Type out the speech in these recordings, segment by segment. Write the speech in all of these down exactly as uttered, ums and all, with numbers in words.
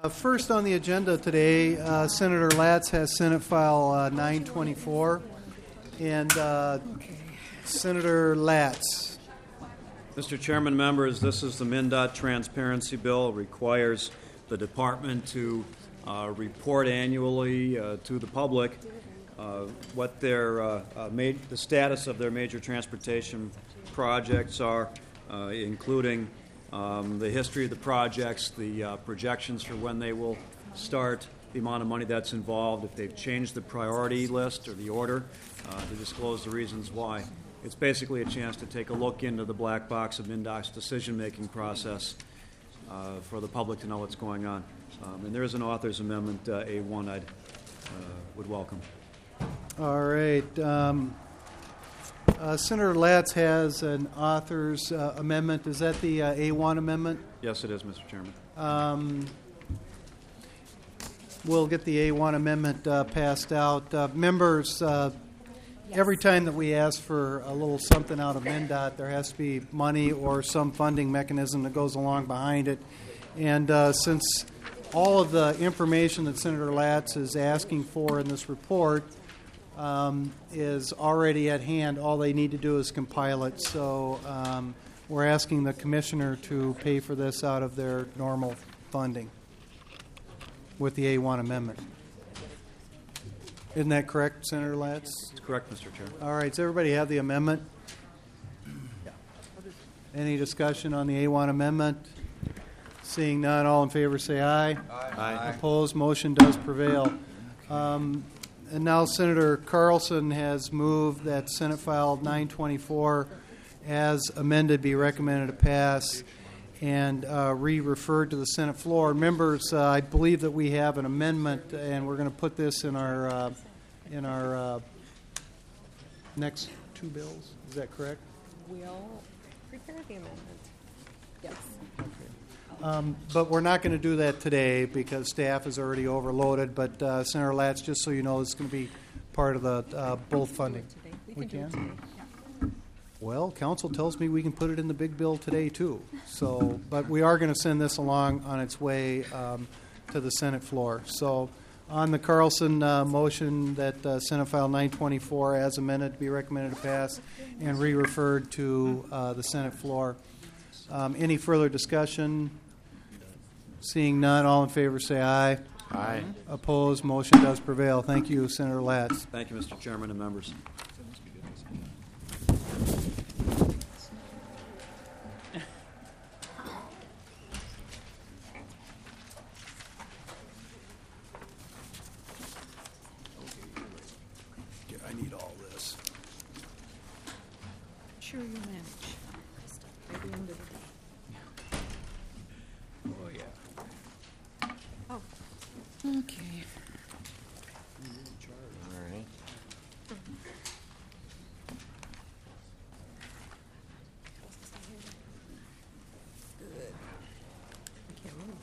First on the agenda today, uh, Senator Latz has Senate File uh, nine twenty-four. And uh, Senator Latz. Mister Chairman, members, this is the MnDOT Transparency Bill. It requires the department to uh, report annually uh, to the public uh, what their uh, uh, made, the status of their major transportation projects are, uh, including um, the history of the projects, the uh, projections for when they will start, the amount of money that's involved, if they've changed the priority list or the order, uh, to disclose the reasons why. It's basically a chance to take a look into the black box of MnDOT's decision-making process uh, for the public to know what's going on. Um, and there is an author's amendment, uh, A one, I uh, would welcome. All right. Um, uh, Senator Latz has an author's uh, amendment. Is that the uh, A one amendment? Yes, it is, Mister Chairman. Um, we'll get the A one amendment uh, passed out. Uh, members, uh, yes. Every time that we ask for a little something out of MnDOT, there has to be money or some funding mechanism that goes along behind it. And uh, since all of the information that Senator Latz is asking for in this report um, is already at hand, all they need to do is compile it. So um, we're asking the commissioner to pay for this out of their normal funding with the A one amendment. Isn't that correct, Senator Latz? That's correct, Mister Chairman. All right. Does everybody have the amendment? Yeah. Any discussion on the A one amendment? Seeing none, all in favor say aye. Aye. Aye. Opposed, motion does prevail. Um, and now Senator Carlson has moved that Senate File nine twenty-four as amended be recommended to pass and uh, re-referred to the Senate floor. Members, uh, I believe that we have an amendment, and we're going to put this in our uh, in our uh, next two bills. Is that correct? We'll prepare the amendment. Yes. Okay. Um, but we're not going to do that today because staff is already overloaded. But uh, Senator Latz, just so you know, it's going to be part of the uh, both funding. We, we can. can. Do it today. Yeah. Well, council tells me we can put it in the big bill today too. So, but we are going to send this along on its way um, to the Senate floor. So, on the Carlson uh, motion that uh, Senate File nine twenty-four, as amended, be recommended to pass and re-referred to uh, the Senate floor. Um, any further discussion? Seeing none, all in favor say aye. Aye. Opposed, motion does prevail. Thank you, Senator Latz. Thank you, Mister Chairman and members. I need all this. Sure you manage. By the end of the day. Oh, yeah. Oh. Okay. All right. Good. I can't move.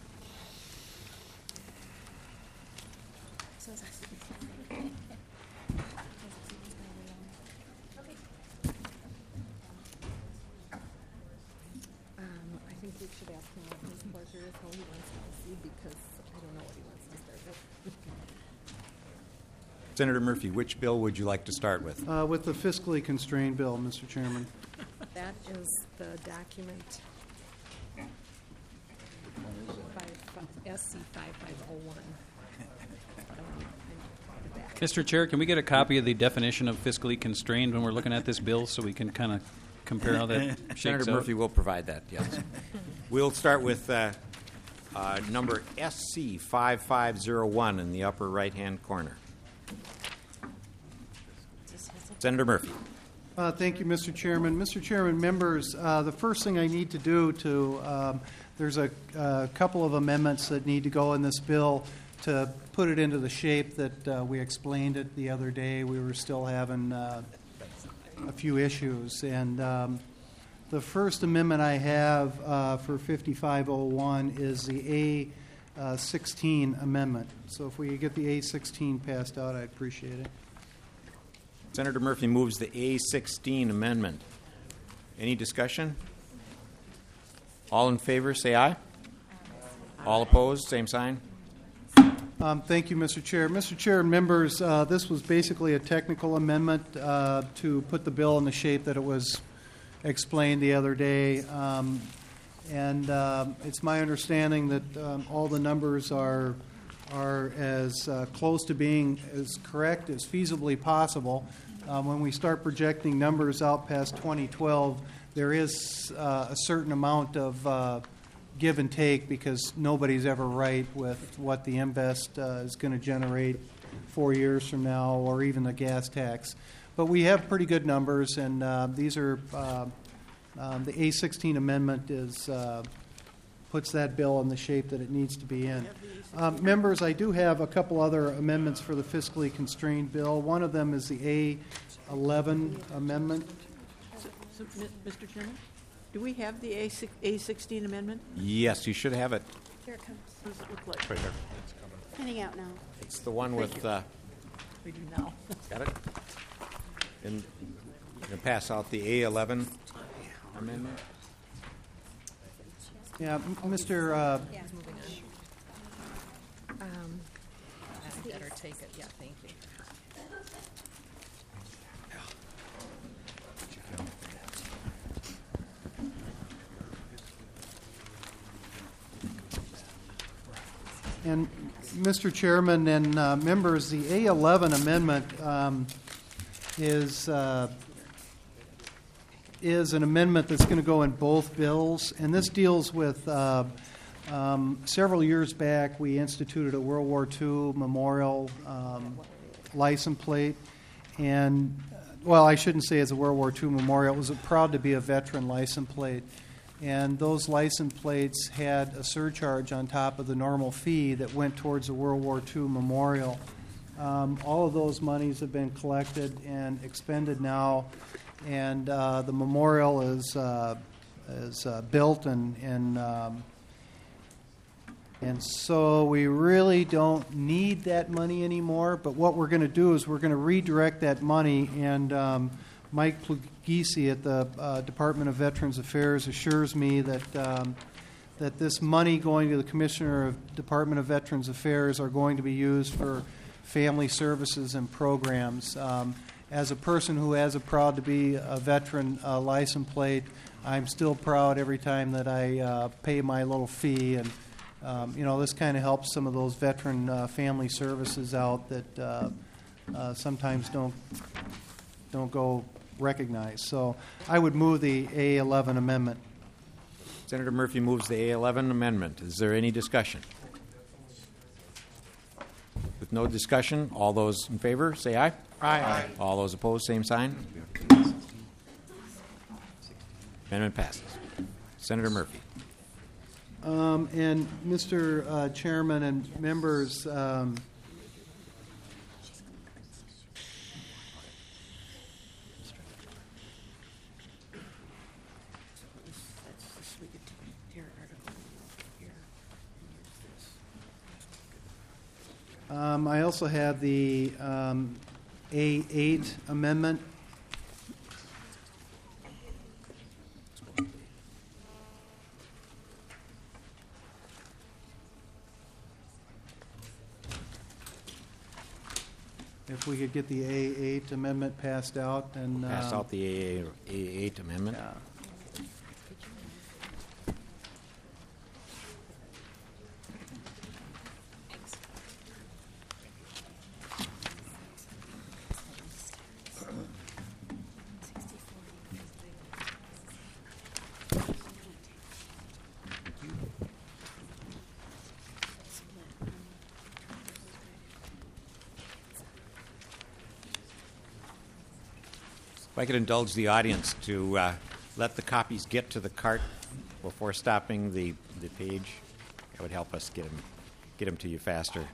Um, I think we should ask him what his pleasure is, how he wants to proceed, because I don't know what he wants to start with. Senator Murphy, which bill would you like to start with? Uh, with the fiscally constrained bill, Mister Chairman. That is the document S C five five oh one. Mister Chair, can we get a copy of the definition of fiscally constrained when we're looking at this bill so we can kind of compare how that shakes Senator out? Murphy will provide that, yes. We'll start with uh, uh, number S C five five oh one in the upper right-hand corner. Senator Murphy. Uh, thank you, Mister Chairman. Mister Chairman, members, uh, the first thing I need to do to, um, there's a, a couple of amendments that need to go in this bill to put it into the shape that uh, we explained it the other day. We were still having uh, a few issues. And um, the first amendment I have uh, for fifty-five oh one is the A sixteen amendment. So if we could get the A sixteen passed out, I'd appreciate it. Senator Murphy moves the A sixteen amendment. Any discussion? All in favor, say aye. Aye. All opposed, same sign. Um, Thank you, Mister Chair. Mister Chair and members, uh, this was basically a technical amendment uh, to put the bill in the shape that it was explained the other day. Um, And um, it's my understanding that um, all the numbers are are as uh, close to being as correct as feasibly possible. Um, When we start projecting numbers out past twenty twelve, there is uh, a certain amount of uh, give and take because nobody's ever right with what the invest uh, is going to generate four years from now or even the gas tax. But we have pretty good numbers, and uh, these are uh, um, the A sixteen amendment is uh, puts that bill in the shape that it needs to be in. Um, members, I do have a couple other amendments for the fiscally constrained bill. One of them is the A eleven amendment. So, so, Mi- Mister Chairman, do we have the A six- A sixteen amendment? Yes, you should have it. Here it comes. What does it look like? Right there. Heading out now. It's the one with, uh, We do now. got it? And you can pass out the A eleven amendment. Yeah, m- Mister Uh, He's moving on. Um, I better take it, yeah, thank you. And Mister Chairman and uh, members, the A eleven amendment um, is uh, is an amendment that's going to go in both bills, and this deals with uh, um, several years back we instituted a World War Two memorial um, license plate, and uh, well, I shouldn't say it's a World War Two memorial. It was proud to be a veteran license plate. And those license plates had a surcharge on top of the normal fee that went towards the World War Two memorial. Um, all of those monies have been collected and expended now, and uh, the memorial is uh, is uh, built, and and um, and so we really don't need that money anymore. But what we're going to do is we're going to redirect that money, and um, Mike Puglisi at the uh, Department of Veterans Affairs assures me that um, that this money going to the Commissioner of Department of Veterans Affairs are going to be used for family services and programs. Um, as a person who has a proud to be a veteran uh, license plate, I'm still proud every time that I uh, pay my little fee, and um, you know, this kind of helps some of those veteran uh, family services out that uh, uh, sometimes don't don't go recognized. So I would move the A eleven amendment. Senator Murphy moves the A eleven amendment. Is there any discussion? With no discussion, all those in favor, say aye. Aye. All those opposed, same sign. Amendment passes. Senator Murphy. Um, and Mister Uh, Chairman and members, um, Um, I also have the um, A eight amendment. If we could get the A eight amendment passed out and Pass um, out the A eight amendment. yeah. If I could indulge the audience to uh, let the copies get to the cart before stopping the, the page, that would help us get them, get them to you faster.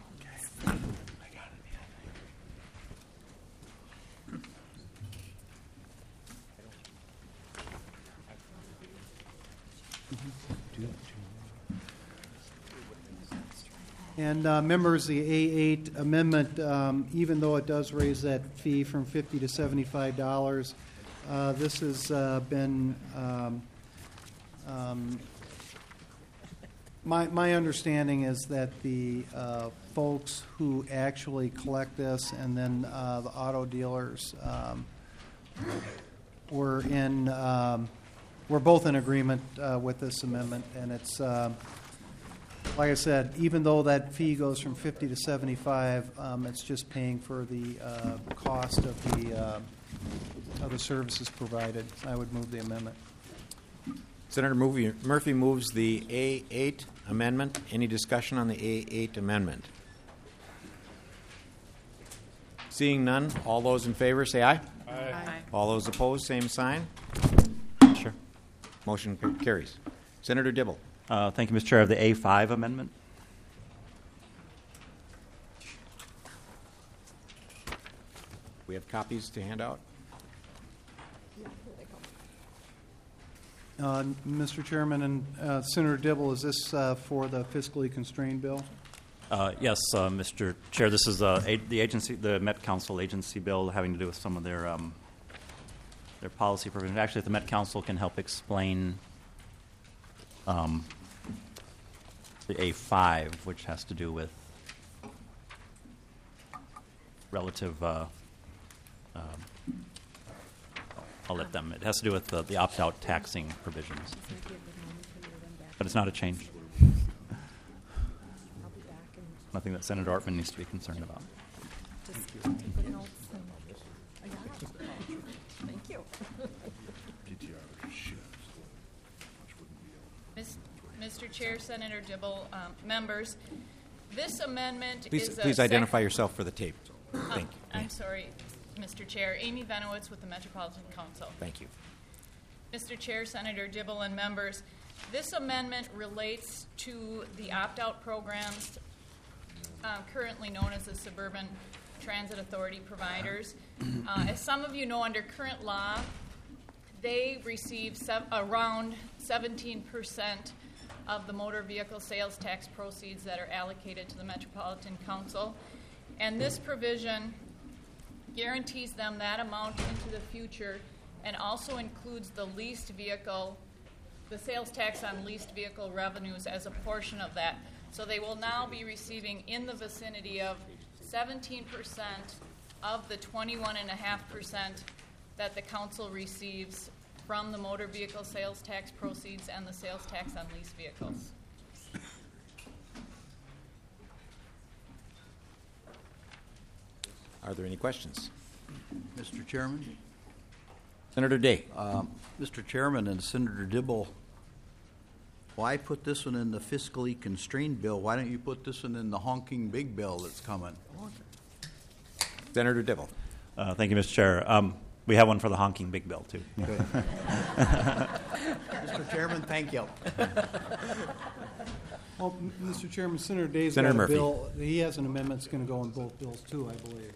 And uh, members, the A eight amendment, um, even though it does raise that fee from fifty to seventy-five dollars, uh, this has uh, been um, um, My, my understanding is that the uh, folks who actually collect this and then uh, the auto dealers um, were in, um, we're both in agreement uh, with this amendment, and it's, um, like I said, even though that fee goes from fifty to seventy-five, um, it's just paying for the uh, cost of the, uh, of the services provided. I would move the amendment. Senator Murphy, Murphy moves the A eight amendment. Any discussion on the A eight amendment? Seeing none, all those in favor say aye. Aye. All those opposed, same sign. Sure. Motion ca- carries. Senator Dibble. Uh, thank you, Mister Chair. Of the A five amendment. We have copies to hand out. Uh, Mister Chairman and uh, Senator Dibble, is this uh, for the fiscally constrained bill? Uh, yes, uh, Mister Chair. This is uh, a- the agency, the Met Council agency bill having to do with some of their um, their policy provisions. Actually, if the Met Council can help explain um, the A five, which has to do with relative. Uh, um, I'll let them. It has to do with the, the opt-out taxing provisions, but it's not a change. Nothing that Senator Ortman needs to be concerned about. Just take notes and, I got it. Thank you. Mis- Mister Chair, Senator Dibble, um, members, this amendment Please, is a please sec- identify yourself for the tape. Uh, Thank you. I'm sorry, Mister Chair. Amy Venowitz with the Metropolitan Council. Thank you. Mister Chair, Senator Dibble, and members, this amendment relates to the opt-out programs uh, currently known as the Suburban Transit Authority providers. Uh, as some of you know, under current law, they receive sev- around seventeen percent of the motor vehicle sales tax proceeds that are allocated to the Metropolitan Council. And this provision guarantees them that amount into the future and also includes the leased vehicle, the sales tax on leased vehicle revenues as a portion of that. So they will now be receiving in the vicinity of seventeen percent of the twenty-one point five percent that the council receives from the motor vehicle sales tax proceeds and the sales tax on leased vehicles. Are there any questions? Mister Chairman, Senator Day. um, Mister Chairman and Senator Dibble, why put this one in the fiscally constrained bill? Why don't you put this one in the honking big bill that's coming? Senator Dibble. Uh, thank you, Mister Chair. Um, we have one for the honking big bill, too. Mister Chairman, thank you. Well, M- Mister Chairman, Senator Day's Senator got a Murphy. bill. He has an amendment that's going to go in both bills, too, I believe.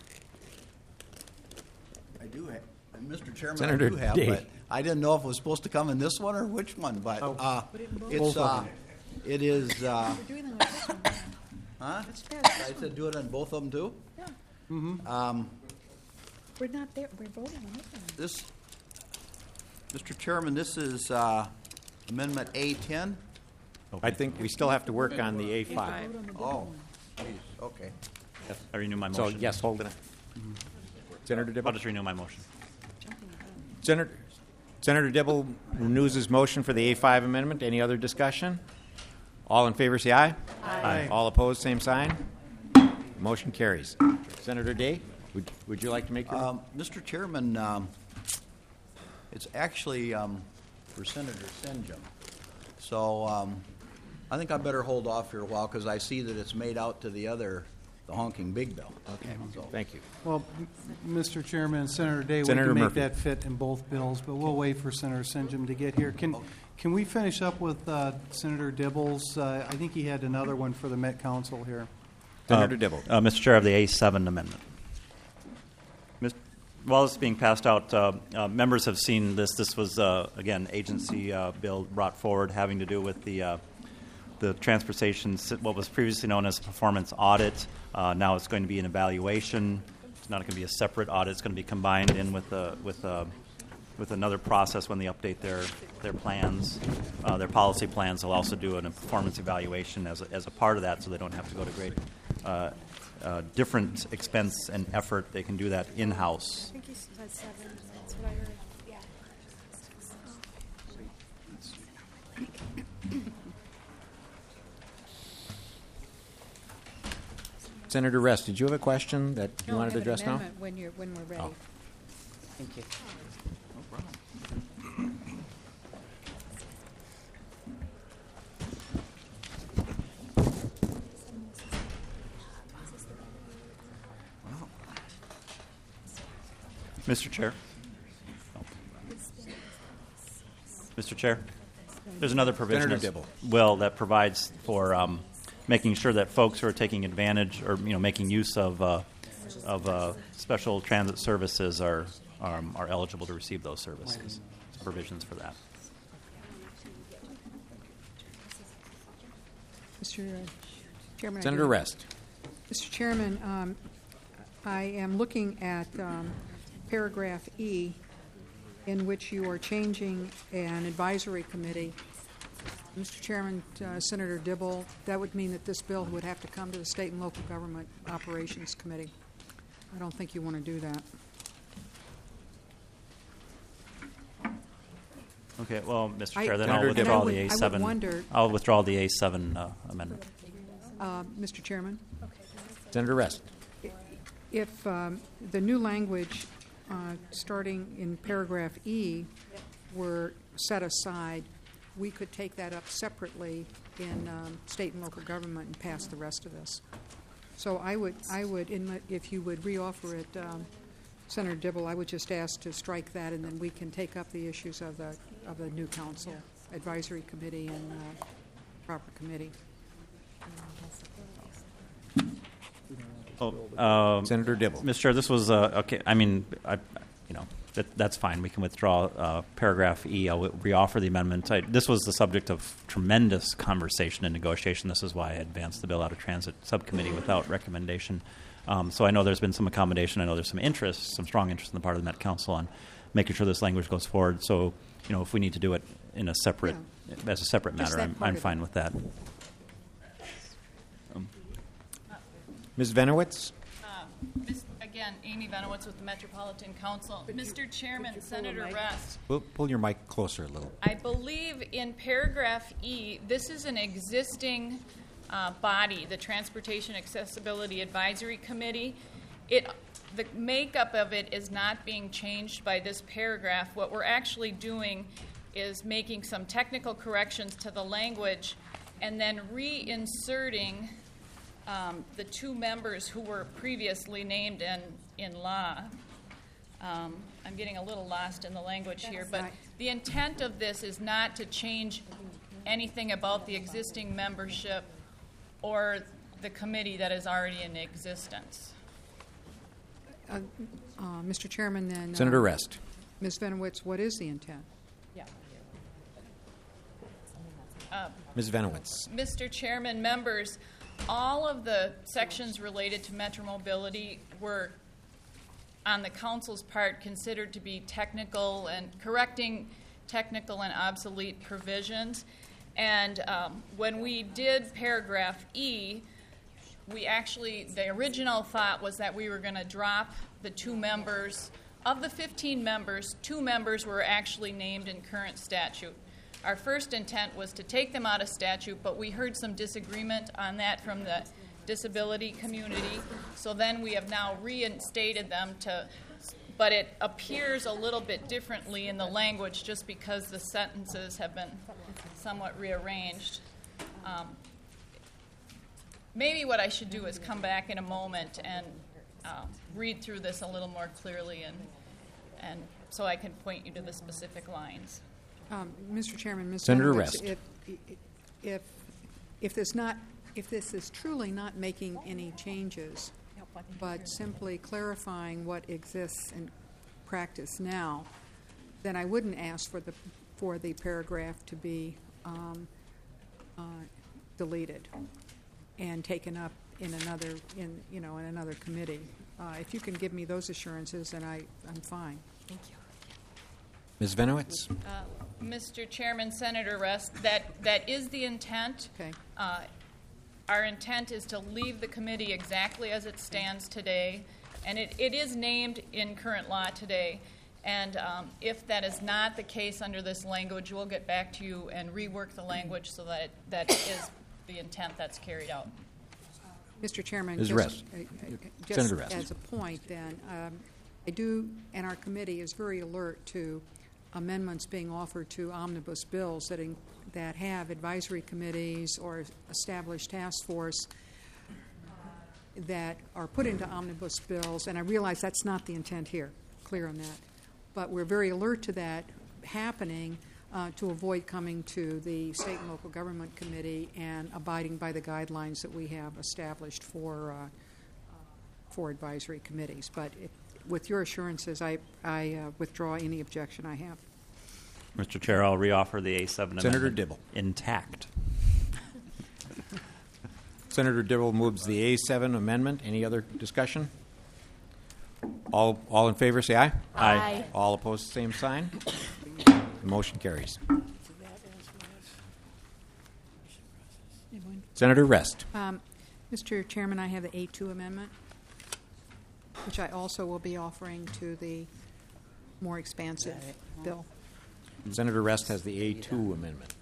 I do have, and Mister Chairman, Senator I do have, Day. but I didn't know if it was supposed to come in this one or which one, but Oh. uh, Both it's, of uh, them. it is, uh, We're doing the next one. yeah. huh? Let's try this I one. said do it on both of them too? Yeah. Um, We're not there, we're voting on this one. This, Mister Chairman, this is uh, Amendment A ten? I think we still have to work on the A five. Vote on the big Oh, one. geez, okay. Yes, I renew my So, motion. yes, hold it. Senator I'll Dibble. just renew my motion. Jumping the gun. Senator, Senator Dibble renews his motion for the A five amendment. Any other discussion? All in favor say aye. Aye. All opposed, same sign. Motion carries. Senator Day, would, would you like to make your... Um, Mister Chairman, um, it's actually um, for Senator Senjum. So um, I think I better hold off here a while because I see that it's made out to the other, the honking big bill. Okay. So, Thank you. Well, m- Mister Chairman and Senator Day, we Senator can make Murphy. that fit in both bills, but we'll wait for Senator Senjum to get here. Can can we finish up with uh, Senator Dibble's? Uh, I think he had another one for the Met Council here. Senator Uh, Dibble. Uh, Mister Chair, of the A seven amendment. Mis- While it's being passed out, uh, uh, members have seen this. This was, uh, again, agency uh, bill brought forward having to do with the uh, the transportation, what was previously known as a performance audit. Uh, now it's going to be an evaluation. It's not going to be a separate audit. It's going to be combined in with the with uh, with another process when they update their their plans, uh, their policy plans. They'll also do an, a performance evaluation as a, as a part of that, so they don't have to go to great uh, uh, different expense and effort. They can do that in-house. I think he said seven. That's what I heard. Yeah. Senator Rest, did you have a question that you No, I wanted to have an address now? amendment When you're, when we're ready. Oh. Thank you. Mister Chair. Mister Chair, there's another provision Senator as Dibble. well that provides for um, making sure that folks who are taking advantage or you know making use of uh, of uh, special transit services are um, are eligible to receive those services. Provisions for that. Mister Chairman. I Senator do- Rest. Mister Chairman, um, I am looking at um, paragraph E, in which you are changing an advisory committee. Mister Chairman, uh, Senator Dibble, that would mean that this bill would have to come to the State and Local Government Operations Committee. I don't think you want to do that. Okay. Well, Mister I- Chair, then Senator I'll Dibble. withdraw And I would- the I A would seven. wonder- I'll withdraw the A seven uh, amendment. Uh, Mister Chairman? Senator Rest. If um, the new language, uh, starting in paragraph E, were set aside, we could take that up separately in um, state and local government and pass the rest of this. So I would, I would, in, if you would reoffer it, um, Senator Dibble, I would just ask to strike that, and then we can take up the issues of the of the new council, advisory committee, and uh, proper committee. Oh, um, Senator Dibble. Mister Chair, this was uh, okay. I mean, I, you know, that, that's fine. We can withdraw uh, paragraph E. I'll reoffer the amendment. I, this was the subject of tremendous conversation and negotiation. This is why I advanced the bill out of transit subcommittee without recommendation. Um, so I know there's been some accommodation. I know there's some interest, some strong interest on the part of the Met Council on making sure this language goes forward. So, you know, if we need to do it in a separate, as a separate Just matter, that I'm, part I'm of fine it. with that. Miz Venowitz. Miss- Again, Amy Venowitz with the Metropolitan Council. Mister Chairman, Senator Rest, We'll pull your mic closer a little. I believe in paragraph E, this is an existing uh, body, the Transportation Accessibility Advisory Committee. It, the makeup of it is not being changed by this paragraph. What we're actually doing is making some technical corrections to the language and then reinserting um, the two members who were previously named in, in law. Um, I'm getting a little lost in the language here, but right. the intent of this is not to change anything about the existing membership or the committee that is already in existence. Uh, uh, Mister Chairman, then. uh, Senator Rest. Miz Venowitz, what is the intent? Miz Venowitz. Mister Chairman, members, all of the sections related to Metro Mobility were, on the council's part, considered to be technical and correcting technical and obsolete provisions. And um, when we did paragraph E, we actually, the original thought was that we were going to drop the two members. Of the fifteen members, two members were actually named in current statute. Our first intent was to take them out of statute, but we heard some disagreement on that from the disability community. So then we have now reinstated them to, but it appears a little bit differently in the language just because the sentences have been somewhat rearranged. Um, maybe what I should do is come back in a moment and uh, read through this a little more clearly, and and so I can point you to the specific lines. Um, Mister Chairman, Miz Senator Venowitz, Rest. If, if, if this not, if this is truly not making any changes, but simply clarifying what exists in practice now, then I wouldn't ask for the, for the paragraph to be um, uh, deleted and taken up in another, in, you know, in another committee. Uh, if you can give me those assurances, then I, I'm fine. Thank you. Miz Venowitz? Mister Chairman, Senator Rest, that, that is the intent. Okay. Uh, Our intent is to leave the committee exactly as it stands today, and it, it is named in current law today. And um, if that is not the case under this language, we'll get back to you and rework the language so that that is the intent that's carried out. Mister Chairman, Miz just, Rest. uh, uh, Senator just Rest. as a point, then, um, I do, and our committee is very alert to amendments being offered to omnibus bills that in, that have advisory committees or established task force that are put into omnibus bills, and I realize that's not the intent here, clear on that. But we're very alert to that happening uh, to avoid coming to the State and Local Government Committee and abiding by the guidelines that we have established for uh, for advisory committees. But it, with your assurances, I, I uh, withdraw any objection I have. Mister Chair, I'll reoffer the A seven Senator amendment Dibble. intact. Senator Dibble moves the A seven amendment. Any other discussion? All, all in favor, say aye. Aye. All opposed, same sign. The motion carries. Senator Rest. Um, Mister Chairman, I have the A two amendment, which I also will be offering to the more expansive bill. Senator Rest has the A two amendment.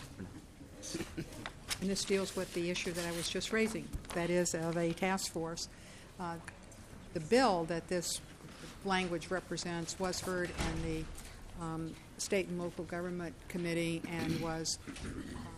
And this deals with the issue that I was just raising, that is of a task force. Uh, the bill that this language represents was heard in the um, State and Local Government Committee and was uh,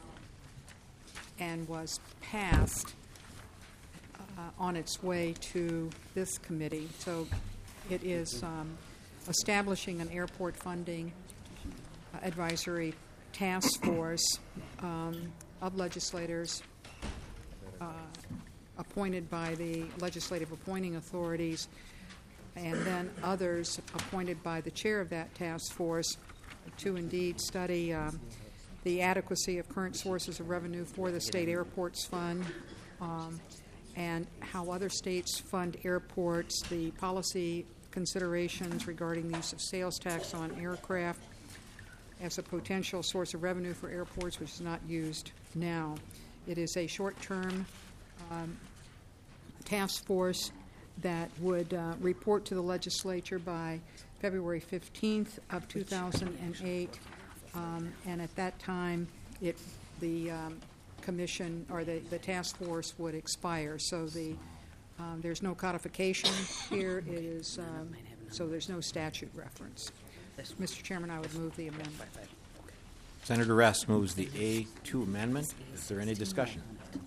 and was passed uh, on its way to this committee. So it is um, establishing an airport funding advisory task force um, of legislators uh, appointed by the legislative appointing authorities, and then others appointed by the chair of that task force to indeed study um, the adequacy of current sources of revenue for the state airports fund, um, and how other states fund airports, the policy considerations regarding the use of sales tax on aircraft as a potential source of revenue for airports, which is not used now. It is a short-term um, task force that would uh, report to the legislature by February fifteenth of two thousand eight, um, and at that time, it the um, commission or the, the task force would expire. So the um, there's no codification here. It is um, so there's no statute reference. Mister Chairman, I would move the amendment. Senator Rest moves the A two amendment. Is there any discussion?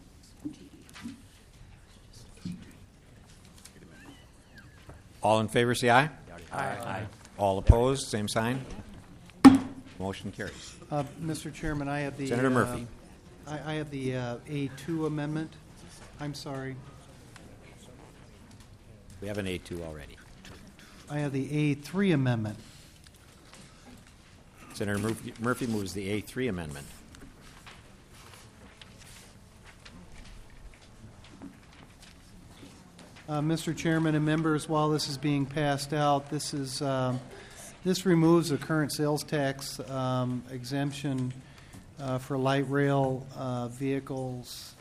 All in favor, say aye. Aye. Aye. All opposed, same sign. Motion carries. Uh, Mister Chairman, I have the Senator uh, Murphy. I, I have the uh, A two amendment. I'm sorry. We have an A two already. I have the A three amendment. Senator Murphy, Murphy moves the A three amendment. Uh, Mister Chairman and members, while this is being passed out, this is um, this removes the current sales tax um, exemption uh, for light rail uh, vehicles.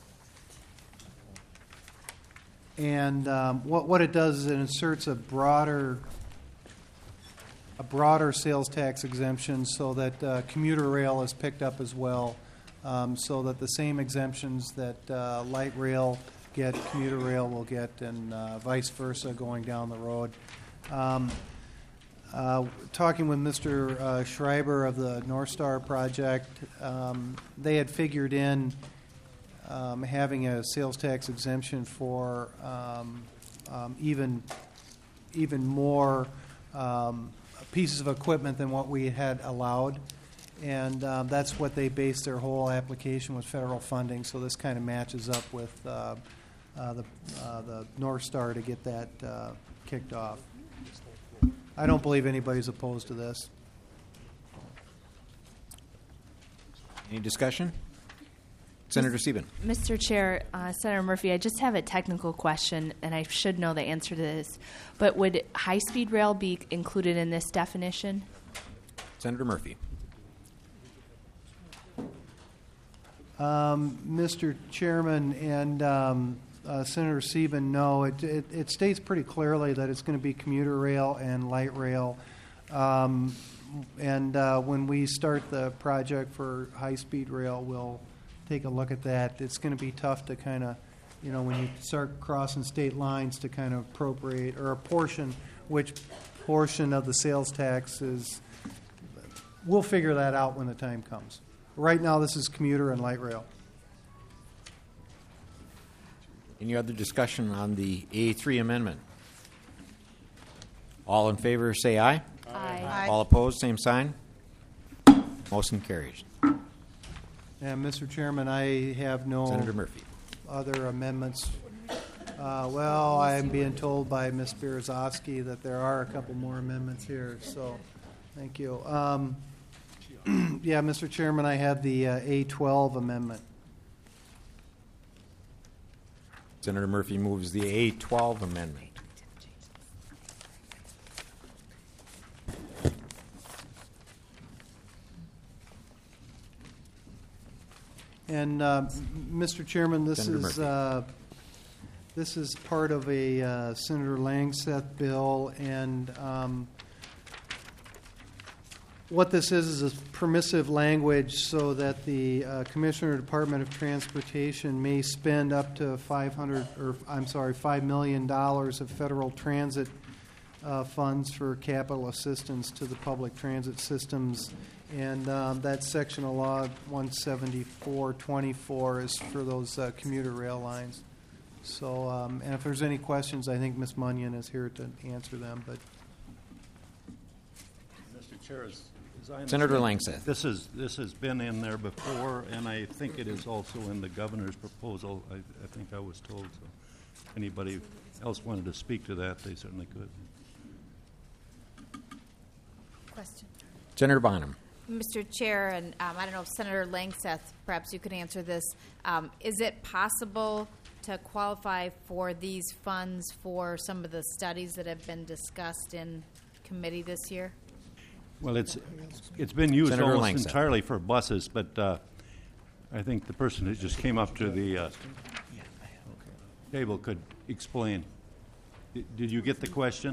And um, what what it does is it inserts a broader a broader sales tax exemption so that uh, commuter rail is picked up as well, um, so that the same exemptions that uh, light rail get, commuter rail will get, and uh, vice versa going down the road. Um, uh, talking with Mister Uh, Schreiber of the North Star Project, um, they had figured in um, having a sales tax exemption for um, um, even even more um, pieces of equipment than what we had allowed. And um, that's what they based their whole application with federal funding. So this kind of matches up with uh, uh, the uh, the North Star to get that uh, kicked off. I don't believe anybody's opposed to this. Any discussion? Senator Sieben. Mister Chair, uh, Senator Murphy, I just have a technical question, and I should know the answer to this. But would high-speed rail be included in this definition? Senator Murphy. Um, Mister Chairman and um, uh, Senator Sieben, no, it, it, it states pretty clearly that it's going to be commuter rail and light rail. Um, and uh, when we start the project for high-speed rail, we'll take a look at that. It's going to be tough to kind of, you know, when you start crossing state lines to kind of appropriate or apportion which portion of the sales tax is. We'll figure that out when the time comes. Right now, this is commuter and light rail. Any other discussion on the A three amendment? All in favor, say aye. Aye. All opposed, same sign. Motion carries. And Mister Chairman, I have no Senator Murphy. other amendments. Uh, well, I'm being told by Miz Berezovsky that there are a couple more amendments here, so thank you. Um, yeah, Mister Chairman, I have the uh, A twelve amendment. Senator Murphy moves the A twelve amendment. And uh, Mister Chairman, this Senator is Murphy. uh, this is part of a uh, Senator Langseth bill, and um, what this is is a permissive language so that the uh, Commissioner Department of Transportation may spend up to five hundred, or I'm sorry, five million dollars of federal transit uh, funds for capital assistance to the public transit systems. And um, that section of law one seventy-four twenty-four is for those uh, commuter rail lines. So, um, and if there's any questions, I think Miz Munyon is here to answer them. But Mister Chair, as, as I Senator understand, Langseth. This is this has been in there before, and I think it is also in the governor's proposal. I, I think I was told. So, if anybody else wanted to speak to that, they certainly could. Question. Senator Bonham. Mister Chair, and um, I don't know if Senator Langseth, perhaps you could answer this. Um, is it possible to qualify for these funds for some of the studies that have been discussed in committee this year? Well, it's it's been used Senator almost Langseth. entirely for buses, but uh, I think the person who just came up to the uh, table could explain. Did, did you get the question?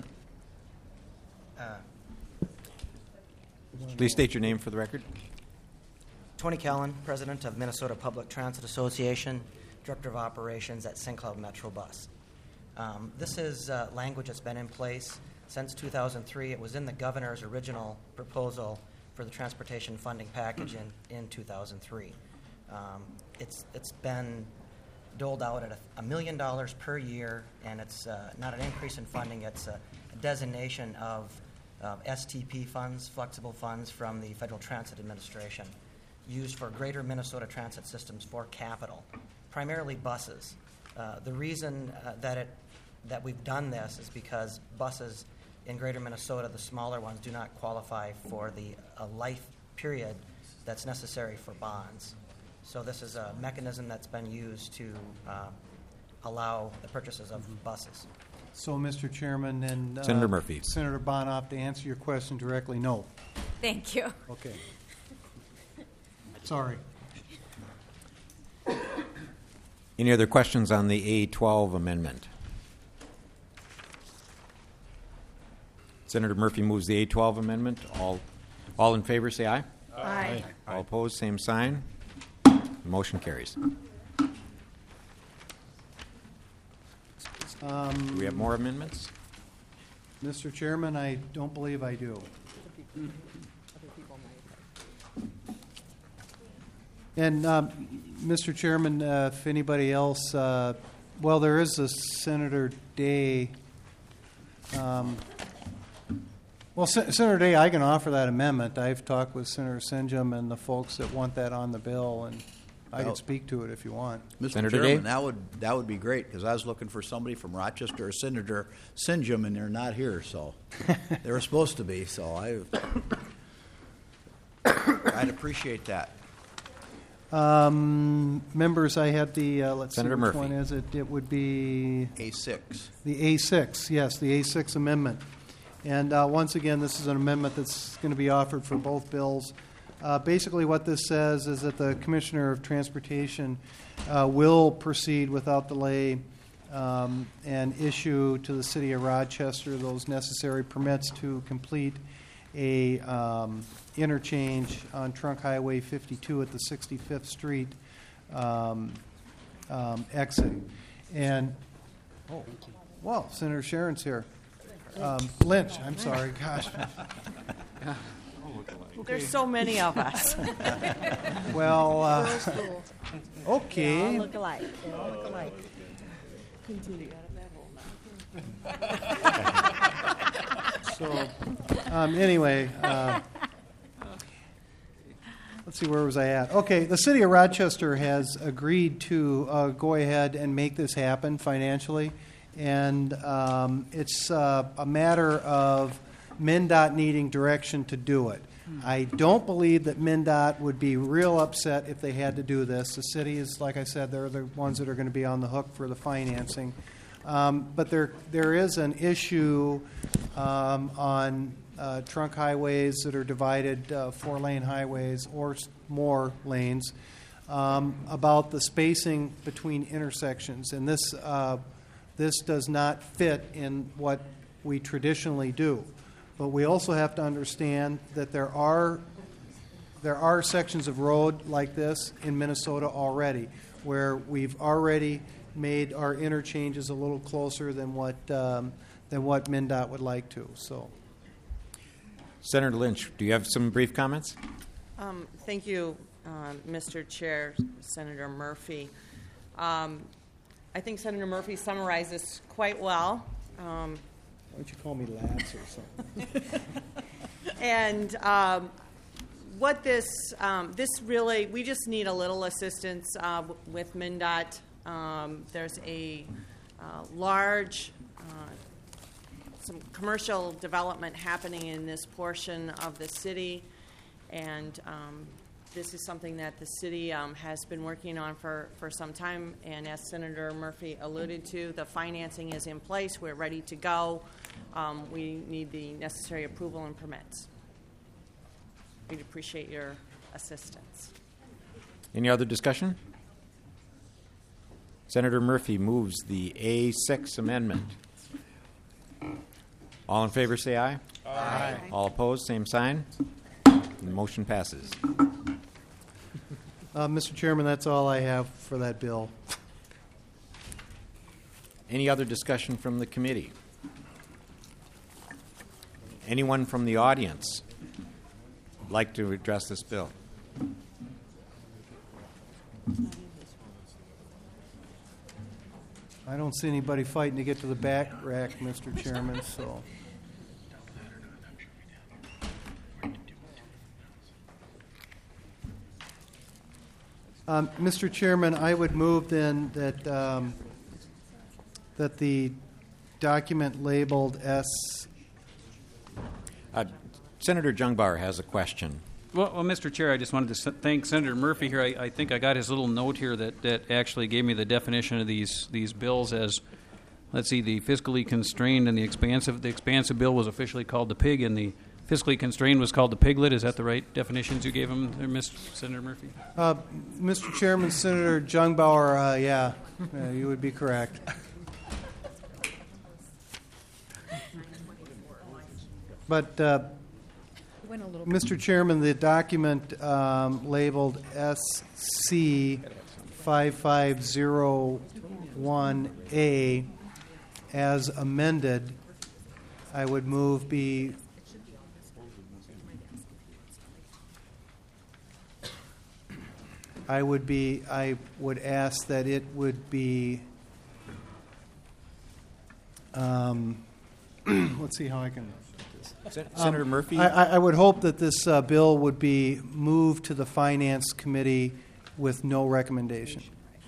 Please state your name for the record. Tony Kellen, President of Minnesota Public Transit Association, Director of Operations at Saint Cloud Metro Bus. Um, this is uh, language that's been in place since two thousand three. It was in the governor's original proposal for the transportation funding package in, in two thousand three. Um, it's, it's been doled out at a, a million dollars per year, and it's uh, not an increase in funding. It's a, a designation of Uh, S T P funds, flexible funds from the Federal Transit Administration, used for greater Minnesota transit systems for capital, primarily buses. Uh, the reason uh, that it that we've done this is because buses in greater Minnesota, the smaller ones, do not qualify for the uh, life period that's necessary for bonds. So this is a mechanism that's been used to uh, allow the purchases of buses. so, Mister Chairman and uh, Senator Murphy. Senator Bonoff, to answer your question directly, no. Thank you. Okay. Sorry. Any other questions on the A twelve amendment? Senator Murphy moves the A twelve amendment. All, all in favor, say aye. Aye. All opposed, same sign. Motion carries. Um, Do we have more amendments? Mister Chairman, I don't believe I do. Other people might. And, um, Mister Chairman, uh, if anybody else, uh, well, there is a Senator Day. Um, well, Sen- Senator Day, I can offer that amendment. I've talked with Senator Senjum and the folks that want that on the bill, and I Well- can speak to it if you want. Mister Senator Chairman, Day? that would that would be great because I was looking for somebody from Rochester or Senator Sinjum, and they're not here. So they were supposed to be. So I I'd appreciate that. Um, members, I have the, uh, let's Senator see, which Murphy. one is it? It would be A six. the A six, yes, the A six amendment. And uh, once again, this is an amendment that's going to be offered for both bills. Uh, basically, what this says is that the Commissioner of Transportation uh, will proceed without delay um, and issue to the City of Rochester those necessary permits to complete a um, interchange on Trunk Highway fifty-two at the sixty-fifth Street um, um, exit. And, oh, well, Senator Sharon's here. Um, Lynch, I'm sorry, gosh. There's so many of us. Well, uh, okay. They all look alike. They all look alike. Continue. So, um, anyway, uh, let's see, where was I at? Okay, the City of Rochester has agreed to uh, go ahead and make this happen financially, and um, it's uh, a matter of MnDOT needing direction to do it. I don't believe that MnDOT would be real upset if they had to do this. The city is, like I said, they're the ones that are going to be on the hook for the financing. Um, but there, there is an issue um, on uh, trunk highways that are divided uh, four-lane highways or s- more lanes um, about the spacing between intersections, and this uh, this does not fit in what we traditionally do. But we also have to understand that there are there are sections of road like this in Minnesota already, where we've already made our interchanges a little closer than what um, than what MnDOT would like to. So, Senator Lynch, do you have some brief comments? Um, thank you, uh, Mister Chair, Senator Murphy. Um, I think Senator Murphy summarizes quite well. Um, why don't you call me Lance or something? and um, what this um, this really, we just need a little assistance uh, w- with MnDOT. Um, there's a uh, large, uh, some commercial development happening in this portion of the city, and um, this is something that the city um, has been working on for, for some time, and as Senator Murphy alluded to, the financing is in place. We're ready to go. Um, we need the necessary approval and permits. We'd appreciate your assistance. Any other discussion? Senator Murphy moves the A six amendment. All in favor say aye. Aye. All opposed, same sign. The motion passes. Uh, Mister Chairman, that's all I have for that bill. Any other discussion from the committee? Anyone from the audience like to address this bill? I don't see anybody fighting to get to the back rack, Mister Chairman, so. Um, Mister Chairman, I would move then that um, that the document labeled S. Uh, Senator Jungbauer has a question. Well, well, Mister Chair, I just wanted to s- thank Senator Murphy here. I, I think I got his little note here that, that actually gave me the definition of these these bills as, let's see, the fiscally constrained and the expansive. The expansive bill was officially called the pig, and the fiscally constrained was called the piglet. Is that the right definitions you gave him there, Mister Senator Murphy? Uh, Mister Chairman, Senator Jungbauer, uh, yeah, yeah, you would be correct. But, uh, Went a little Mister Chairman, the document um, labeled S C five five zero one A as amended, I would move be I would be I would ask that it would be um, let's see how I can Sen- Senator Um, Murphy? I, I- I would hope that this uh, bill would be moved to the Finance Committee with no recommendation.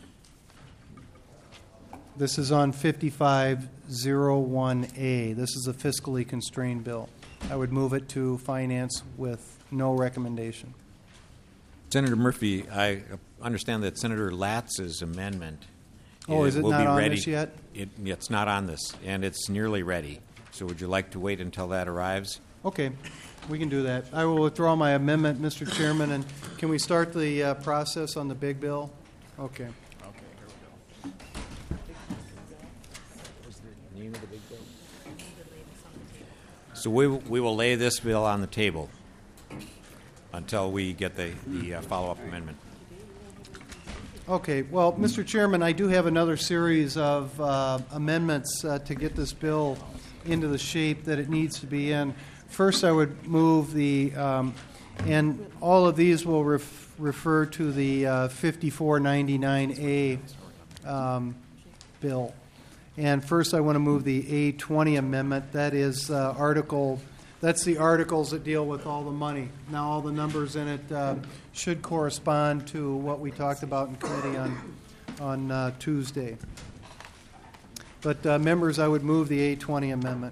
This is on fifty-five oh one A. This is a fiscally constrained bill. I would move it to Finance with no recommendation. Senator Murphy, I understand that Senator Latz's amendment Oh, is it will not be on ready. this yet? It, it's not on this, and it's nearly ready. So would you like to wait until that arrives? Okay, we can do that. I will withdraw my amendment, Mister Chairman, and can we start the uh, process on the big bill? Okay. So we, we will lay this bill on the table until we get the, the uh, follow-up amendment. Okay, well, Mister Chairman, I do have another series of uh, amendments uh, to get this bill into the shape that it needs to be in. First, I would move the, um, and all of these will ref- refer to the uh, fifty-four ninety-nine A um, bill. And first, I want to move the A twenty amendment. That is uh, article. That's the articles that deal with all the money. Now, all the numbers in it uh, should correspond to what we talked about in committee on on uh, Tuesday. But uh, members, I would move the A twenty amendment.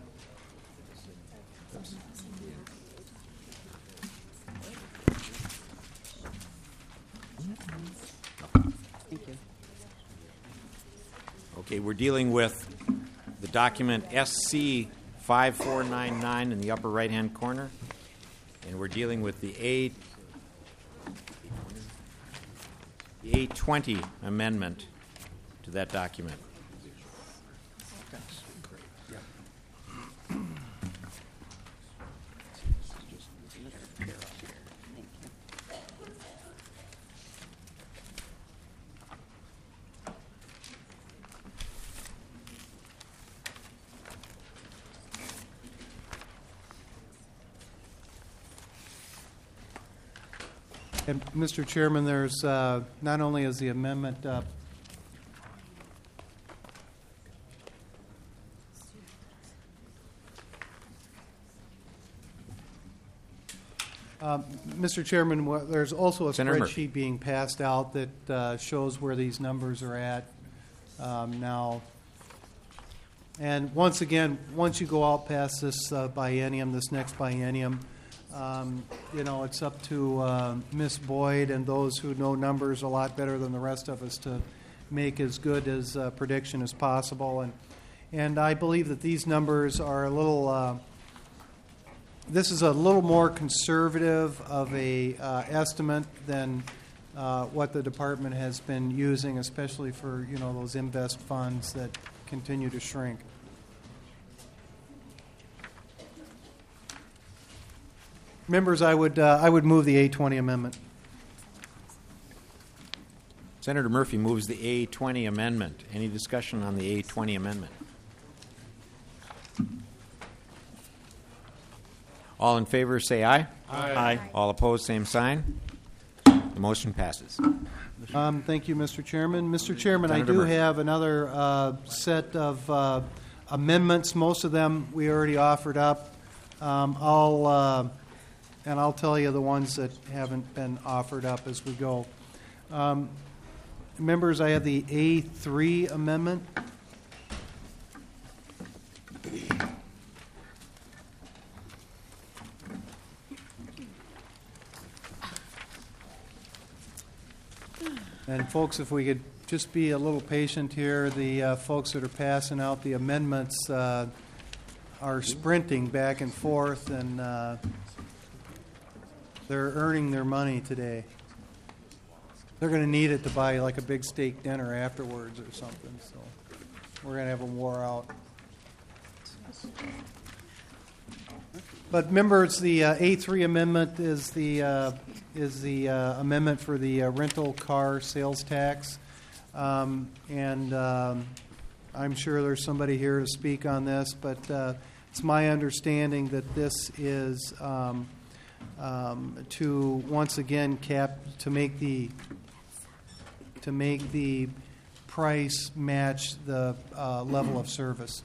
Thank you. Okay, we're dealing with the document S C five four nine nine in the upper right-hand corner, and we're dealing with the A the A twenty amendment to that document. And Mister Chairman, there's uh, not only is the amendment uh, Um, Mister Chairman, wha- there's also a Senator spreadsheet Murphy. being passed out that uh, shows where these numbers are at um, now. And once again, once you go out past this uh, biennium, this next biennium, um, you know, it's up to uh, Miz Boyd and those who know numbers a lot better than the rest of us to make as good as uh, prediction as possible. And and I believe that these numbers are a little. Uh, This is a little more conservative of a uh, estimate than uh, what the department has been using, especially for, you know, those invest funds that continue to shrink. Members, I would uh, I would move the A twenty amendment. Senator Murphy moves the A twenty amendment. Any discussion on the A twenty amendment? All in favor say aye. Aye. Aye. All opposed, same sign. The motion passes. Um, thank you, Mister Chairman. Mister Chairman, I Senator do Murphy. have another uh, set of uh, amendments. Most of them we already offered up. Um, I'll uh, and I'll tell you the ones that haven't been offered up as we go. Um, members, I have the A three amendment. And folks, if we could just be a little patient here, the uh, folks that are passing out the amendments uh, are sprinting back and forth, and uh, they're earning their money today. They're going to need it to buy like a big steak dinner afterwards or something, so we're going to have them wore out. But members, the uh, A three amendment is the uh, is the uh, amendment for the uh, rental car sales tax, um, and um, I'm sure there's somebody here to speak on this. But uh, it's my understanding that this is um, um, to once again cap to make the to make the price match the uh, level of service.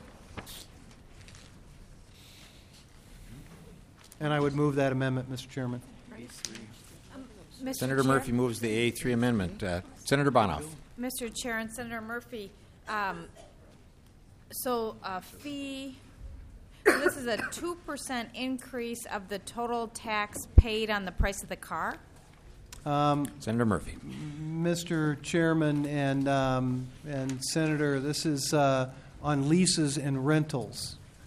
And I would move that amendment, Mister Chairman. Mister Senator Chair? Murphy moves the A three amendment. Uh, Senator Bonoff. Mister Chair and Senator Murphy, um, so a fee, so this is a two percent increase of the total tax paid on the price of the car? Um, Senator Murphy. Mister Chairman and um, and Senator, this is uh, on leases and rentals.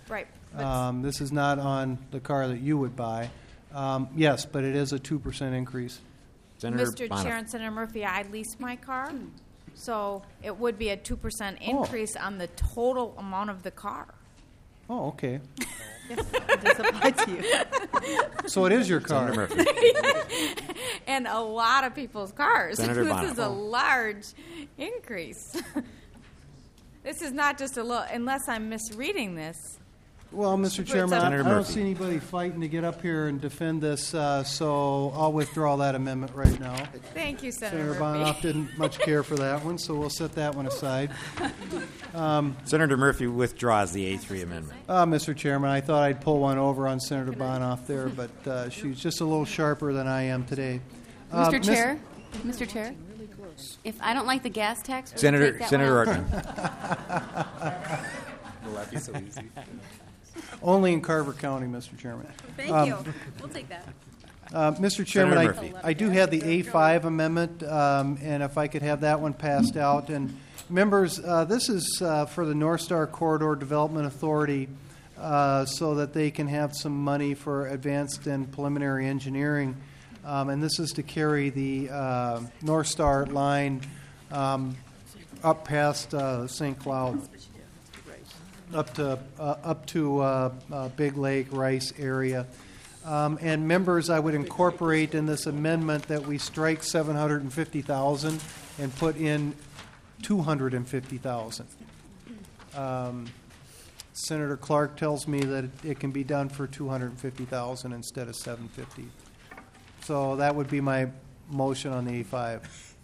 Right. but- Um, This is not on the car that you would buy. Um, Yes, but it is a two percent increase. Senator Mister Bonif- Chair and Senator Murphy, I lease my car, so it would be a two percent Oh. increase on the total amount of the car. Oh, okay. Yes, it does apply to you. So it is your car. Senator Murphy. And a lot of people's cars. Senator This Bonner. is a large increase. This is not just a little, unless I'm misreading this. Well, Mister It's Chairman, I I Senator don't Murphy. see anybody fighting to get up here and defend this, uh, so I'll withdraw that amendment right now. Thank you, Senator, Senator Murphy. Bonoff didn't much care for that one, so we'll set that one aside. Um, Senator Murphy withdraws the A three amendment. uh, Mister Chairman, I thought I'd pull one over on Senator Bonoff there, but uh, she's just a little sharper than I am today. Uh, Mister Miss- Chair, Mister Chair, if I don't like the gas tax, will you Senator take that Senator one out? Ortman. Will that be so easy? Only in Carver County, Mister Chairman. Thank Um, you. We'll take that. Uh, Mister Chairman, I, Senator Murphy. I do have the A five amendment, um, and if I could have that one passed out. And members, uh, this is uh, for the North Star Corridor Development Authority, uh, so that they can have some money for advanced and preliminary engineering. Um, and this is to carry the uh, North Star line um, up past uh, Saint Cloud, up to uh, up to uh, uh, Big Lake, Rice area. Um, and members, I would incorporate in this amendment that we strike seven hundred fifty thousand dollars and put in two hundred fifty thousand dollars. Um, Senator Clark tells me that it can be done for two hundred fifty thousand dollars instead of seven hundred fifty thousand dollars. So that would be my motion on the A five.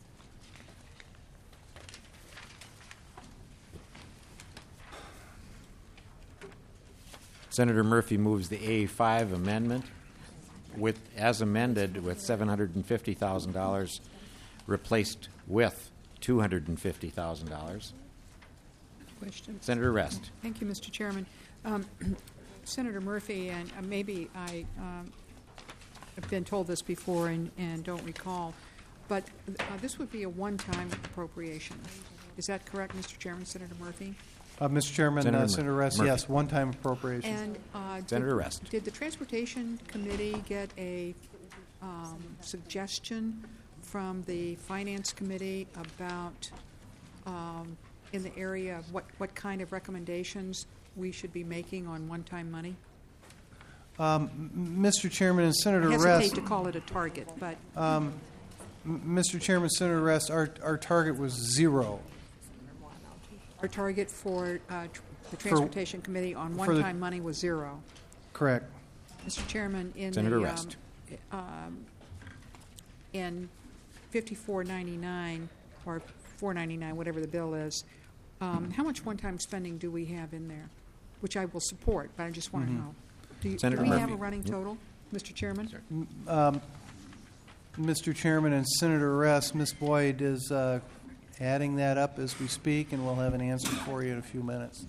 Senator Murphy moves the A five amendment with, as amended, with seven hundred fifty thousand dollars replaced with two hundred fifty thousand dollars. Question. Senator Rest. Thank you, Mister Chairman. Um, Senator Murphy, and uh, maybe I um, have been told this before and, and don't recall, but uh, this would be a one-time appropriation. Is that correct, Mister Chairman, Senator Murphy? Uh, Mister Chairman, Senator uh, Mur- Senator Rest, Murphy. yes, one-time appropriation. And uh, Senator did, Rest. Did the Transportation Committee get a um, suggestion from the Finance Committee about, um, in the area of what, what kind of recommendations we should be making on one-time money? Um, M- Mister Chairman and Senator I Rest. hesitate to call it a target, but Um, M- Mister Chairman, Senator Rest, our, our target was zero. our target for uh, tr- the Transportation Committee on for the- one-time money was zero. Correct. Mister Chairman, in Senator the, Rest. um, um, in fifty-four ninety-nine or four ninety-nine, whatever the bill is, um, how much one-time spending do we have in there? Which I will support, but I just want to Mhm. know. Do, you, do Senator we have Murphy. a running total, Mister Chairman? Um, Mister Chairman and Senator Rest, Miz Boyd is uh, adding that up as we speak, and we'll have an answer for you in a few minutes.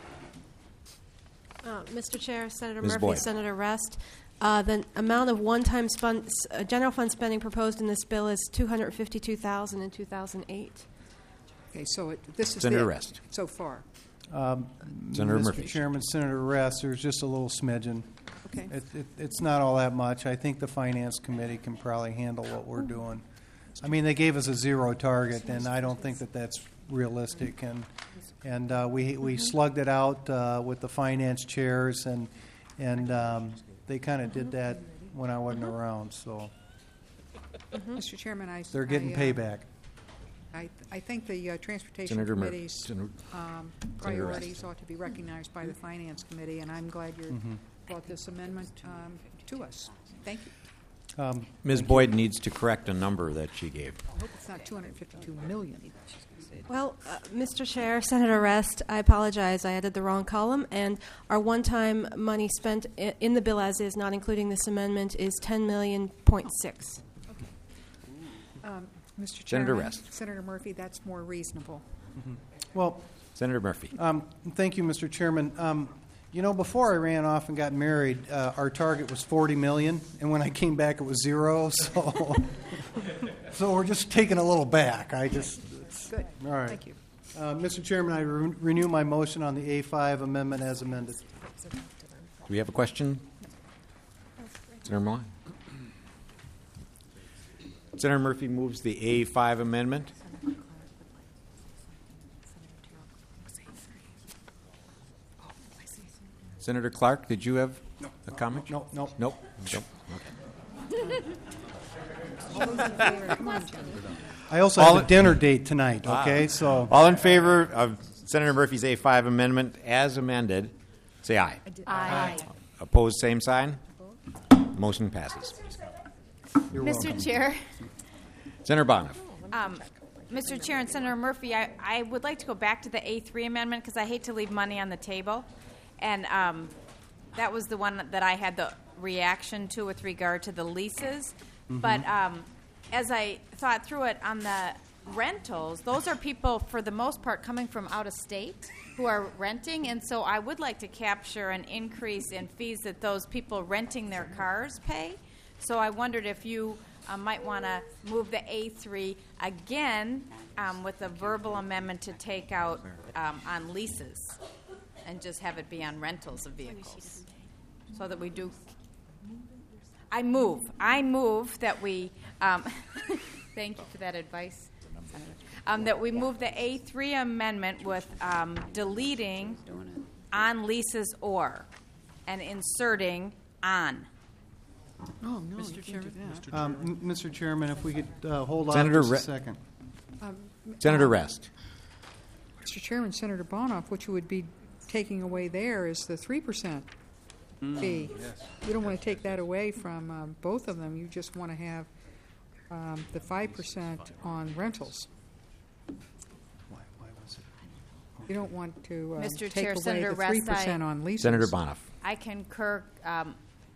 Uh, Mister Chair, Senator Miz Murphy, Boyd. Senator Rest, uh, the amount of one-time spun, uh, general fund spending proposed in this bill is two hundred fifty-two thousand dollars in two thousand eight. Okay, so it, this is Senator it Rest. so far. Um, Senator Mister Murphy. Chairman, Senator Rest, there's just a little smidgen. Okay. It, it, it's not all that much. I think the Finance Committee can probably handle what we're doing. I mean, they gave us a zero target, and I don't think that that's realistic. And and uh, we we slugged it out uh, with the finance chairs, and and um, they kind of did that when I wasn't around. So Mister Chairman, I they're getting I, uh, payback. I, I think the uh, Transportation Senator Mur- Committee's Senator- um, Senator Rest. priorities ought to be recognized by the Finance Committee, and I'm glad you Mhm. brought this amendment um, to us. Thank you. Um, Miz Boyd needs to correct a number that she gave. I hope it's not two hundred fifty-two million. Well, uh, Mister Chair, Senator Rest, I apologize. I added the wrong column, and our one-time money spent i- in the bill as is, not including this amendment, is ten million point six. Um, Mister Senator Chairman, Rest. Senator Murphy, that's more reasonable. Well, Senator Murphy. Um, thank you, Mister Chairman. Um, you know, before I ran off and got married, uh, our target was forty million, and when I came back, it was zero. So, so we're just taking a little back. I just it's, Good. all right. Thank you. Uh, Mister Chairman, I re- renew my motion on the A five amendment as amended. Do we have a question? Senator Malloy. Senator Murphy moves the A five amendment. Senator Clark, did you have a comment? No, no. Nope. Nope. Okay. I also All have a in- dinner date tonight, okay? Ah. So, all in favor of Senator Murphy's A five amendment as amended, say aye. Aye. Opposed, same sign. Motion passes. you're Mister welcome. Chair, Senator Bonner. um, Mister Chair and Senator Murphy, I, I would like to go back to the A three amendment because I hate to leave money on the table. And um, that was the one that I had the reaction to with regard to the leases. Mhm. But um, as I thought through it on the rentals, those are people, for the most part, coming from out of state who are renting. And so I would like to capture an increase in fees that those people renting their cars pay. So I wondered if you uh, might want to move the A three again um, with a verbal amendment to take out um, on leases and just have it be on rentals of vehicles, so that we do. I move. I move that we. Um, thank you for that advice, Senator. Um, that we move the A three amendment with um, deleting on leases or, and inserting on. Oh, no, Mister you can't do Chairman? that. Um, M- Mister Chairman, if we could uh, hold on Senator just a Re- second. Um, Senator um, Rest. Mister Chairman, Senator Bonoff, what you would be taking away there is the three percent fee. yes. You don't want to take that away from um, both of them. You just want to have um, the five percent on rentals. You don't want to um, Mister take Chair, away Senator the Rest, three percent I- on leases. Senator Bonoff. I concur. Um,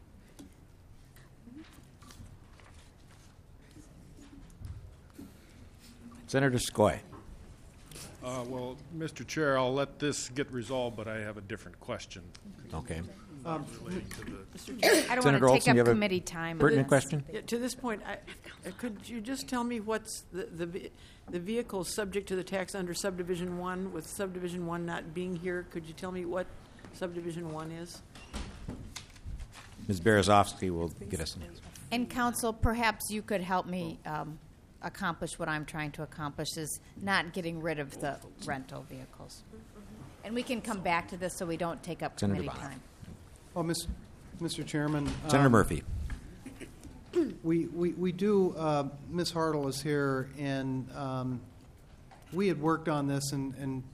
Senator Skoye. Uh, well, Mister Chair, I'll let this get resolved, but I have a different question. Okay. Um, relating to the- I don't Senator want to take Olson, up you have a committee time. on pertinent this. question? Yeah, to this point, I, uh, could you just tell me what's the, the, ve- the vehicle subject to the tax under subdivision one, with subdivision one not being here? Could you tell me what subdivision one is? Miz Berezovsky will get us. And counsel, perhaps you could help me um, accomplish what I'm trying to accomplish, is not getting rid of the rental vehicles. And we can come back to this so we don't take up Senator committee Bonner. time. Well, Miz Mister Chairman. Senator um, Murphy. We, we, we do, uh, Miz Hartle is here, and um, we had worked on this, and, and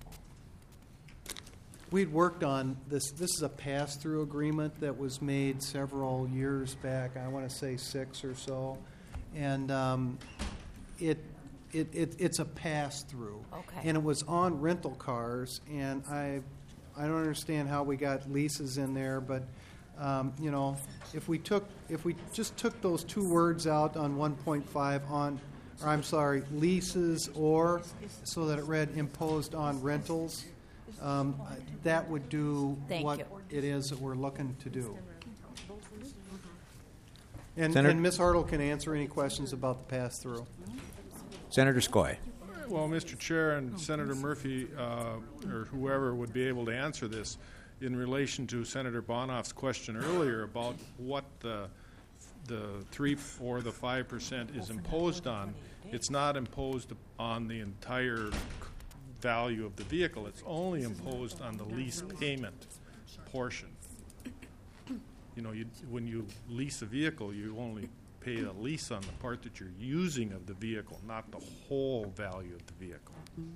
we'd worked on this. This is a pass-through agreement that was made several years back, I want to say six or so. And um, it, it, it it's a pass-through. Okay. And it was on rental cars, and I, I don't understand how we got leases in there, but um, you know, if we took, if we just took those two words out on one point five on, or I'm sorry, leases or, so that it read imposed on rentals, um, that would do Thank what you. it is that we're looking to do. And, Senator- and Miz Hartle can answer any questions about the pass-through. Senator Skoye. Well, Mister Chair and Senator Murphy, uh, or whoever would be able to answer this, in relation to Senator Bonoff's question earlier about what the the three or the five percent is imposed on, it's not imposed on the entire value of the vehicle. It's only imposed on the lease payment portion. You know, you, when you lease a vehicle, you only pay a lease on the part that you're using of the vehicle, not the whole value of the vehicle.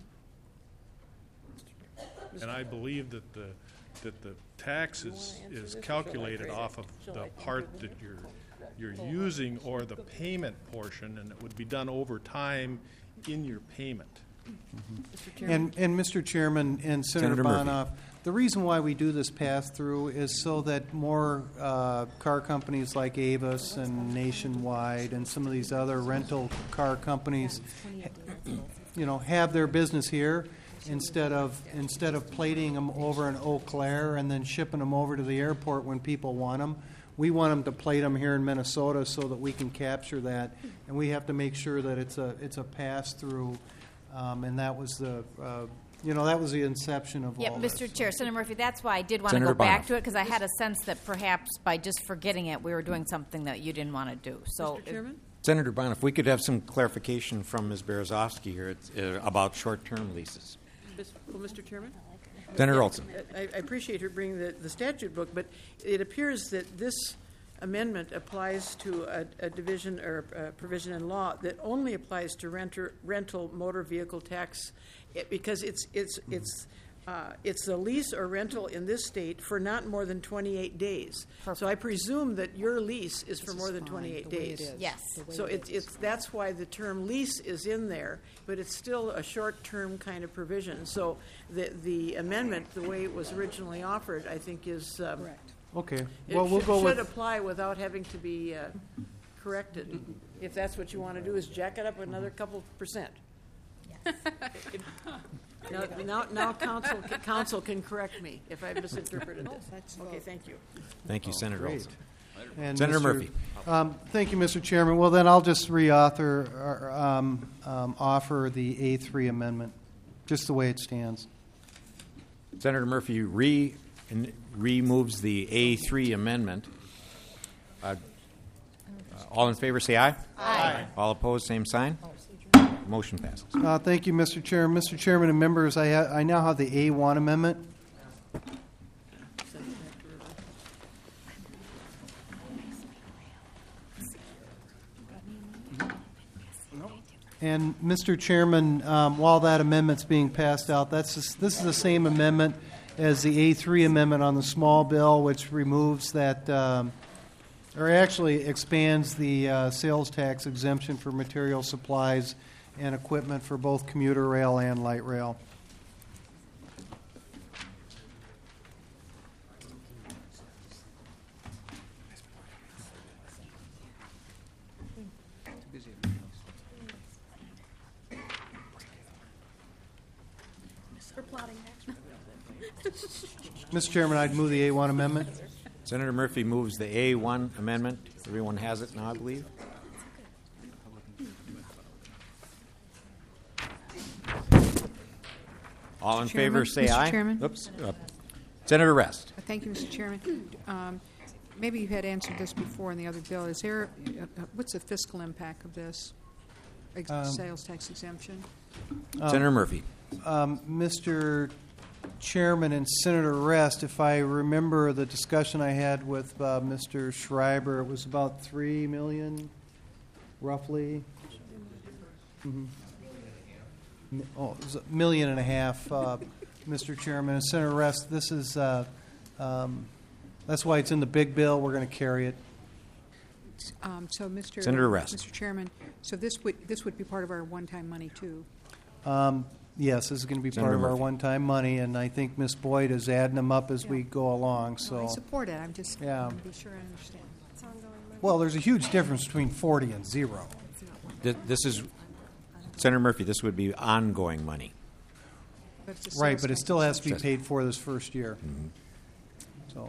And I believe that the that the tax is, is calculated off of the part that you're you're using or the payment portion, and it would be done over time in your payment. And, and Mister Chairman and Senator, Senator Murphy. Bonoff, the reason why we do this pass-through is so that more uh, car companies like Avis and Nationwide and some of these other rental car companies, you know, have their business here instead of instead of plating them over in Eau Claire and then shipping them over to the airport when people want them. We want them to plate them here in Minnesota so that we can capture that, and we have to make sure that it's a it's a pass-through. Um, and that was the uh, you know, that was the inception of Yeah, all Mister this. Chair, Senator Murphy, that's why I did want to Senator go back Bonoff. to it, because I had a sense that perhaps by just forgetting it, we were doing something that you didn't want to do. So, Mister Chairman? Senator Bond, if we could have some clarification from Miz Berezovsky here it's, uh, about short-term leases. Mis- Well, Mister Chairman? Senator Olson. I, I appreciate her bringing the, the statute book, but it appears that this amendment applies to a, a division or a provision in law that only applies to renter, rental motor vehicle tax, it, because it's it's it's uh, it's the lease or rental in this state for not more than twenty-eight days. So I presume that your lease is for more than twenty-eight days. yes. So it's, it's, that's why the term lease is in there, but it's still a short-term kind of provision. So the, the amendment, the way it was originally offered, I think is. um, Correct. Okay. It Well, we'll should- go should with. apply without having to be uh, corrected. If that's what you want to do, is jack it up another couple percent. Now, now, now council, council can correct me if I've misinterpreted this. Okay, thank you. Thank you, Senator Great. Olson. And Senator Mister Murphy. Um, thank you, Mister Chairman. Well, then I'll just reauthor, or, um, um, offer the A three amendment, just the way it stands. Senator Murphy re, in, removes the A three amendment. Uh, uh, all in favor say aye. Aye. All opposed, same sign. Motion passes. Uh, thank you, Mister Chair. Mister Chairman and members, I, ha- I now have the A one amendment. And, Mister Chairman, um, while that amendment's being passed out, that's the- this is the same amendment as the A three amendment on the small bill, which removes that, um, or actually expands the uh, sales tax exemption for material supplies and equipment for both commuter rail and light rail. We're plotting next. Mister Chairman, I'd move the A one amendment. Senator Murphy moves the A one amendment. Everyone has it now, I believe. All in favor, Chairman, say Mister aye. Chairman? Oops. Uh, Senator Rest. Thank you, Mister Chairman. Um, maybe you had answered this before in the other bill. Is there, uh, uh, what's the fiscal impact of this ex- Um, sales tax exemption? Senator Murphy. Um, Mister Chairman and Senator Rest, if I remember the discussion I had with uh, Mister Schreiber, it was about three million, roughly. Mhm. Mi- Oh, it was a million and a half, uh, Mister Chairman and Senator Rest. This is uh, um, that's why it's in the big bill. We're going to carry it. Um, so, Mister Senator Rest. Mister Chairman, so this would this would be part of our one-time money too. Um, yes, this is going to be part Senator of our Murphy. one-time money, and I think Miz Boyd is adding them up as we go along. So. No, I support it. I'm just Yeah. want to be sure I understand. It's ongoing money. Well, there's a huge difference between forty and zero. Th- This is, Senator Murphy, this would be ongoing money. But it's a Right, sales but it tax still has to be exemption. paid for this first year. So,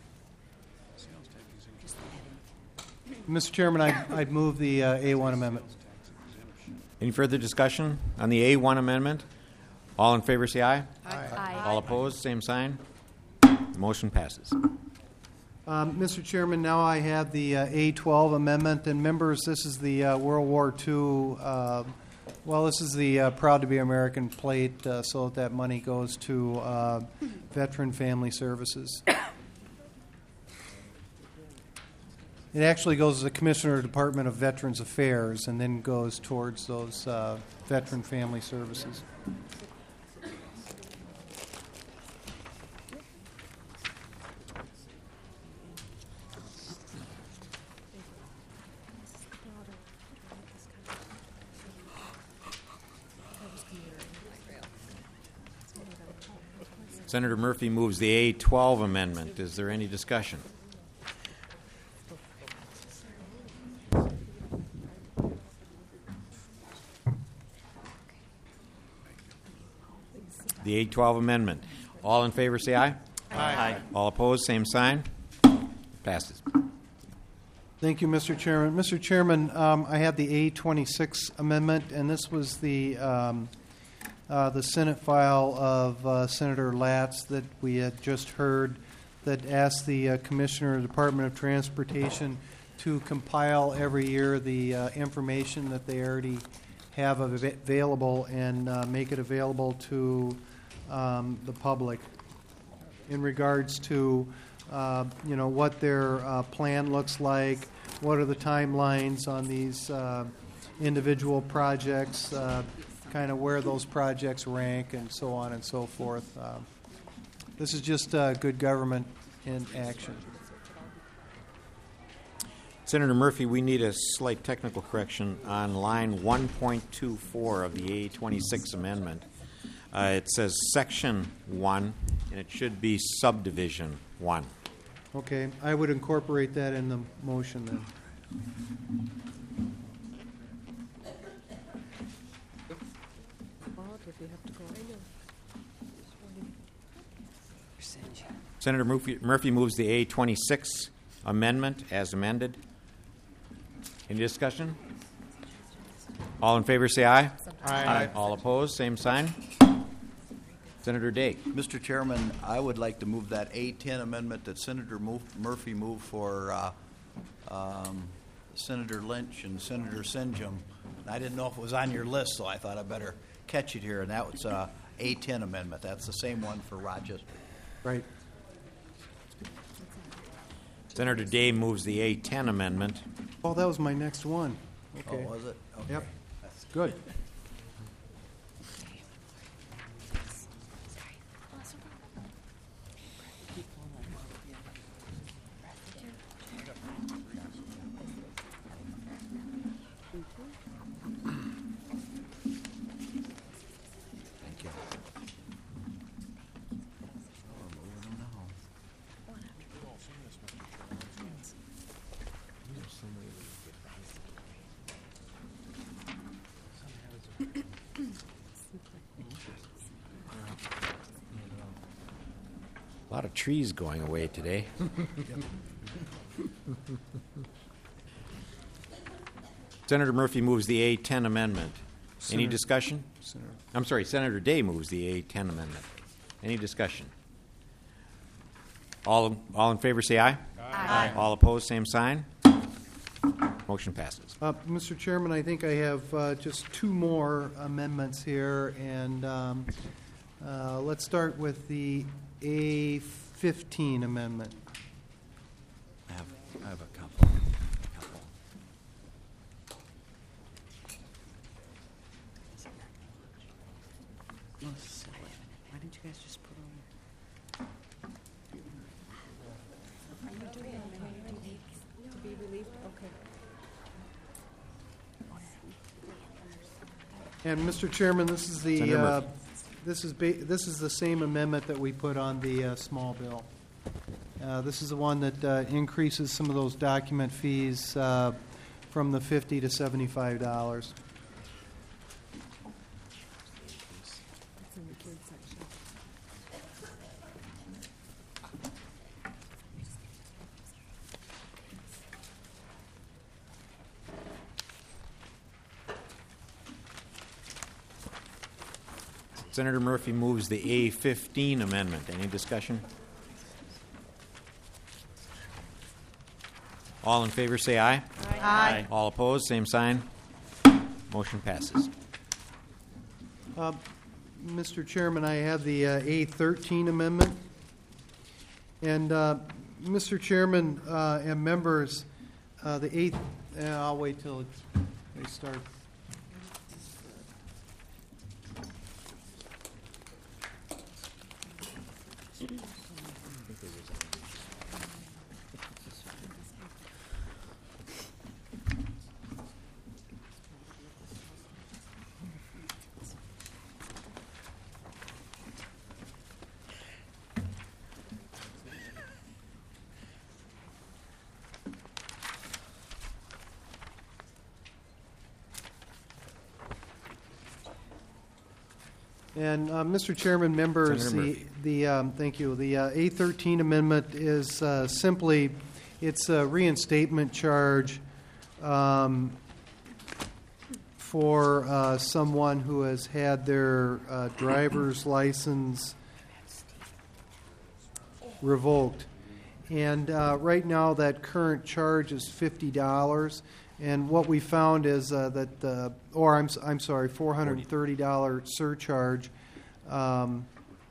Mister Chairman, I'd, I'd move the uh, A one amendment. Any further discussion on the A one amendment? All in favor say aye. Aye. All opposed, same sign. The motion passes. Um, Mister Chairman, now I have the uh, A twelve amendment, and members, this is the uh, World War Two, uh, well, this is the uh, Proud to be American plate, uh, so that that money goes to uh, Veteran Family Services. It actually goes to the Commissioner of the Department of Veterans Affairs and then goes towards those uh, Veteran Family Services. Senator Murphy moves the A twelve amendment. Is there any discussion? The A twelve amendment. All in favor say aye. Aye. All opposed, same sign. Passes. Thank you, Mister Chairman. Mister Chairman, um, I had the A twenty-six amendment, and this was the um, uh, the Senate file of uh, Senator Latz that we had just heard that asked the uh, Commissioner of the Department of Transportation to compile every year the uh, information that they already have av- available and uh, make it available to um, the public in regards to uh, you know what their uh, plan looks like, what are the timelines on these uh, individual projects, uh, kind of where those projects rank, and so on and so forth. Uh, this is just uh, good government in action. Senator Murphy, we need a slight technical correction on line one point two four of the A twenty-six amendment. Uh, it says section one, and it should be subdivision one. Okay, I would incorporate that in the motion then. Senator Murphy, Murphy moves the A twenty-six amendment as amended. Any discussion? All in favor say aye. Aye. Aye. All opposed, same sign. Senator Day. Mister Chairman, I would like to move that A ten amendment that Senator Mo- Murphy moved for uh, um, Senator Lynch and Senator Senjum. And I didn't know if it was on your list, so I thought I better catch it here. And that was uh, A ten amendment. That's the same one for Rochester. Right. Senator Day moves the A ten amendment. Oh, that was my next one. Okay. Oh, was it? Okay. Yep. That's good. Thank you. A lot of trees going away today. Senator Murphy moves the A ten amendment. Any Senator- discussion? Senator. I'm sorry, Senator Day moves the A ten amendment. Any discussion? All, all in favor say aye. Aye. All opposed, same sign. Motion passes. Uh, Mister Chairman, I think I have uh, just two more amendments here, and um, uh, let's start with the A fifteen amendment. I have, I have a couple. A couple. Why didn't you guys just put on? Are you doing it to be relieved? Okay. And Mister Chairman, this is the Senator uh, Murphy. this is ba- this is the same amendment that we put on the uh, small bill. Uh, this is the one that uh, increases some of those document fees uh, from the fifty to seventy-five dollars. It's in the kids section. Senator Murphy moves the A fifteen amendment. Any discussion? All in favor say aye. Aye. All opposed, same sign. Motion passes. Uh, Mister Chairman, I have the uh, A thirteen amendment. And, uh, Mister Chairman uh, and members, uh, the eighth, uh, I'll wait till it's, they start. And, uh, Mister Chairman, members, Senator the, Murphy. the um, thank you. The uh, A thirteen amendment is uh, simply, it's a reinstatement charge um, for uh, someone who has had their uh, driver's license revoked. And uh, right now, that current charge is fifty dollars. And what we found is uh, that, uh, or I'm s- I'm sorry, four hundred thirty dollars surcharge. Um,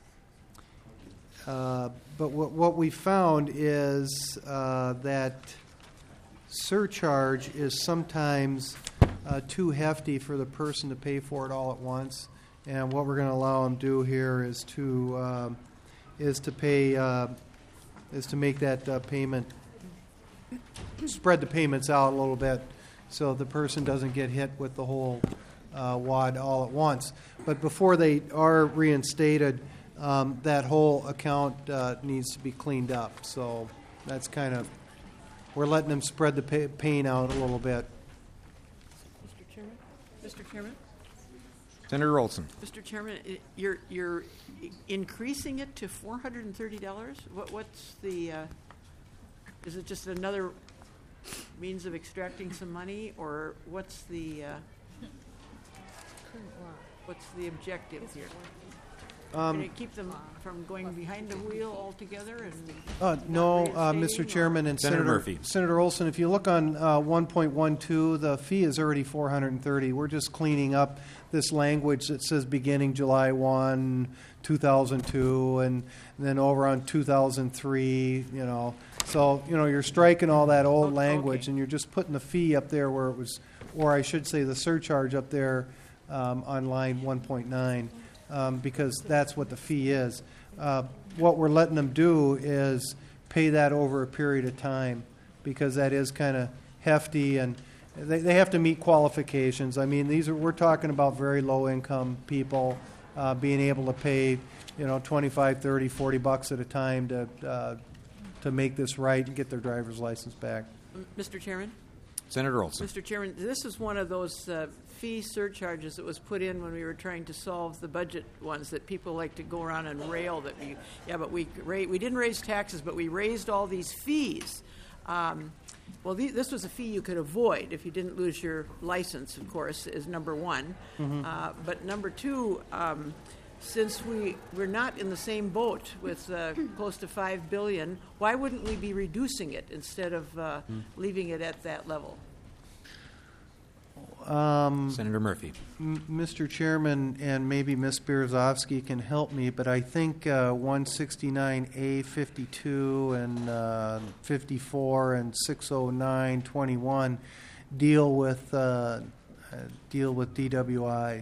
uh, but what what we found is uh, that surcharge is sometimes uh, too hefty for the person to pay for it all at once. And what we're going to allow them to do here is to um, is to pay uh, is to make that uh, payment, spread the payments out a little bit, so the person doesn't get hit with the whole uh, wad all at once. But before they are reinstated, um, that whole account uh, needs to be cleaned up. So that's kind of, we're letting them spread the pay, pain out a little bit. Mister Chairman? Mister Chairman? Senator Olson. Mister Chairman, i- you're, you're increasing it to four hundred and thirty dollars? What, what's the, uh, is it just another means of extracting some money, or what's the, uh, what's the objective here? Um, Can it keep them from going behind the wheel altogether and? Uh, no, not uh, reinstating, Mister or- Chairman and Senator Senator Murphy. Senator Olson, if you look on uh, one point one two, the fee is already four hundred thirty. We're just cleaning up this language that says beginning July first, two thousand two, and then over on two thousand three, you know. So, you know, you're striking all that old language, and you're just putting the fee up there where it was, or I should say the surcharge up there um, on line one point nine. Um, because that's what the fee is. Uh, what we're letting them do is pay that over a period of time, because that is kind of hefty, and they, they have to meet qualifications. I mean, these are, we're talking about very low income people uh, being able to pay, you know, twenty-five, thirty, forty bucks at a time to uh, to make this right and get their driver's license back. Mister Chairman? Senator Olson. Mister Chairman, this is one of those uh, fee surcharges that was put in when we were trying to solve the budget ones that people like to go around and rail that we, yeah, but we ra- we didn't raise taxes, but we raised all these fees. Um, well, the, this was a fee you could avoid if you didn't lose your license, of course, is number one. Mhm. Uh, but number two, um, since we, we're not in the same boat with uh, close to five billion dollars, why wouldn't we be reducing it instead of uh, Hmm. leaving it at that level? Um, Senator Murphy. M- Mister Chairman, and maybe Miz Berezovsky can help me, but I think uh, one sixty-nine A fifty-two and uh, fifty-four and six oh nine twenty-one deal with uh, uh, deal with D W I.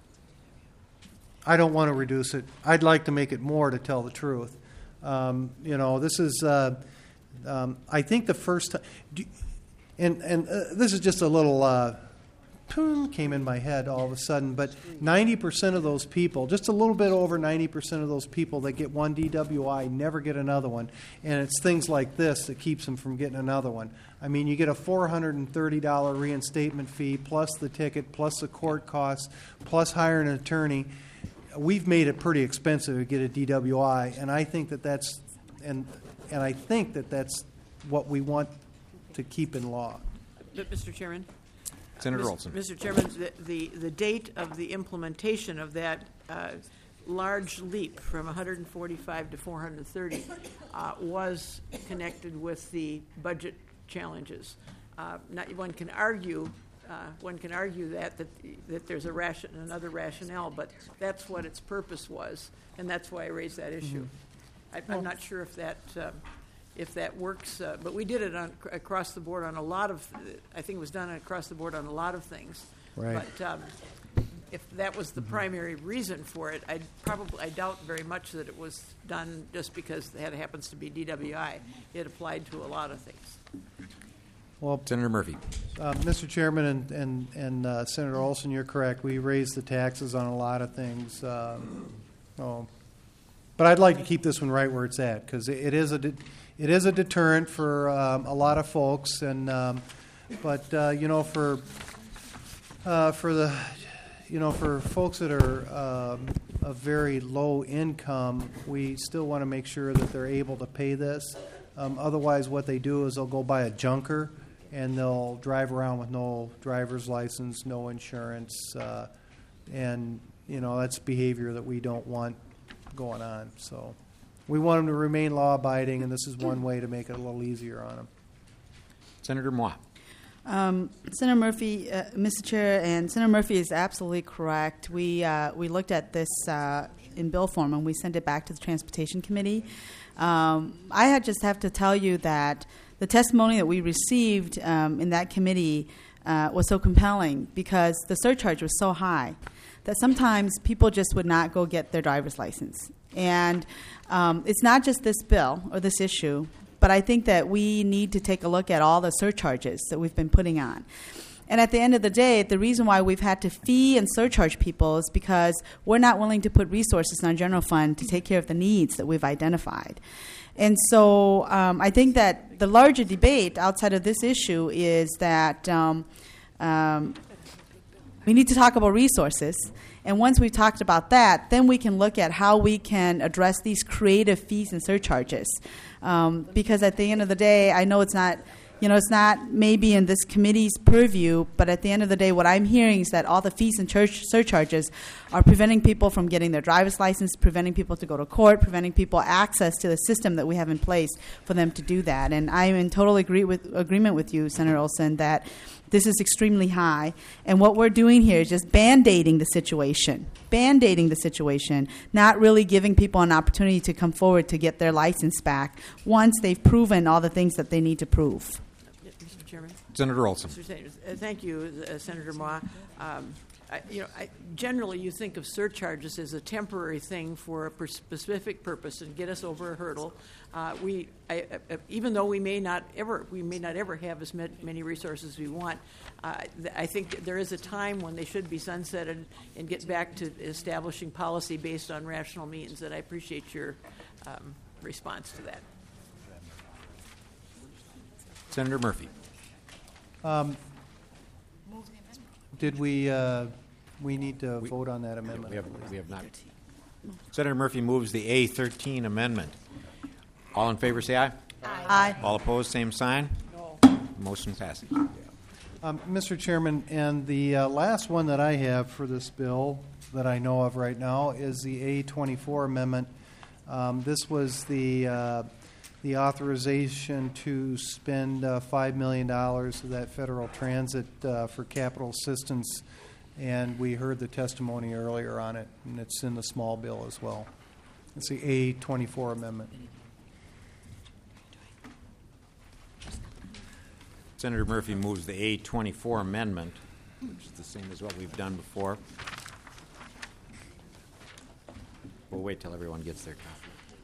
I don't want to reduce it. I'd like to make it more, to tell the truth. Um, you know, this is. Uh, um, I think the first time, and and uh, this is just a little. Uh, came in my head all of a sudden, but ninety percent of those people, just a little bit over ninety percent of those people that get one D W I never get another one. And it's things like this that keeps them from getting another one. I mean, you get a four hundred thirty dollars reinstatement fee, plus the ticket, plus the court costs, plus hiring an attorney. We've made it pretty expensive to get a D W I, and I think that that's, and, and I think that that's what we want to keep in law. But, Mister Chairman? Senator Mis- Olson. Mister Chairman, the, the, the date of the implementation of that uh, large leap from one hundred forty-five to four hundred thirty uh, was connected with the budget challenges. Uh, not, one can argue, uh, one can argue that, that that there's a ration, another rationale, but that's what its purpose was, and that's why I raised that issue. I, I'm not sure if that. Um, if that works, uh, but we did it on, across the board on a lot of, I think it was done across the board on a lot of things. Right. But um, if that was the primary reason for it, I probably, I doubt very much that it was done just because it happens to be D W I. It applied to a lot of things. Well, Senator Murphy. Uh, Mister Chairman and, and, and uh, Senator Olson, you're correct. We raised the taxes on a lot of things. Um, oh. But I'd like to keep this one right where it's at, because it, it is a de- it is a deterrent for um, a lot of folks. And um, but uh, you know, for uh, for the you know for folks that are um, of very low income, we still want to make sure that they're able to pay this. Um, otherwise, what they do is they'll go buy a junker, and they'll drive around with no driver's license, no insurance, uh, and, you know, that's behavior that we don't want going on. So we want them to remain law-abiding, and this is one way to make it a little easier on them. Senator Moore. Um, Senator Murphy, uh, Mister Chair, and Senator Murphy is absolutely correct. We uh, we looked at this uh, in bill form and we sent it back to the Transportation Committee. Um, I had just have to tell you that the testimony that we received um, in that committee uh, was so compelling because the surcharge was so high that sometimes people just would not go get their driver's license. And um, it's not just this bill or this issue, but I think that we need to take a look at all the surcharges that we've been putting on. And at the end of the day, the reason why we've had to fee and surcharge people is because we're not willing to put resources in our general fund to take care of the needs that we've identified. And so um, I think that the larger debate outside of this issue is that um, um, we need to talk about resources. And once we've talked about that, then we can look at how we can address these creative fees and surcharges. Um, because at the end of the day, I know it's not, you know, it's not maybe in this committee's purview, but at the end of the day, what I'm hearing is that all the fees and church surcharges are preventing people from getting their driver's license, preventing people to go to court, preventing people access to the system that we have in place for them to do that. And I'm in total agree with, agreement with you, Senator Olson, that this is extremely high. And what we're doing here is just Band-Aiding the situation, Band-Aiding the situation, not really giving people an opportunity to come forward to get their license back once they've proven all the things that they need to prove. Mister Chairman. Senator Olson. Mister Sanders, uh, thank you, uh, Senator Ma. Um, I, you know, I, generally, you think of surcharges as a temporary thing for a per- specific purpose and get us over a hurdle. Uh, we, I, I, even though we may not ever, we may not ever have as met, many resources as we want. Uh, th- I think that there is a time when they should be sunsetted and get back to establishing policy based on rational means. And I appreciate your um, response to that. Senator Murphy. Um, did we, uh, we need to We- vote on that amendment? We have, we have not. Senator Murphy moves the A thirteen amendment. All in favor, say aye. Aye. Aye. All opposed, same sign. Motion passes. Um, Mister Chairman, and the uh, last one that I have for this bill that I know of right now is the A twenty-four amendment. Um, this was the uh, the authorization to spend uh, five million dollars of that federal transit uh, for capital assistance, and we heard the testimony earlier on it, and it's in the small bill as well. It's the A twenty-four amendment. Senator Murphy moves the A twenty-four amendment, which is the same as what we've done before. We'll wait till everyone gets their copy.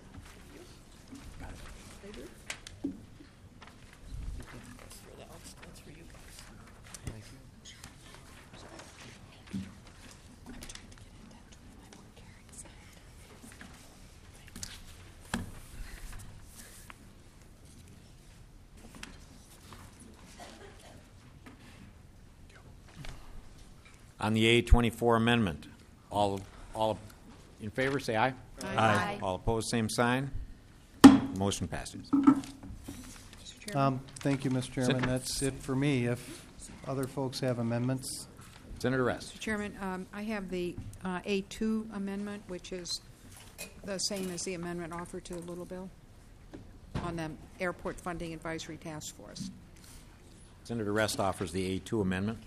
On the A twenty-four amendment, all all in favor, say aye. Aye. Aye. All opposed, same sign. Motion passes. Um, thank you, Mister Chairman. Sen- That's it for me. If other folks have amendments. Senator Rest. Mister Chairman, um, I have the uh, A two amendment, which is the same as the amendment offered to the Little Bill on the Airport Funding Advisory Task Force. Senator Rest offers the A two amendment.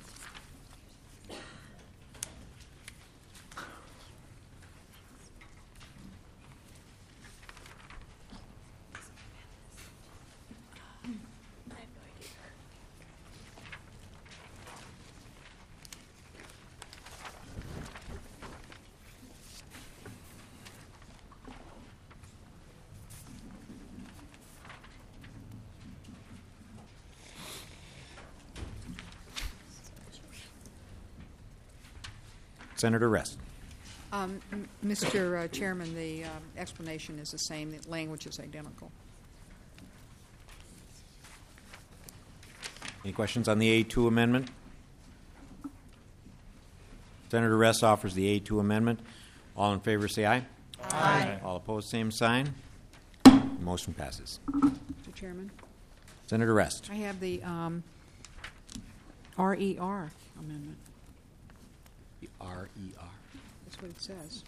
Senator Rest. Um, m- Mister Uh, Chairman, the um, explanation is the same. The language is identical. Any questions on the A two amendment? Senator Rest offers the A two amendment. All in favor, say aye. Aye. All opposed, same sign. Motion passes. Mister Chairman, Senator Rest. I have the um, R E R amendment. The R E R. That's what it says.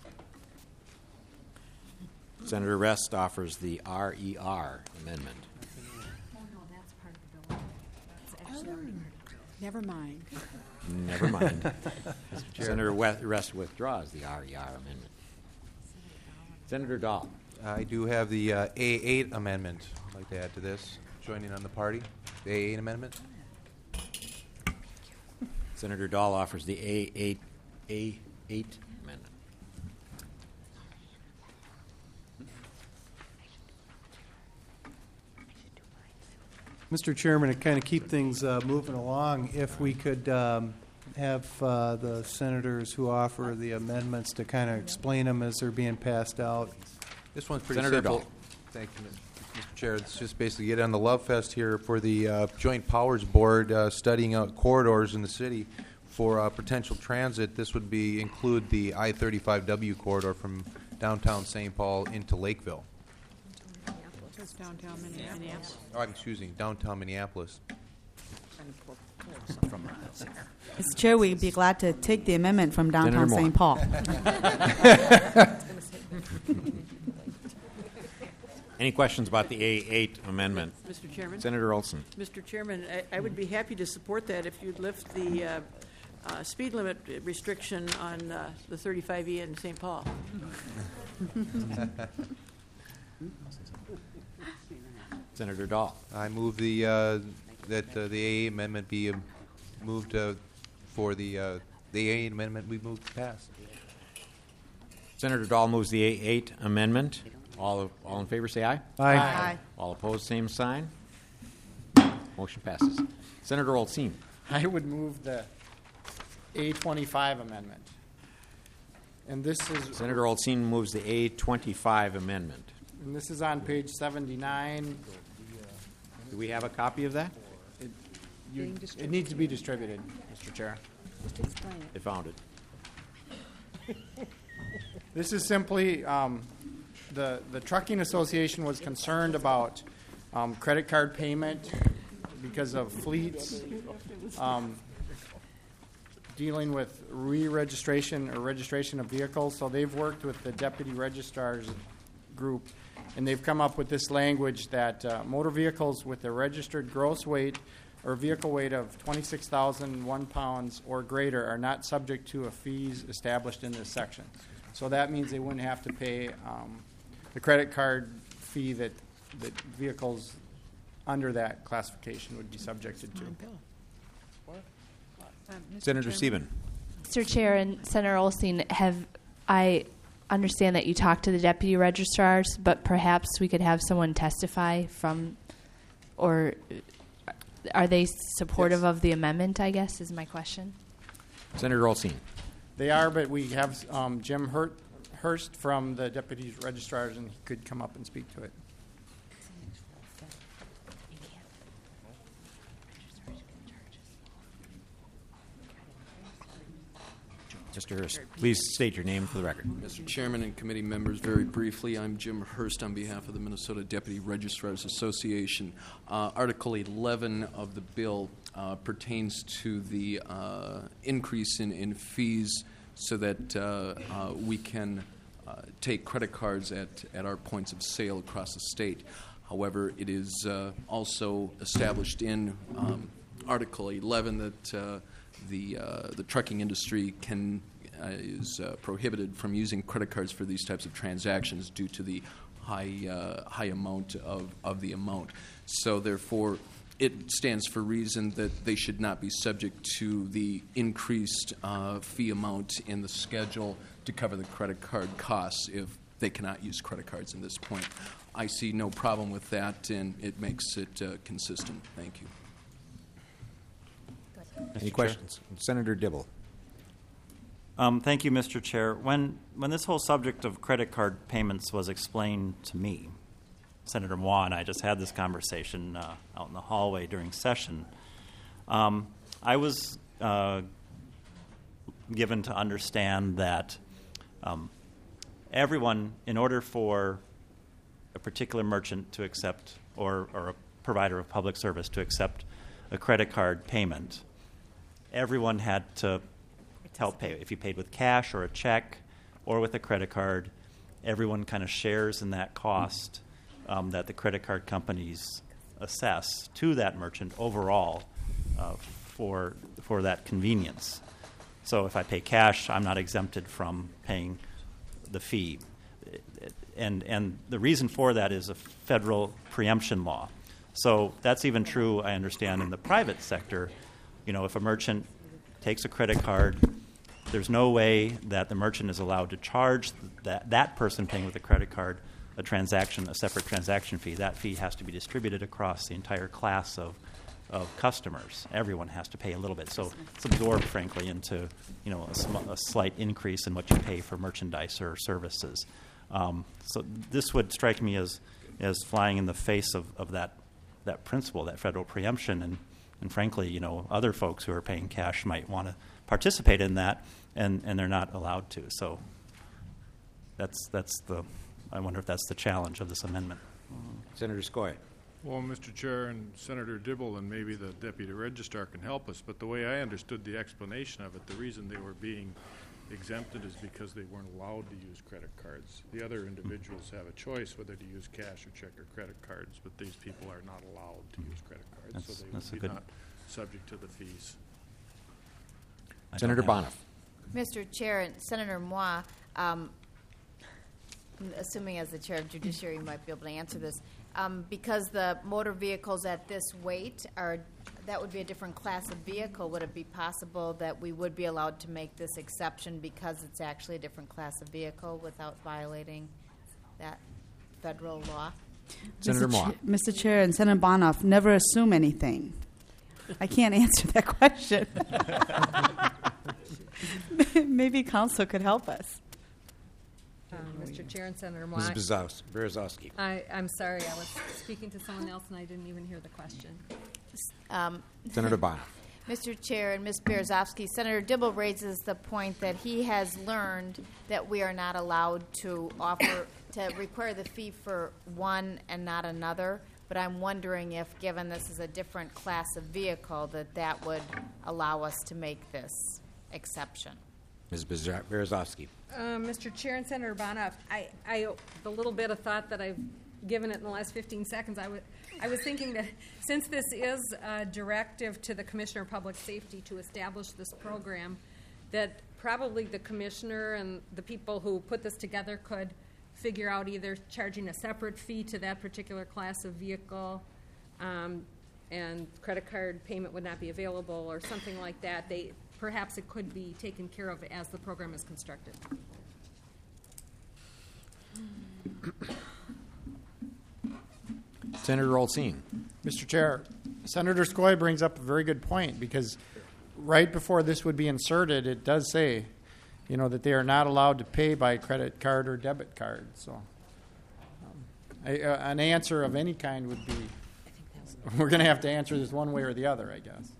Senator Rest offers the R E R amendment. Oh, no, that's part of the bill. That's actually already part of the bill. Never mind. Never mind. Senator We- Rest withdraws the R E R amendment. Senator Dahl. I do have the uh, A eight amendment I'd like to add to this, joining on the party. The A eight amendment. Senator Dahl offers the A eight A eight amendment. Mister Chairman, to kind of keep things uh, moving along, if we could um, have uh, the senators who offer the amendments to kind of explain them as they're being passed out. This one's pretty Senator simple. Dahl. Thank you, Mister Chair. It's just basically get on the love fest here for the uh, Joint Powers Board uh, studying out corridors in the city for uh, potential transit. This would be include the I thirty-five W corridor from downtown Saint Paul into Lakeville. It's downtown Minneapolis. Oh, excuse me, downtown Minneapolis. Mister Chair, we'd be glad to take the amendment from downtown Senator Saint Paul. Any questions about the A eight amendment? Mister Chairman? Senator Olson. Mister Chairman, I, I would be happy to support that if you'd lift the uh, uh, speed limit restriction on uh, the thirty-five E in Saint Paul. Senator Dahl. I move the uh, that uh, the A eight amendment be um, moved uh, for the uh, the A eight amendment we moved to pass. Senator Dahl moves the A eight amendment. All all in favor say aye. Aye. Aye. All opposed, same sign. Motion passes. Senator Olsen. I would move the A twenty-five amendment. And this is Senator Olsen moves the A twenty-five amendment. and this is on page seventy-nine. Do we have a copy of that? It, you, it needs to be distributed, Mister Chair. I found it. This is simply um, the the Trucking Association was concerned about um, credit card payment because of fleets um, dealing with re-registration or registration of vehicles. So they've worked with the deputy registrars group, and they've come up with this language that uh, motor vehicles with a registered gross weight or vehicle weight of twenty-six thousand one pounds or greater are not subject to a fees established in this section. So that means they wouldn't have to pay um, the credit card fee that, that vehicles under that classification would be subjected to. Senator Sieben. Mister Chair and Senator Olsen, have I understand that you talked to the deputy registrars, but perhaps we could have someone testify from, or are they supportive Yes. of the amendment, I guess, is my question. Senator Olsen. They are, but we have um, Jim Hurt, Hurst from the deputy registrars, and he could come up and speak to it. Mister Hurst, please state your name for the record. Mister Chairman and committee members, very briefly, I'm Jim Hurst on behalf of the Minnesota Deputy Registrars Association. Uh, Article eleven of the bill uh, pertains to the uh, increase in, in fees so that uh, uh, we can uh, take credit cards at, at our points of sale across the state. However, it is uh, also established in um, Article eleven that uh, the uh, the trucking industry can uh, is uh, prohibited from using credit cards for these types of transactions due to the high uh, high amount of, of the amount. So therefore, it stands for reason that they should not be subject to the increased uh, fee amount in the schedule to cover the credit card costs if they cannot use credit cards in this point. I see no problem with that, and it makes it uh, consistent. Thank you. Any questions? Senator Dibble. Um, thank you, Mister Chair. When when this whole subject of credit card payments was explained to me, Senator Moore and I just had this conversation uh, out in the hallway during session. Um, I was uh, given to understand that um, everyone, in order for a particular merchant to accept, or, or a provider of public service to accept a credit card payment, everyone had to help pay. If you paid with cash or a check or with a credit card, everyone kind of shares in that cost um, that the credit card companies assess to that merchant overall uh, for for that convenience. So if I pay cash, I'm not exempted from paying the fee. And and the reason for that is a federal preemption law. So that's even true, I understand, in the private sector. You know, if a merchant takes a credit card, there's no way that the merchant is allowed to charge that, that person paying with a credit card a transaction, a separate transaction fee. That fee has to be distributed across the entire class of, of customers. Everyone has to pay a little bit. So it's absorbed, frankly, into, you know, a, sm- a slight increase in what you pay for merchandise or services. Um, so this would strike me as, as flying in the face of, of that, that principle, that federal preemption. And, and frankly, you know, other folks who are paying cash might want to participate in that, and, and they're not allowed to. So that's that's the. I wonder if that's the challenge of this amendment. Senator Skoye. Well, Mister Chair and Senator Dibble and maybe the Deputy Registrar can help us, but the way I understood the explanation of it, the reason they were being exempted is because they weren't allowed to use credit cards. The other individuals have a choice whether to use cash or check or credit cards, but these people are not allowed to use credit cards, That's- so they that's a would be good- not subject to the fees. I Senator don't have- Bonoff. Mister Chair and Senator Moi, um, assuming as the Chair of Judiciary you might be able to answer this, um, because the motor vehicles at this weight are, that would be a different class of vehicle, would it be possible that we would be allowed to make this exception because it's actually a different class of vehicle without violating that federal law? Senator Mister Moore. Ch- Mister Chair and Senator Bonoff, never assume anything. I can't answer that question. Maybe counsel could help us. Um, Mister Chair and Senator Moy. Miz Berzos- Berzowski. I, I'm sorry, I was speaking to someone else and I didn't even hear the question. Um, Senator Bonoff. Mister Chair and Miz Berezovsky, Senator Dibble raises the point that he has learned that we are not allowed to offer, to require the fee for one and not another. But I'm wondering if, given this is a different class of vehicle, that that would allow us to make this exception. Miz Bezer- Berezovsky. Uh, Mister Chair and Senator Bonoff, I, I, the little bit of thought that I've given it in the last fifteen seconds, I was, I was thinking that since this is a directive to the Commissioner of Public Safety to establish this program, that probably the Commissioner and the people who put this together could figure out either charging a separate fee to that particular class of vehicle, um, and credit card payment would not be available or something like that. They perhaps it could be taken care of as the program is constructed. Senator Olsine. Mister Chair, Senator Skoye brings up a very good point, because right before this would be inserted, it does say, you know, that they are not allowed to pay by credit card or debit card. So um, a, uh, an answer of any kind would be, we're going to have to answer this one way or the other, I guess.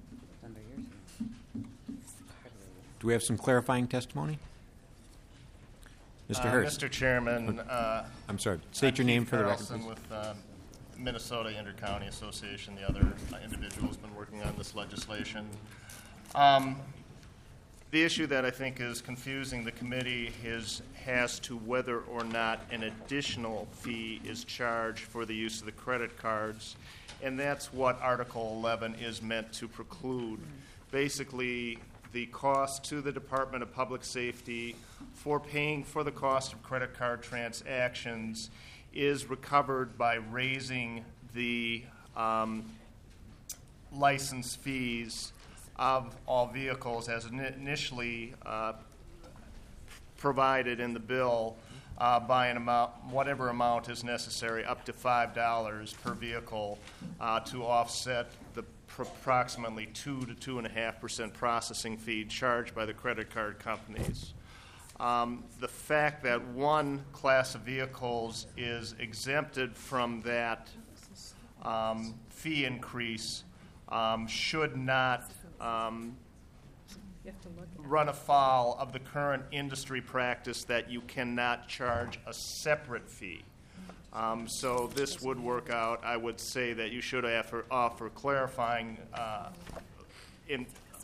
Do we have some clarifying testimony? Mister Uh, Hurst. Mister Chairman, uh, I'm sorry. State your I'm name Keith for the record, Carlson please. with uh, Minnesota Intercounty Association, the other uh, individual who's been working on this legislation. Um, the issue that I think is confusing the committee is has to whether or not an additional fee is charged for the use of the credit cards, and that's what Article eleven is meant to preclude. Basically, the cost to the Department of Public Safety for paying for the cost of credit card transactions is recovered by raising the um, license fees of all vehicles as initially uh, provided in the bill uh, by an amount, whatever amount is necessary, up to five dollars per vehicle uh, to offset the approximately two to two and a half percent processing fee charged by the credit card companies. Um, the fact that one class of vehicles is exempted from that um, fee increase um, should not um, You have to look at run afoul of the current industry practice that you cannot charge a separate fee. Um, so this would work out. I would say that you should offer, offer clarifying uh, in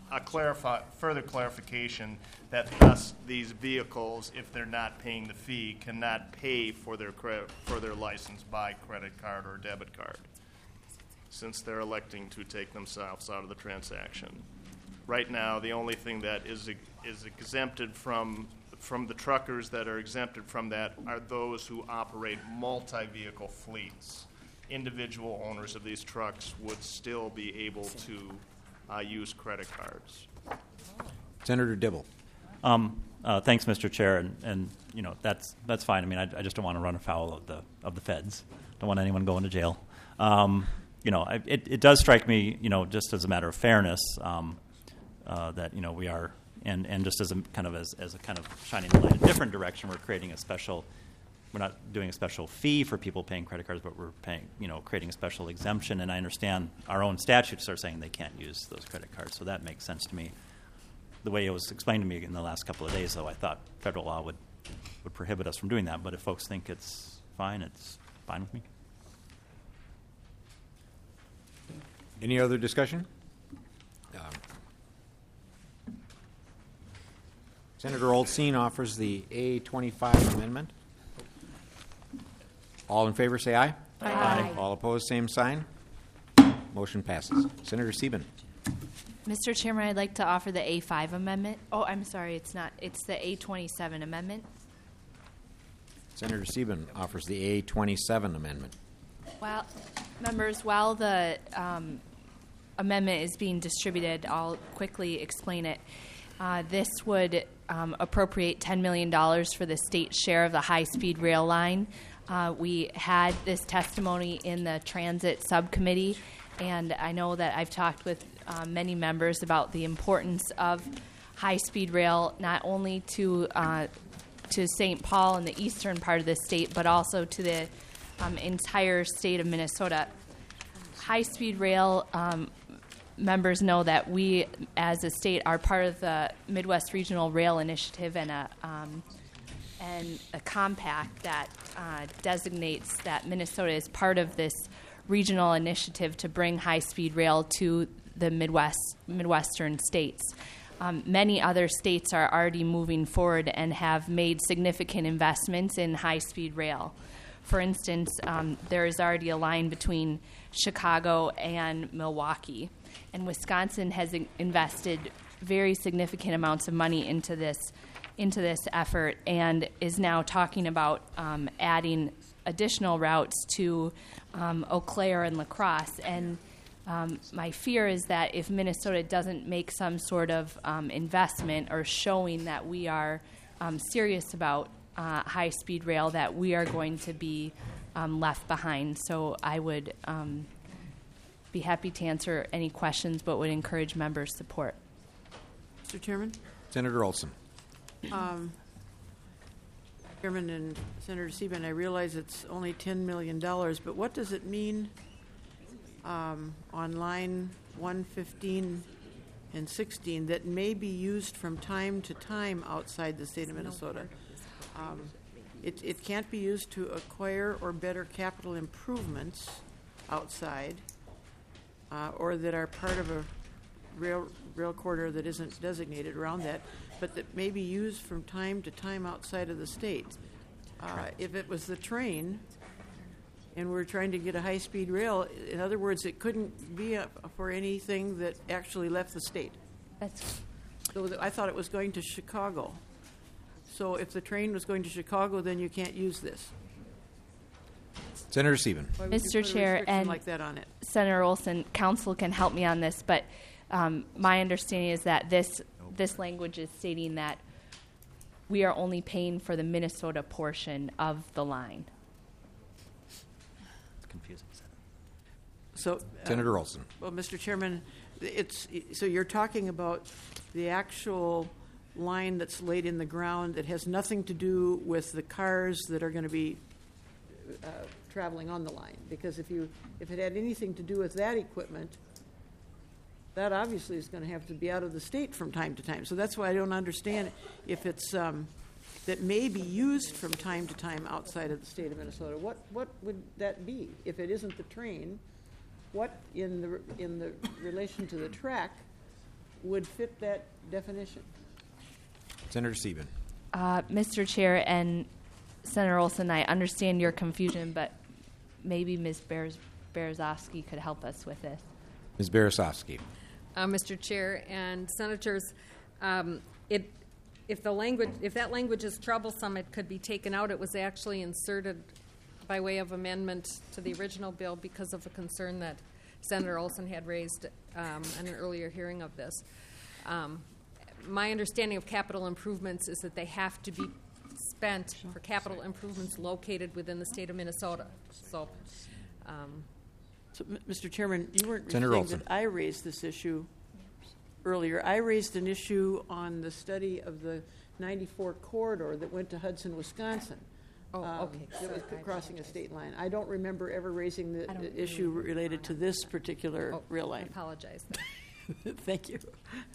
a clarify, further clarification that thus these vehicles, if they're not paying the fee, cannot pay for their credit, for their license by credit card or debit card, since they're electing to take themselves out of the transaction. Right now, the only thing that is is exempted from from the truckers that are exempted from that are those who operate multi-vehicle fleets. Individual owners of these trucks would still be able to uh, use credit cards. Senator Dibble. Um, uh, thanks, Mister Chair, and, and you know that's that's fine. I mean, I, I just don't want to run afoul of the of the feds. Don't want anyone going to jail. Um, you know, I, it it does strike me, you know, just as a matter of fairness, um, uh, that you know we are, and, and just as a kind of as, as a kind of shining the light in a different direction, we're creating a special. We're not doing a special fee for people paying credit cards, but we're paying, you know, creating a special exemption. And I understand our own statutes are saying they can't use those credit cards, so that makes sense to me. The way it was explained to me in the last couple of days, though, I thought federal law would, would prohibit us from doing that. But if folks think it's fine, it's fine with me. Any other discussion? Um, Senator Olsteen offers the A twenty-five amendment. All in favor, say aye. Aye. Aye. All opposed, same sign. Motion passes. Senator Sieben. Mister Chairman, I'd like to offer the A five amendment. Oh, I'm sorry, it's not. It's the A twenty-seven amendment. Senator Sieben offers the A twenty-seven amendment. Well, members, while the um, amendment is being distributed, I'll quickly explain it. Uh, this would um, appropriate ten million dollars for the state share of the high-speed rail line. Uh, we had this testimony in the Transit Subcommittee, and I know that I've talked with uh, many members about the importance of high-speed rail, not only to uh, to Saint Paul and the eastern part of the state, but also to the um, entire state of Minnesota. High-speed rail, um, members know that we, as a state, are part of the Midwest Regional Rail Initiative and a um, and a compact that uh, designates that Minnesota is part of this regional initiative to bring high-speed rail to the Midwest Midwestern states. Um, many other states are already moving forward and have made significant investments in high-speed rail. For instance, um, there is already a line between Chicago and Milwaukee, and Wisconsin has in- invested very significant amounts of money into this into this effort and is now talking about um, adding additional routes to um, Eau Claire and La Crosse. And um, my fear is that if Minnesota doesn't make some sort of um, investment or showing that we are um, serious about uh, high-speed rail, that we are going to be um, left behind. So I would um, be happy to answer any questions, but would encourage members' support. Mister Chairman? Senator Olson. Um, Chairman and Senator Sieben, I realize it's only ten million dollars, but what does it mean um, on line one fifteen and sixteen that may be used from time to time outside the state of Minnesota? Um, it, it can't be used to acquire or better capital improvements outside uh, or that are part of a rail, rail corridor that isn't designated around that, but that may be used from time to time outside of the state. Uh, if it was the train and we're trying to get a high-speed rail, in other words, it couldn't be a, for anything that actually left the state. That's so th- I thought it was going to Chicago. So if the train was going to Chicago, then you can't use this. Senator Sieben. Why would you Mister put a Chair restriction and like that on it? Senator Olson, council can help me on this, but um, my understanding is that this this language is stating that we are only paying for the Minnesota portion of the line. It's confusing. So, uh, Senator Olson. Well, Mister Chairman, it's so you're talking about the actual line that's laid in the ground that has nothing to do with the cars that are going to be uh, traveling on the line. Because if you if it had anything to do with that equipment, that obviously is going to have to be out of the state from time to time. So that's why I don't understand if it's um, that may be used from time to time outside of the state of Minnesota. What what would that be if it isn't the train? What in the in the relation to the track would fit that definition? Senator Sieben. Uh, Mister Chair and Senator Olson, I understand your confusion, but maybe Miz Beres- Berezovsky could help us with this. Miz Berezovsky. Uh, Mister Chair and Senators, um, it, if the language, if that language is troublesome, it could be taken out. It was actually inserted by way of amendment to the original bill because of a concern that Senator Olson had raised um, in an earlier hearing of this. Um, my understanding of capital improvements is that they have to be spent for capital improvements located within the state of Minnesota. So, um, So, M- Mister Chairman, you weren't Senator saying Olson. that I raised this issue earlier. I raised an issue on the study of the ninety-four corridor that went to Hudson, Wisconsin. Oh, um, okay. That was Sorry, I crossing a state line. I don't remember ever raising the, I don't the issue related to this particular Oh, rail I line. apologize. Thank you.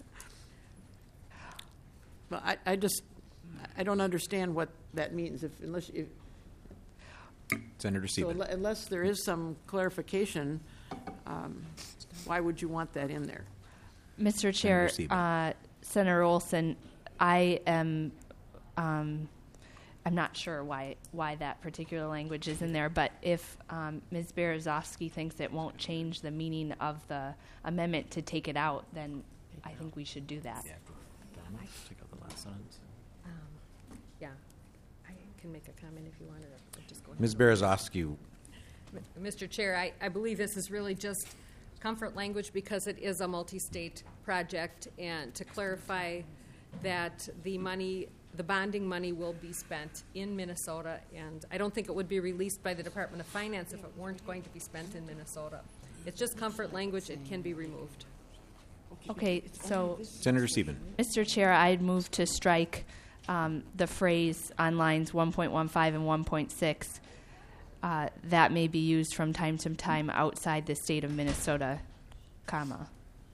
Well, I, I just, I don't understand what that means if, unless, if, Senator so Sieben. unle- unless there is some clarification, um, why would you want that in there? Mister Chair, Senator uh, Senator Olson, I am, um, I'm not sure why why that particular language is in there, but if um, Miz Berezovsky thinks it won't change the meaning of the amendment to take it out, then I think we should do that. Take out the last sentence. Um, yeah, I can make a comment if you wanted to. But just go ahead. Miz Berezovsky. M- Mister Chair, I, I believe this is really just comfort language because it is a multi-state project, and to clarify that the money, the bonding money will be spent in Minnesota, and I don't think it would be released by the Department of Finance if it weren't going to be spent in Minnesota. It's just comfort language. It can be removed. Okay, so Senator Sieben. Mister Chair, I'd move to strike um, the phrase on lines one point one five and one point six. Uh, that may be used from time to time outside the state of Minnesota, comma.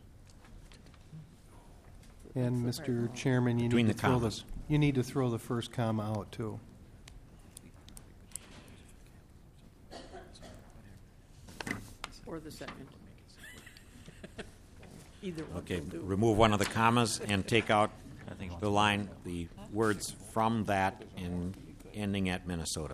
And Mister Chairman, you Between need to the throw the, commas. you need to throw the first comma out too. Or the second? Either one. Okay, will do. remove one of the commas and take out the line, the words from that and ending at Minnesota.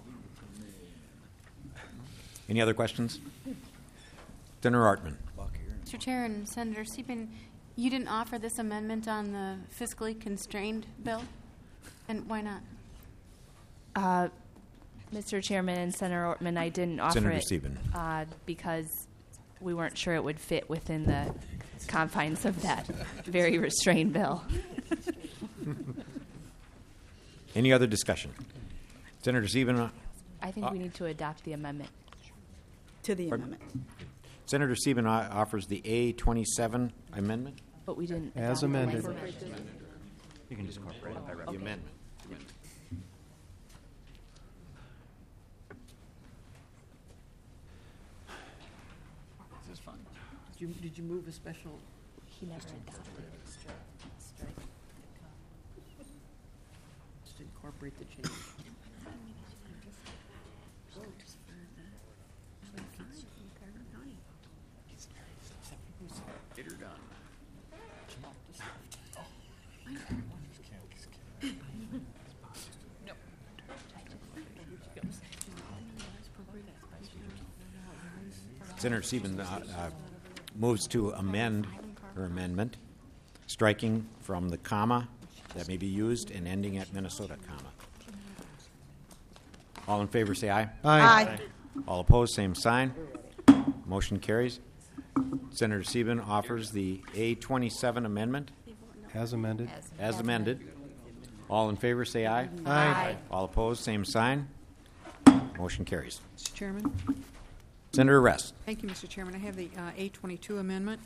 Any other questions? Senator Artman. Mister Chair and Senator Sieben, you didn't offer this amendment on the fiscally constrained bill, and why not? Uh, Mister Chairman and Senator Ortman, I didn't offer Senator it Sieben. uh, because we weren't sure it would fit within the confines of that very restrained bill. Any other discussion? Senator Sieben. I think we need to adopt the amendment. To the Pardon? amendment. Senator Sieben o- offers the A twenty-seven amendment. But we didn't. As adopt the amended. language. You can just incorporate it by The reference. amendment. This is fun. Did you, did you move a special? He never adopted it. Just incorporate the change. Get her done. Senator Sieben uh, uh, moves to amend her amendment, striking from the comma that may be used and ending at Minnesota, comma. All in favor, say aye. Aye. Aye. All opposed, same sign. Motion carries. Senator Sieben offers the A twenty-seven amendment As amended. as amended. All in favor, say aye. Aye. All opposed, same sign. Motion carries. Mister Chairman? Senator Rest. Thank you, Mister Chairman. I have the uh, A twenty-two amendment.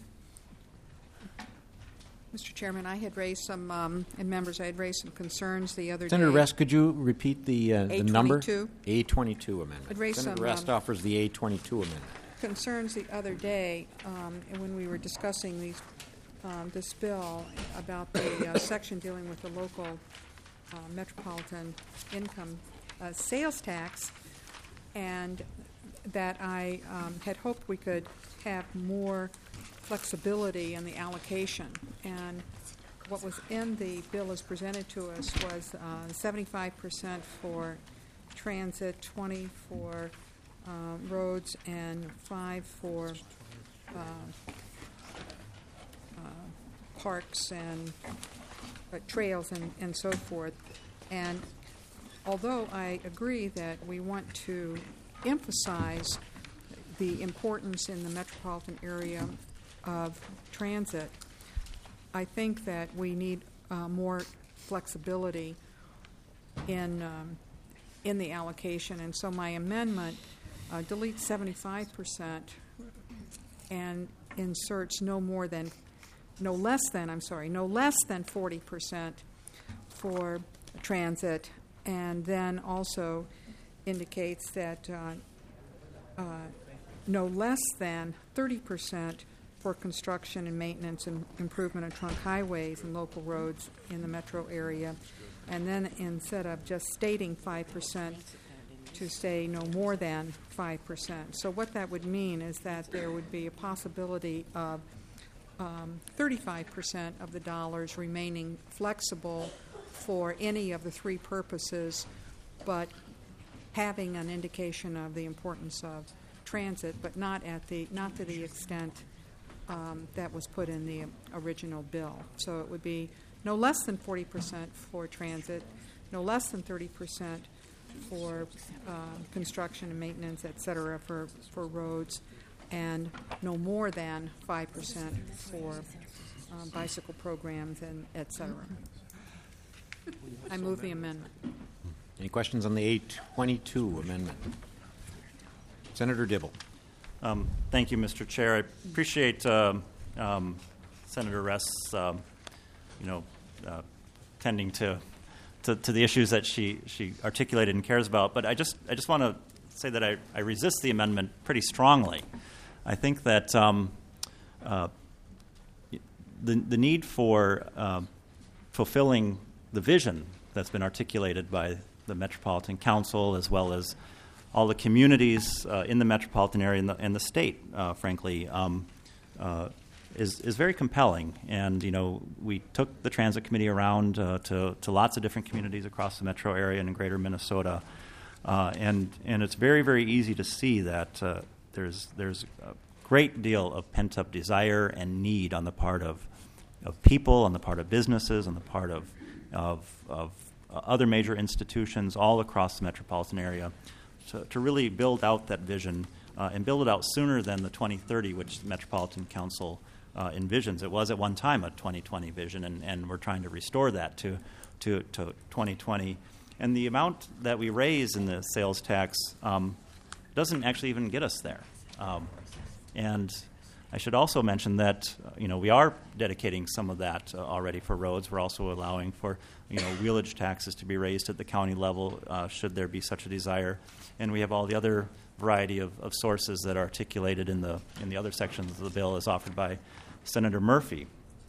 Mister Chairman, I had raised some, um, and members, I had raised some concerns the other Senator day. Rest, could you repeat the, uh, the number? A twenty-two. A twenty-two amendment. I'd raise Senator some, Rest um, offers the A twenty-two amendment. Concerns the other day, um, and when we were discussing these, um, this bill about the uh, section dealing with the local uh, metropolitan income uh, sales tax, and that I um, had hoped we could have more flexibility in the allocation. And what was in the bill as presented to us was uh, seventy-five percent for transit, twenty for uh, roads, and five for uh, uh, parks and uh, trails and, and so forth. And although I agree that we want to emphasize the importance in the metropolitan area of transit, I think that we need uh, more flexibility in um, in the allocation, and so my amendment uh, deletes seventy-five percent and inserts no more than, no less than, I'm sorry, no less than forty percent for transit, and then also indicates that uh, uh, no less than thirty percent for construction and maintenance and improvement of trunk highways and local roads in the metro area. And then instead of just stating five percent, to say no more than five percent. So what that would mean is that there would be a possibility of um, thirty-five percent of the dollars remaining flexible for any of the three purposes, but having an indication of the importance of transit, but not at the not to the extent um, that was put in the original bill. So it would be no less than forty percent for transit, no less than thirty percent for uh, construction and maintenance, et cetera, for, for roads, and no more than five percent for uh, bicycle programs and et cetera. I move the amendment. Any questions on the A twenty-two amendment? Senator Dibble. Um, thank you, Mister Chair. I appreciate um, um, Senator Rest's, um, you know, uh, tending to, to to the issues that she she articulated and cares about. But I just I just want to say that I, I resist the amendment pretty strongly. I think that um, uh, the the need for uh, fulfilling the vision that's been articulated by the Metropolitan Council, as well as all the communities uh, in the metropolitan area and the, and the state, uh, frankly, um, uh, is is very compelling. And you know, we took the transit committee around uh, to to lots of different communities across the metro area and in greater Minnesota, uh, and and it's very very easy to see that uh, there's there's a great deal of pent up desire and need on the part of of people, on the part of businesses, on the part of of, of uh, other major institutions all across the metropolitan area, to, to really build out that vision uh, and build it out sooner than the twenty thirty, which the Metropolitan Council uh, envisions. It was at one time a twenty twenty vision, and, and we're trying to restore that to, to, to twenty twenty. And the amount that we raise in the sales tax um, doesn't actually even get us there. Um, and I should also mention that uh, you know we are dedicating some of that uh, already for roads. We're also allowing for you know wheelage taxes to be raised at the county level uh, should there be such a desire, and we have all the other variety of, of sources that are articulated in the in the other sections of the bill as offered by Senator Murphy.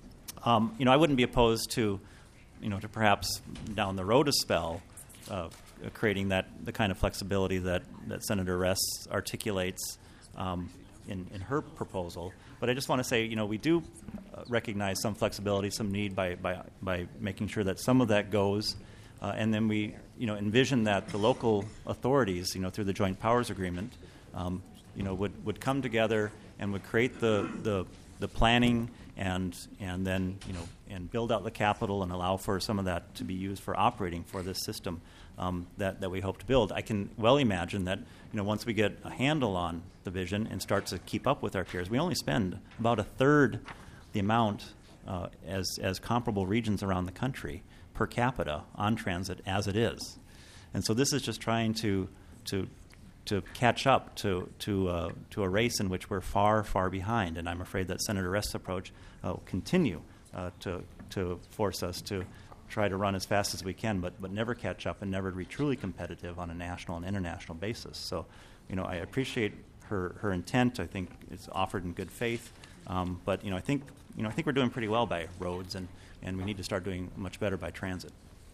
Um, you know I wouldn't be opposed to you know to perhaps down the road a spell uh, creating that the kind of flexibility that that Senator Rest articulates. Um, In, in her proposal, but I just want to say, you know, we do uh, recognize some flexibility, some need by, by by making sure that some of that goes, uh, and then we, you know, envision that the local authorities, you know, through the Joint Powers Agreement, um, you know, would, would come together and would create the, the the planning and and then you know and build out the capital and allow for some of that to be used for operating for this system um, that that we hope to build. I can well imagine that you know once we get a handle on the vision and start to keep up with our peers, we only spend about a third the amount uh, as as comparable regions around the country per capita on transit as it is, and so this is just trying to to. to catch up to to uh, to a race in which we're far, far behind. And I'm afraid that Senator Rest's approach uh, will continue uh, to to force us to try to run as fast as we can, but but never catch up and never be truly competitive on a national and international basis. So, you know, I appreciate her her intent. I think it's offered in good faith. Um, but you know, I think you know I think we're doing pretty well by roads, and, and we need to start doing much better by transit.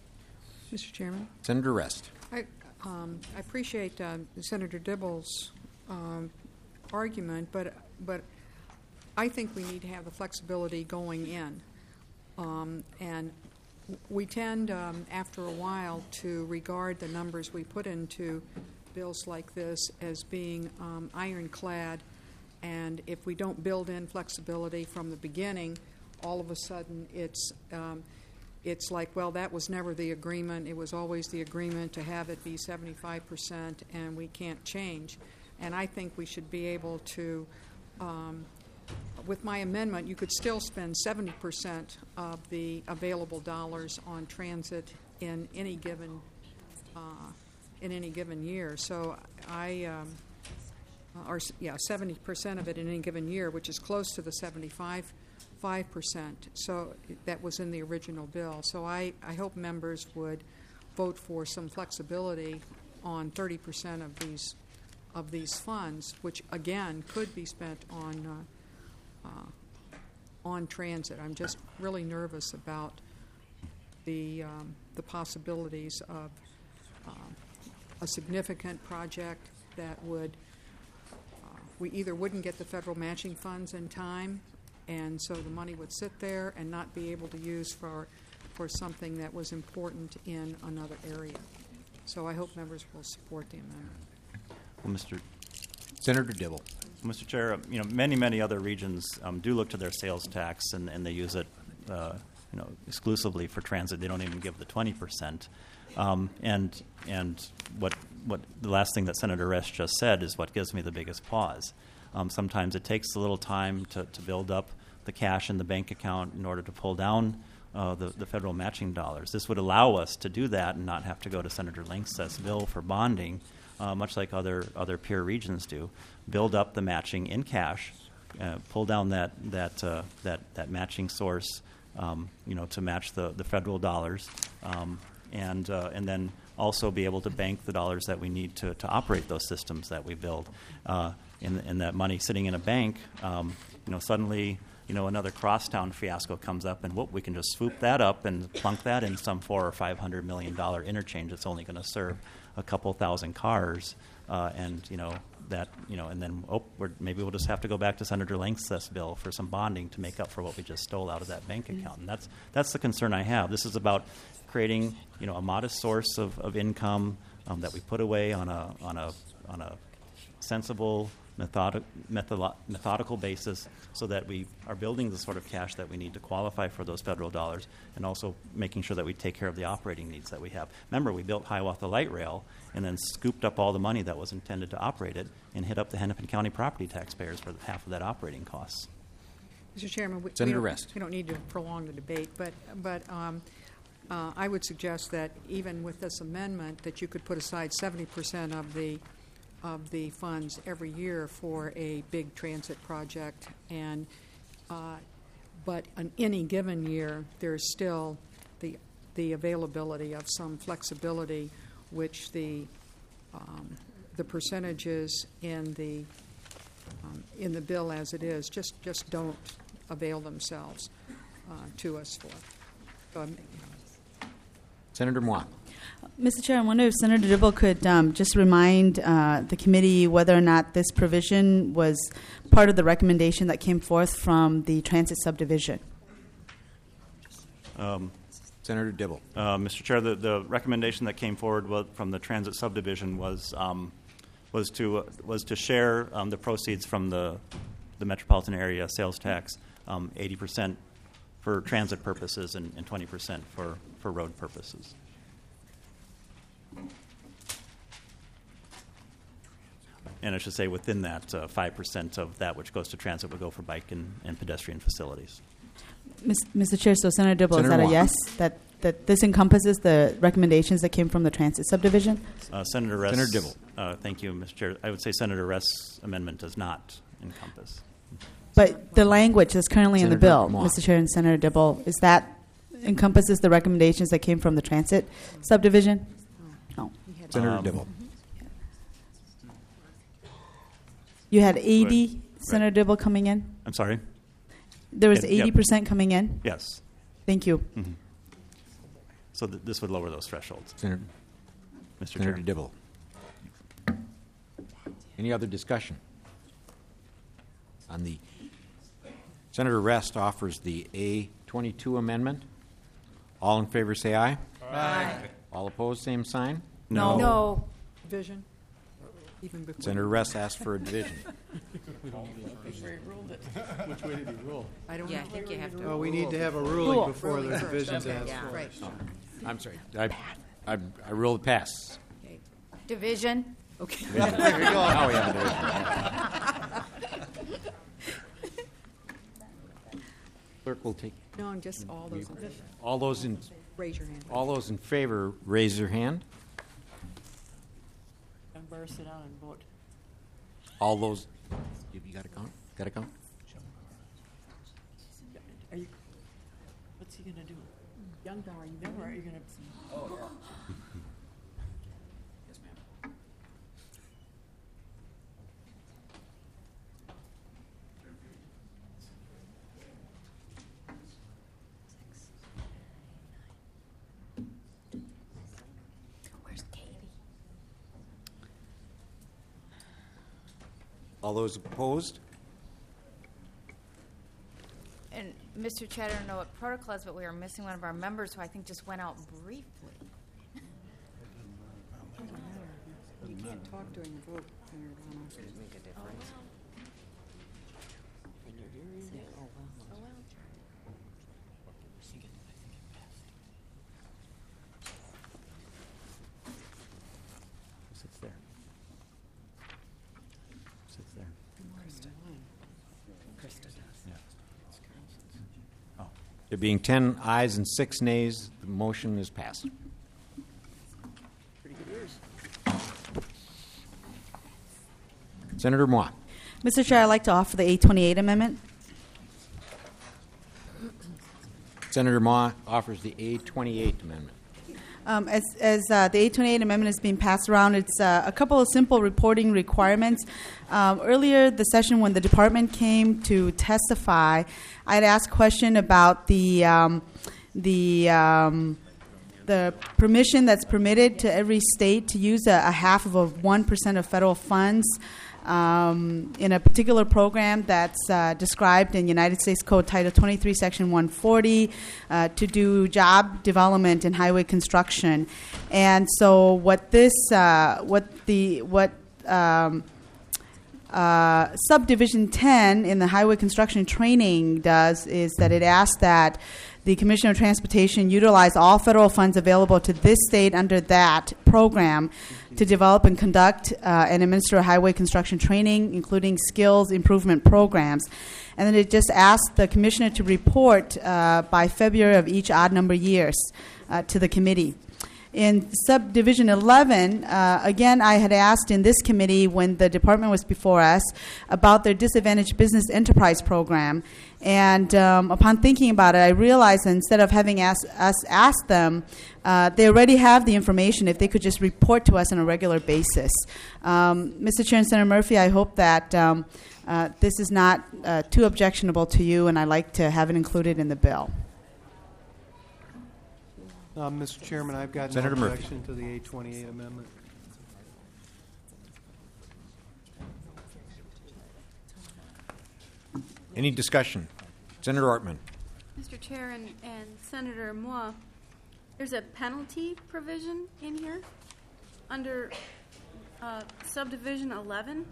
Mister Chairman, Senator Rest. I, um, I appreciate uh, Senator Dibble's um, argument, but but I think we need to have the flexibility going in. Um, and we tend, um, after a while, to regard the numbers we put into bills like this as being um, ironclad. And if we don't build in flexibility from the beginning, all of a sudden it's um, it's like, well, that was never the agreement. It was always the agreement to have it be seventy-five percent, and we can't change. And I think we should be able to, um, with my amendment, you could still spend seventy percent of the available dollars on transit in any given uh, in any given year. So I, um, or yeah, seventy percent of it in any given year, which is close to the seventy-five five percent. So that was in the original bill. So I, I hope members would vote for some flexibility on thirty percent of these of these funds, which again could be spent on uh, uh, on transit. I'm just really nervous about the um, the possibilities of uh, a significant project that would uh, we either wouldn't get the federal matching funds in time, and so the money would sit there and not be able to use for for something that was important in another area. So I hope members will support the amendment. Well, Mister Senator Dibble. Mister Chair, you know, many, many other regions um, do look to their sales tax, and, and they use it, uh, you know, exclusively for transit. They don't even give the twenty percent. Um, and and what what the last thing that Senator Resch just said is what gives me the biggest pause. Um, sometimes it takes a little time to, to build up the cash in the bank account in order to pull down uh, the, the federal matching dollars. This would allow us to do that and not have to go to Senator Langseth's bill for bonding, uh, much like other other peer regions do. Build up the matching in cash, uh, pull down that that uh, that that matching source, um, you know, to match the, the federal dollars, um, and uh, and then also be able to bank the dollars that we need to, to operate those systems that we build. Uh, in, in that money sitting in a bank, um, you know, suddenly, you know, another crosstown fiasco comes up, and whoop, we can just swoop that up and plunk that in some four or five hundred million dollar interchange that's only going to serve a couple thousand cars, uh, and you know that, you know, and then oh, we're, maybe we'll just have to go back to Senator Langseth's bill for some bonding to make up for what we just stole out of that bank account, and that's that's the concern I have. This is about creating, you know, a modest source of, of income um, that we put away on a on a on a sensible, methodic, method, methodical basis, so that we are building the sort of cash that we need to qualify for those federal dollars, and also making sure that we take care of the operating needs that we have. Remember, we built Hiawatha Light Rail and then scooped up all the money that was intended to operate it and hit up the Hennepin County property taxpayers for half of that operating costs. Mister Chairman, we, Senator we, don't, Rest. we don't need to prolong the debate, but but um, uh, I would suggest that even with this amendment, that you could put aside seventy percent of the of the funds every year for a big transit project, and uh, but in any given year, there's still the the availability of some flexibility, which the um, the percentages in the um, in the bill as it is just just don't avail themselves uh, to us for. So, um, Senator Moore. Mister Chair, I wonder if Senator Dibble could um, just remind uh, the committee whether or not this provision was part of the recommendation that came forth from the transit subdivision. Um, Senator Dibble. Uh, Mister Chair, the, the recommendation that came forward was, from the transit subdivision was um, was to uh, was to share um, the proceeds from the the metropolitan area sales tax, um, eighty percent for transit purposes and, and twenty percent for, for road purposes. And I should say within that, uh, five percent of that which goes to transit would go for bike and, and pedestrian facilities. Mister Chair, so Senator Dibble, Senator is that Moore. a yes? That, that this encompasses the recommendations that came from the transit subdivision? Uh, Senator Ress. Senator Dibble. Uh, thank you, Mister Chair. I would say Senator Ress' amendment does not encompass. But the language that's currently in the Senator bill, Moore. Mister Chair and Senator Dibble, is that encompasses the recommendations that came from the transit subdivision? No. Senator Um, Dibble. You had eighty, Senator Dibble, coming in? I'm sorry? There was Yeah, yeah. eighty percent coming in? Yes. Thank you. Mm-hmm. So th- this would lower those thresholds. Senator, Mister Senator Chair. Dibble. Any other discussion on the Senator Rest offers the A twenty-two amendment. All in favor say aye. Aye. All opposed, same sign. No. No. Division. Even before. Senator Rest asked for a division. Which way did he rule? I don't Yeah, know. I think you have to. Well, we need to have a ruling Rule. before the Ruling first. division's Okay, asked yeah. for. Right. I'm sorry. I, I, I rule the pass. Division. Okay. Division. There you go. Now we have a division. Clerk will take. No, I'm just all those. in- All those in. Raise your hand. All those in favor, raise your hand. I'm better sit down and vote. All those. You got to count. Got to count. Are you, what's he gonna do? Young guy, are you never, are you gonna? Oh, yeah. Yes, ma'am. Where's Katie? All those opposed? And Mister Chair, I don't know what protocol is, but we are missing one of our members who I think just went out briefly. You can't talk during the vote. Senator Bono. Make a difference. Who sits there? Who sits there? Krista does. Yeah. Oh. There being ten ayes and six nays, the motion is passed. Pretty good ears. Senator Moore. Mister Chair, I'd like to offer the A twenty-eight amendment. Senator Ma offers the A twenty-eight amendment. Um, as as uh, the A twenty-eight amendment is being passed around, it's uh, a couple of simple reporting requirements. Um, earlier the session when the department came to testify, I had asked a question about the um, the um, the permission that's permitted to every state to use a, a half of a one percent of federal funds um, in a particular program that's uh, described in United States Code Title twenty-three, Section one forty, uh, to do job development in highway construction. And so, what this, uh, what the, what um, uh, subdivision ten in the highway construction training does is that it asks that the Commissioner of Transportation utilize all federal funds available to this state under that program to develop and conduct uh, and administer highway construction training, including skills improvement programs. And then it just asks the Commissioner to report uh, by February of each odd number years uh, to the committee. In subdivision eleven, uh, again, I had asked in this committee when the department was before us about their disadvantaged business enterprise program. And um, upon thinking about it, I realized that instead of having ask, us ask them, uh, they already have the information if they could just report to us on a regular basis. Um, Mister Chair and Senator Murphy, I hope that um, uh, this is not uh, too objectionable to you, and I'd like to have it included in the bill. Uh, Mister Chairman, I've got Senator no Murphy. objection to the A twenty-eight amendment. Any discussion? Senator Ortman. Mister Chair and, and Senator Moore, there's a penalty provision in here under uh, subdivision eleven.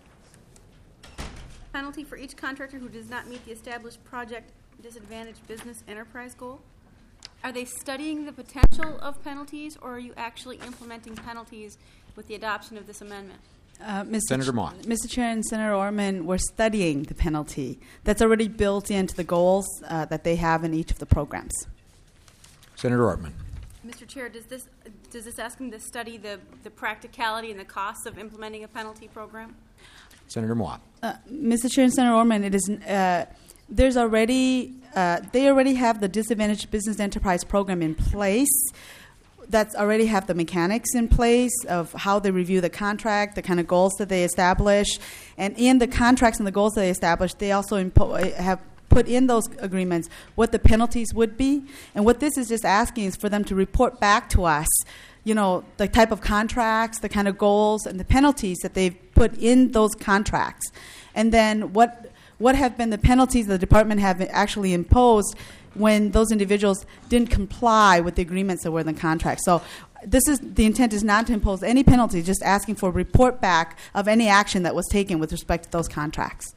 Penalty for each contractor who does not meet the established project disadvantaged business enterprise goal. Are they studying the potential of penalties, or are you actually implementing penalties with the adoption of this amendment? Uh, Mister Senator Ch- Mott. Mister Chair and Senator Orman, we're studying the penalty. That's already built into the goals uh, that they have in each of the programs. Senator Ortman. Mister Chair, does this does this ask them to study the, the practicality and the costs of implementing a penalty program? Senator Moore. Uh, Mister Chair and Senator Orman, it is uh, there's already uh, they already have the disadvantaged business enterprise program in place. That's already have the mechanics in place of how they review the contract, the kind of goals that they establish, and in the contracts and the goals that they establish, they also impo- have put in those agreements what the penalties would be. And what this is just asking is for them to report back to us, you know, the type of contracts, the kind of goals, and the penalties that they've put in those contracts. And then what what have been the penalties the department have actually imposed when those individuals didn't comply with the agreements that were in the contract. So this is the intent is not to impose any penalty, just asking for a report back of any action that was taken with respect to those contracts.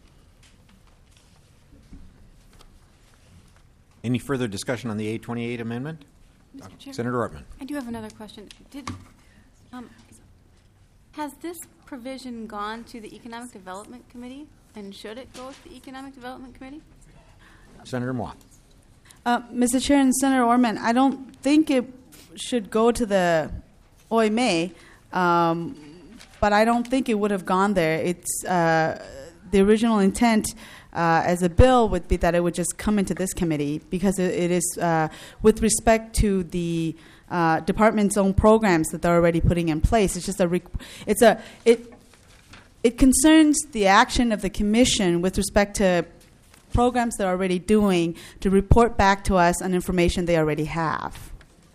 Any further discussion on the A twenty-eight amendment? Mister Chair, Senator Ortman. I do have another question. Did um, has this provision gone to the Economic Development Committee, and should it go to the Economic Development Committee? Senator Moore. Uh, Mister Chair and Senator Orman, I don't think it should go to the O M A, um, but I don't think it would have gone there. It's uh, the original intent uh, as a bill would be that it would just come into this committee because it, it is uh, with respect to the uh, department's own programs that they're already putting in place. It's just a rec- it's a it it concerns the action of the commission with respect to programs they're already doing to report back to us on information they already have.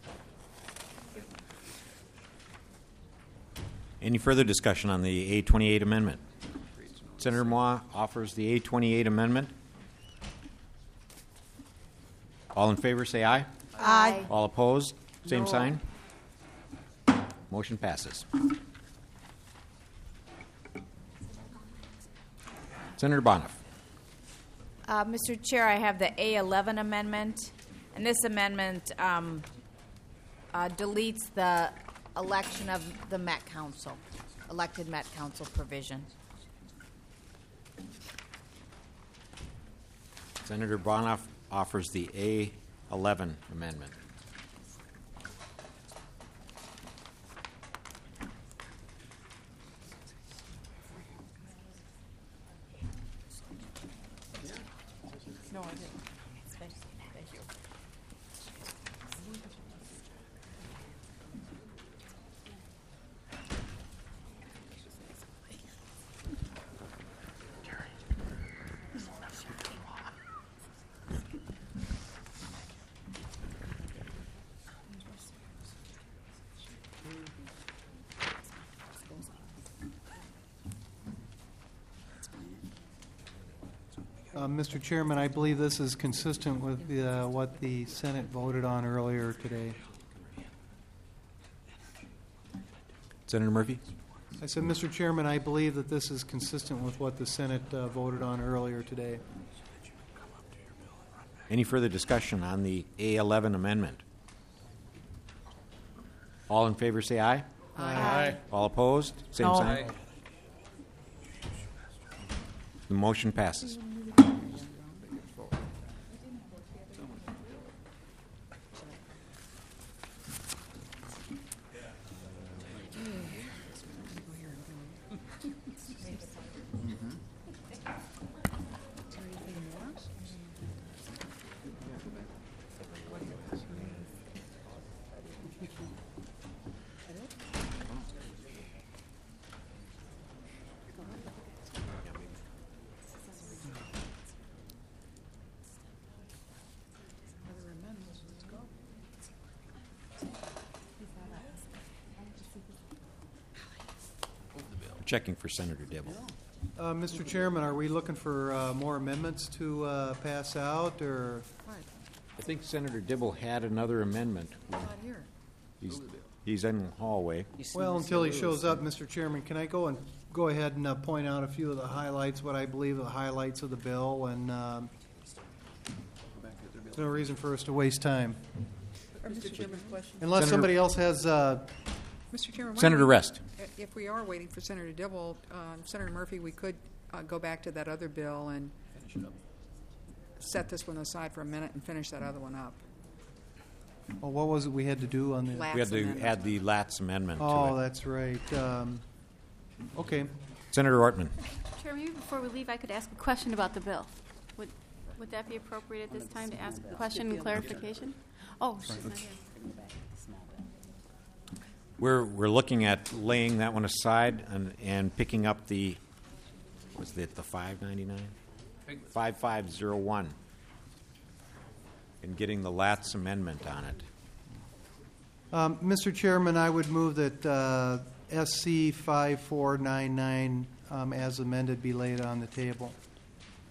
Any further discussion on the A twenty-eight amendment? Senator Moore offers the A twenty-eight amendment. All in favor say aye. Aye. All opposed, same No. sign. Motion passes. Senator Bonoff. Uh, Mister Chair, I have the A eleven amendment, and this amendment um, uh, deletes the election of the Met Council, elected Met Council provision. Senator Bonoff offers the A eleven amendment. No, I didn't. Thank you. Uh, Mister Chairman, I believe this is consistent with the, uh, what the Senate voted on earlier today. Senator Murphy. I said, Mister Chairman, I believe that this is consistent with what the Senate uh, voted on earlier today. Any further discussion on the A eleven amendment? All in favor say aye. Aye. Aye. All opposed, same No. sign. The motion passes. Checking for Senator Dibble. Uh, Mister Chairman, are we looking for uh, more amendments to uh, pass out, or? I think Senator Dibble had another amendment. Not here. He's, he's in the hallway. Well, until he shows up, Mister Chairman, can I go and go ahead and uh, point out a few of the highlights, what I believe are the highlights of the bill, and um, there's no reason for us to waste time. Mister Chairman, question. Unless Senator- somebody else has, uh, Mister Chairman, why Senator don't we- Rest. If we are waiting for Senator Dibble, uh, Senator Murphy, we could uh, go back to that other bill and set this one aside for a minute and finish that other one up. oh, what was it we had to do on the? Latz We had to amendment. add the Latz amendment Oh, to it. that's right. Um, Okay. Senator Ortman. Chair, maybe before we leave, I could ask a question about the bill. Would would that be appropriate at this time to ask a question and clarification? Oh, she's not here. We're, we're looking at laying that one aside and, and picking up the, was it the five ninety-nine? five five zero one. And getting the Latz amendment on it. Um, Mister Chairman, I would move that uh, S C five four nine nine, um, as amended, be laid on the table.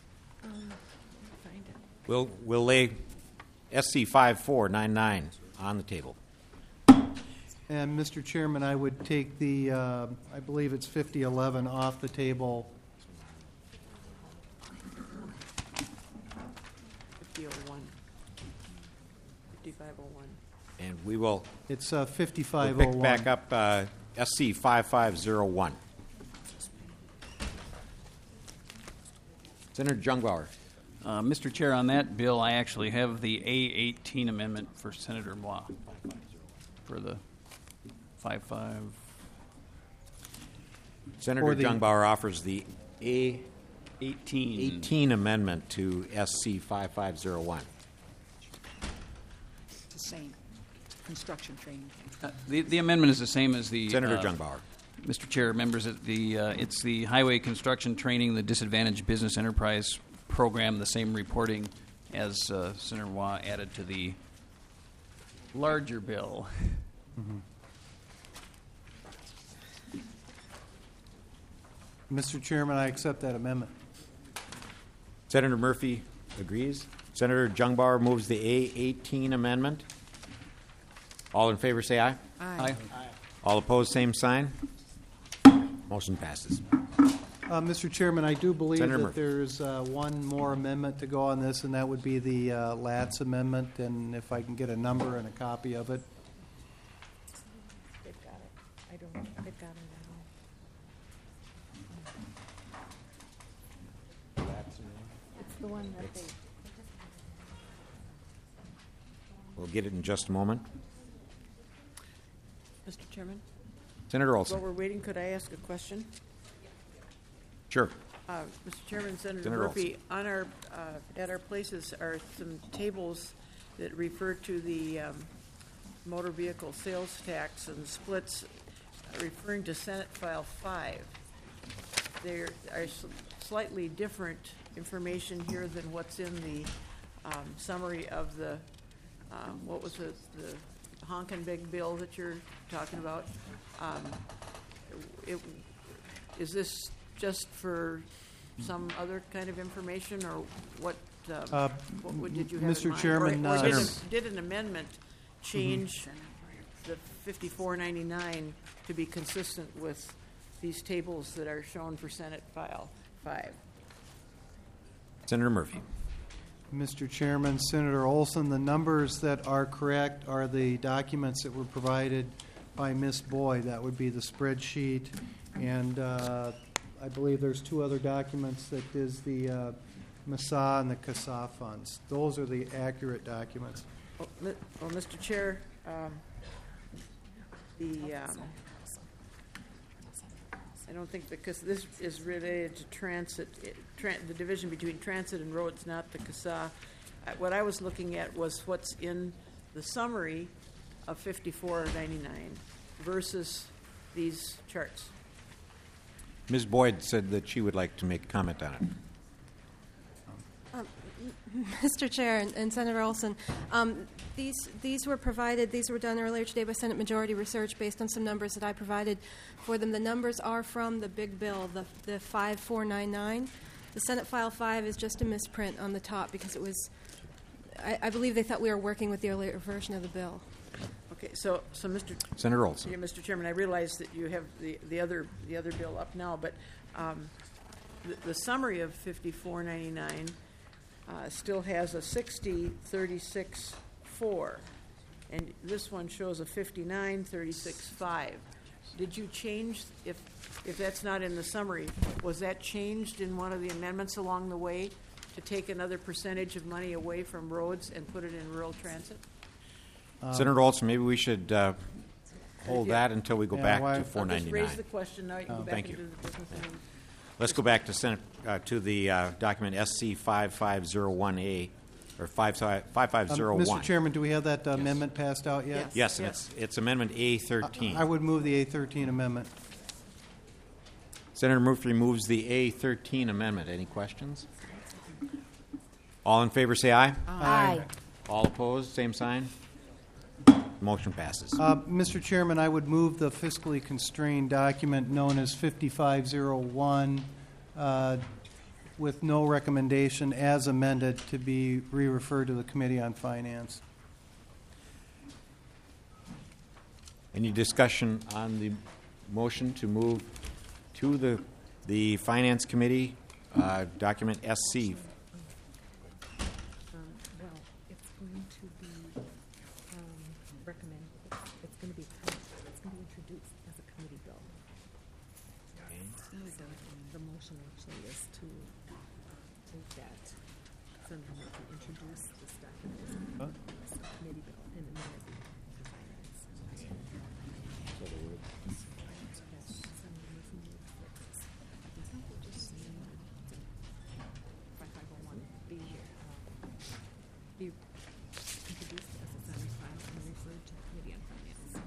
We'll, we'll lay S C five four nine nine on the table. And Mister Chairman, I would take the, uh, I believe it's fifty eleven off the table. fifty oh one. fifty-five oh one. And we will. It's uh, fifty-five oh We'll one. pick back up uh, S C five five zero one. Senator Jungbauer. Uh, Mister Chair, on that bill, I actually have the A eighteen amendment for Senator Moi for the five five. Senator the- Jungbauer offers the A eighteen. eighteen amendment to S C five five zero one. It's the same. Construction training. Uh, the, the amendment is the same as the Senator uh, Jungbauer. Mister Chair, members, it- the uh, it's the highway construction training, the disadvantaged business enterprise program, the same reporting as uh, Senator Waugh added to the larger bill. Mm-hmm. Mister Chairman, I accept that amendment. Senator Murphy agrees. Senator Jungbauer moves the A eighteen amendment. All in favor say aye. Aye. All opposed, same sign. Motion passes. Uh, Mister Chairman, I do believe Senator that Murphy. there's uh, one more amendment to go on this, and that would be the uh, Latz amendment, and if I can get a number and a copy of it. They've got it. I don't, they've got it now. It's the one that they. We'll get it in just a moment. Mister Chairman? Senator Olson. While we're waiting, could I ask a question? Sure. Uh, Mister Chairman, Senator Senator Murphy, on our, uh, at our places are some tables that refer to the um, motor vehicle sales tax and splits uh, referring to Senate File five. There are s- slightly different information here than what's in the um, summary of the, um, what was it, the honkin' big bill that you're talking about. Um, it, is this just for some other kind of information, or what? Um, Uh, what would, did you have Mister in mind? Chairman, or, or uh, did, Senator- an, did an amendment change the fifty-four ninety-nine to be consistent with these tables that are shown for Senate File five? Senator Murphy. Mister Chairman, Senator Olson, the numbers that are correct are the documents that were provided by Miz Boyd. That would be the spreadsheet, and uh, I believe there's two other documents that is the uh, M S A and the C A S A funds. Those are the accurate documents. Well, mi- well Mister Chair, um, the um, I don't think, because this is related to transit, it- tran- the division between transit and roads, not the C A S A. Uh, What I was looking at was what's in the summary of fifty-four ninety-nine versus these charts. Miz Boyd said that she would like to make a comment on it. Um, Mister Chair and, and Senator Olson, um, these these were provided. These were done earlier today by Senate Majority Research based on some numbers that I provided for them. The numbers are from the big bill, the the five four nine nine. The Senate File five is just a misprint on the top because it was. I, I believe they thought we were working with the earlier version of the bill. Okay, so, so Mister Senator Olson. Yeah, Mister Chairman, I realize that you have the, the other the other bill up now, but um, the, the summary of fifty-four ninety-nine uh, still has a sixty thirty-six four, and this one shows a fifty-nine thirty-six five. Did you change, if if that's not in the summary, was that changed in one of the amendments along the way to take another percentage of money away from roads and put it in rural transit? Um, Senator Olson, maybe we should uh, hold Yeah. that until we go Yeah, back why- to four I'll just ninety-nine. raise the question, now you can Oh, go back thank into you. the business. and- Let's go back to Senate uh, to the uh, document S C five five zero one A or five five zero one. Um, Mister Chairman, do we have that uh, amendment passed out yet? Yes, and it's it's Amendment A thirteen. I would move the A thirteen amendment. Senator Murphy moves the A thirteen amendment. Any questions? All in favor say aye. Aye. All opposed, same sign. Motion passes. Uh, Mister Chairman, I would move the fiscally constrained document known as fifty-five oh one uh, with no recommendation as amended to be re-referred to the Committee on Finance. Any discussion on the motion to move to the, the Finance Committee, uh, document S C? Well, it's going to be um, recommended, it's going to be, it's going to be introduced as a committee bill. So the motion actually is to take that, send them to introduce this document as a committee bill and then it be to finance. Be introduced as a Senate file and referred to the Committee on Finance.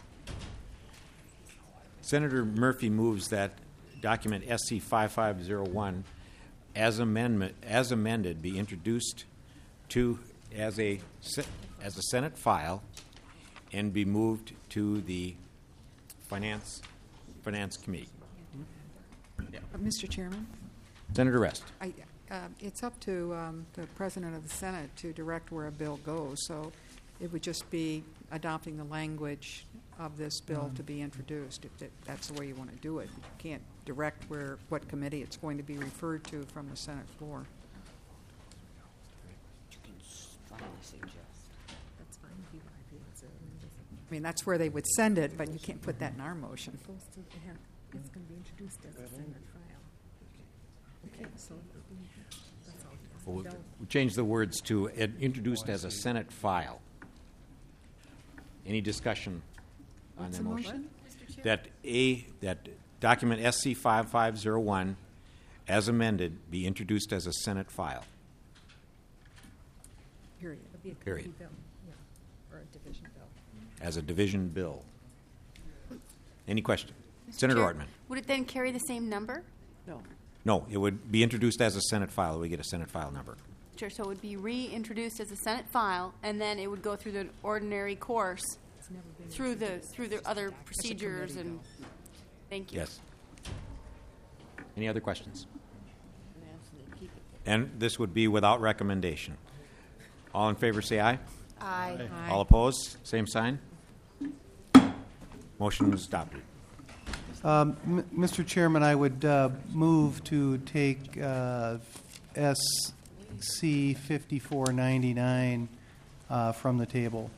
Senator Murphy moves that document S C five five zero one as amendment as amended be introduced to as a se- as a Senate file and be moved to the Finance Finance Committee. Uh, Mister Chairman? Senator Rest. I, uh, it's up to um, the President of the Senate to direct where a bill goes, so it would just be adopting the language of this bill to be introduced, if that, that's the way you want to do it. You can't direct where, what committee it's going to be referred to from the Senate floor. You can strongly suggest. That's fine if you if you want to. I mean, that's where they would send it, but you can't put that in our motion. It goes to, it ha- it's going to be introduced as a Senate file. Okay, so that's all. We'll, we'll change the words to uh, introduced as a Senate file. Any discussion on What's the the motion? motion? That a that document S C five five zero one, as amended, be introduced as a Senate file. Period. It'll be a Period. committee bill, yeah, or a division bill. As a division bill. Any question? Mister Senator Chair, Ortman. Would it then carry the same number? No. No, it would be introduced as a Senate file. We get a Senate file number. Sure, so it would be reintroduced as a Senate file, and then it would go through the ordinary course through the through the other procedures and. Thank you. Yes. Any other questions? And this would be without recommendation. All in favor say aye. Aye. Aye. All opposed, same sign. Motion is adopted. Um, M- Mister Chairman, I would uh, move to take uh, S C fifty-four ninety-nine uh, from the table.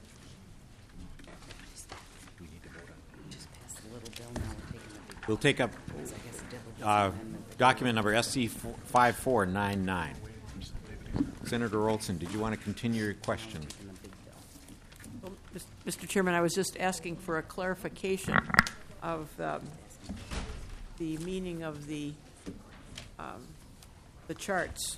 We'll take up uh, document number S C five four nine nine. Senator Olson, did you want to continue your question? Well, Mister Chairman, I was just asking for a clarification of um, the meaning of the um, the charts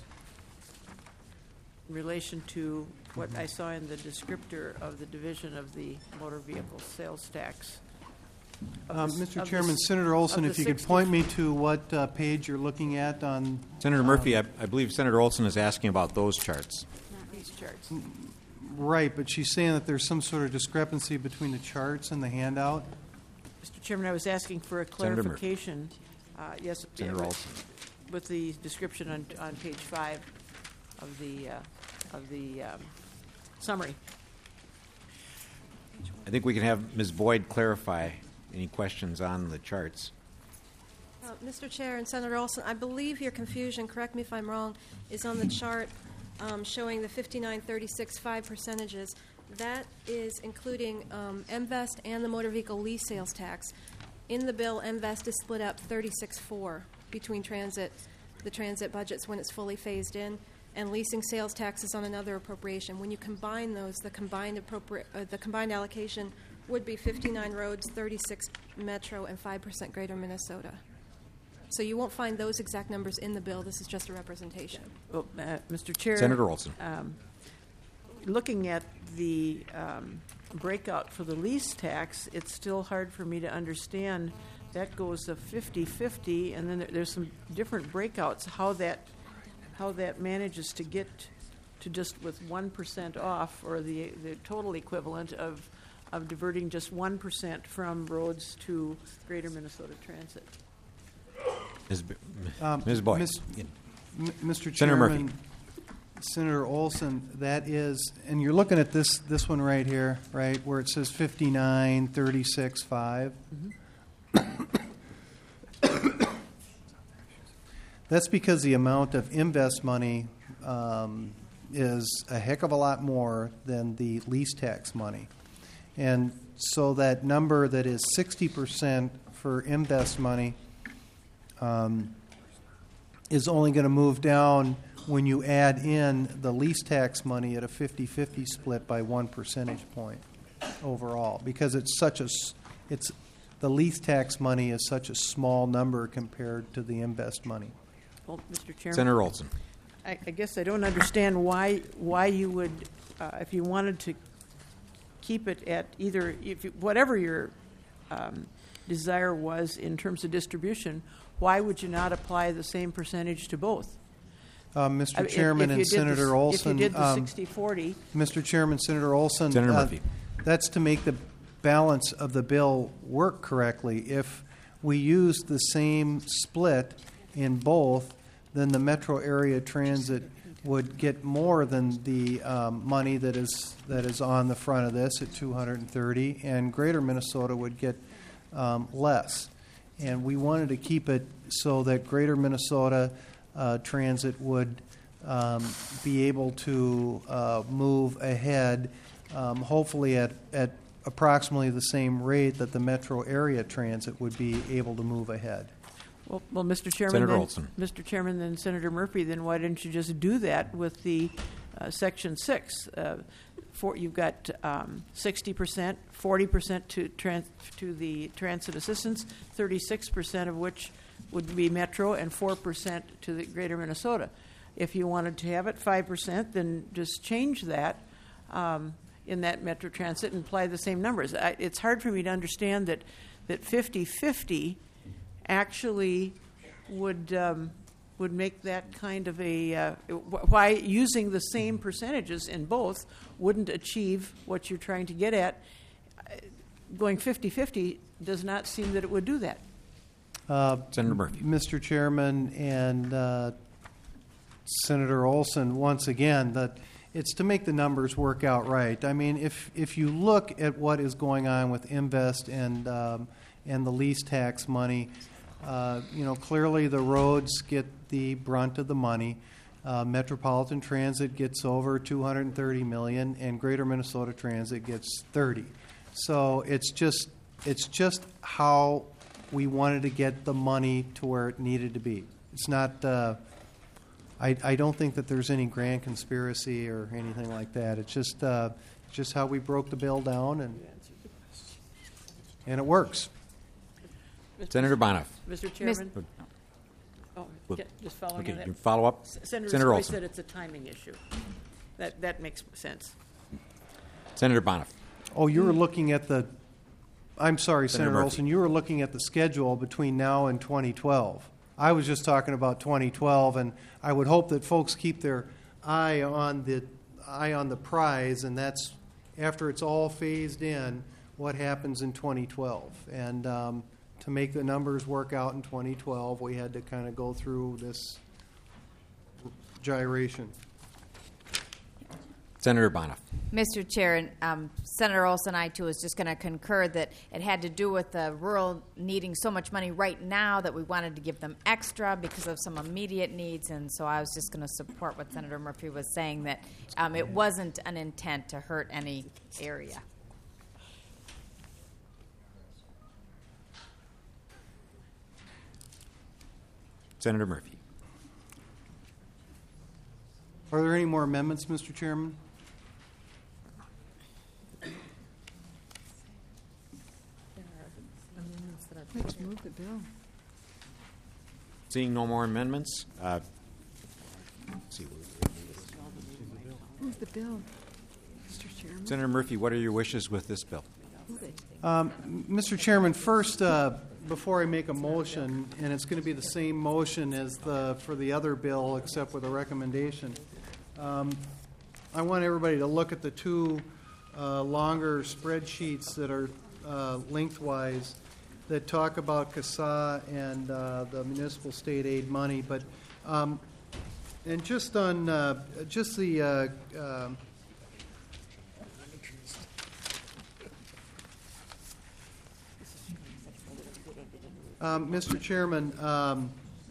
in relation to what I saw in the descriptor of the division of the motor vehicle sales tax. Of Um, the s- Mister of the Chairman, s- Senator Olson, of if the you could sixty point me to what uh, page you're looking at on. Senator Murphy, I, I believe Senator Olson is asking about those charts. Not these charts. Right, but she's saying that there's some sort of discrepancy between the charts and the handout. Mister Chairman, I was asking for a Senator Murphy. clarification. Uh, Yes, yeah, Senator with- Olson. with the description on, on page five of the, uh, of the um, summary. I think we can have Miz Boyd clarify any questions on the charts. Uh, Mister Chair and Senator Olson, I believe your confusion, correct me if I'm wrong, is on the chart um, showing the fifty-nine, thirty-six, five percentages. That is including um, M V E S T and the motor vehicle lease sales tax. In the bill, M V E S T is split up thirty-six four between transit, the transit budgets when it's fully phased in, and leasing sales taxes on another appropriation. When you combine those, the combined appropri- uh, the combined allocation would be fifty-nine roads, thirty-six metro, and five percent greater Minnesota. So you won't find those exact numbers in the bill. This is just a representation. Well, uh, Mister Chair. Senator Olson. Um, looking at the um, breakout for the lease tax, it's still hard for me to understand. That goes to fifty-fifty, and then there, there's some different breakouts, how that, how that manages to get to just with one percent off, or the, the total equivalent of, of diverting just one percent from roads to Greater Minnesota Transit. Miz B- Um, Miz Boyd. Miss- M- Mister Senator Murphy. Chairman, Senator Olson, that is, and you're looking at this this one right here, right, where it says fifty-nine, thirty-six, five. That's because the amount of invest money um, is a heck of a lot more than the lease tax money. And so that number that is sixty percent for invest money um, is only going to move down when you add in the lease tax money at a fifty-fifty split by one percentage point overall, because it's such a s- it's the lease tax money is such a small number compared to the invest money. Well, Mister Chairman. Senator Olson. I, I guess I don't understand why why you would, uh, if you wanted to keep it at either, if you, whatever your um, desire was in terms of distribution, why would you not apply the same percentage to both? Uh, I Mister mean, if- Chairman if you and did the s- Senator Olson. If you did the um, sixty forty. Mister Chairman, Senator Olson. Senator uh, Murphy. That's to make the balance of the bill work correctly. If we use the same split in both, then the metro area transit would get more than the um, money that is that is on the front of this at two hundred thirty, and Greater Minnesota would get um, less. And we wanted to keep it so that Greater Minnesota uh, Transit would um, be able to uh, move ahead, um, hopefully at, at approximately the same rate that the metro area transit would be able to move ahead. Well, well, Mister Chairman, Senator then, Olson. Mister Chairman, then Senator Murphy, then why didn't you just do that with the uh, Section Six? Uh, for, you've got um, sixty percent, forty percent to trans, to the transit assistance, thirty-six percent of which would be Metro, and four percent to the Greater Minnesota. If you wanted to have it five percent, then just change that um, in that Metro Transit and apply the same numbers. I, it's hard for me to understand that that fifty-fifty actually would um, would make that kind of a uh, wh- why using the same percentages in both wouldn't achieve what you're trying to get at. Uh, Going fifty-fifty does not seem that it would do that. Uh, Senator Murphy. Mister Chairman and uh, Senator Olson, once again, that it's to make the numbers work out right. I mean, if if you look at what is going on with Invest and um, and the lease tax money, uh, you know, clearly the roads get the brunt of the money. Uh, Metropolitan Transit gets over two hundred thirty million dollars, and Greater Minnesota Transit gets thirty. So it's just it's just how we wanted to get the money to where it needed to be. It's not. Uh, I, I don't think that there's any grand conspiracy or anything like that. It's just uh, just how we broke the bill down, and and it works. Senator Bonoff. Mister Chairman. Oh, yeah, just following Okay, on that. you follow up? S- Senator Senator Story Olson. said it's a timing issue. That that makes sense. Senator Bonoff. Oh, you were looking at the. I'm sorry, Senator Senator Murphy. Olson. You were looking at the schedule between now and twenty twelve. I was just talking about twenty twelve, and I would hope that folks keep their eye on the eye on the prize, and that's after it's all phased in, what happens in twenty twelve. And um, to make the numbers work out in twenty twelve, we had to kind of go through this gyration. Senator Bonoff. Mister Chair, and um, Senator Olson, I too was just going to concur that it had to do with the rural needing so much money right now that we wanted to give them extra because of some immediate needs, and so I was just going to support what Senator Murphy was saying, that um, it wasn't an intent to hurt any area. Senator Murphy. Are there any more amendments, Mister Chairman? Let's move the bill. Seeing no more amendments, uh, let's see. Move the bill, Mister Chairman. Senator Murphy, what are your wishes with this bill? Move it. Um, Mister Chairman, first, uh, before I make a motion, and it's going to be the same motion as the for the other bill, except with a recommendation, um, I want everybody to look at the two uh, longer spreadsheets that are uh, lengthwise that talk about C A S A and uh, the municipal state aid money. But um, And just on, uh, just the, uh, um, um, Mister Chairman, um,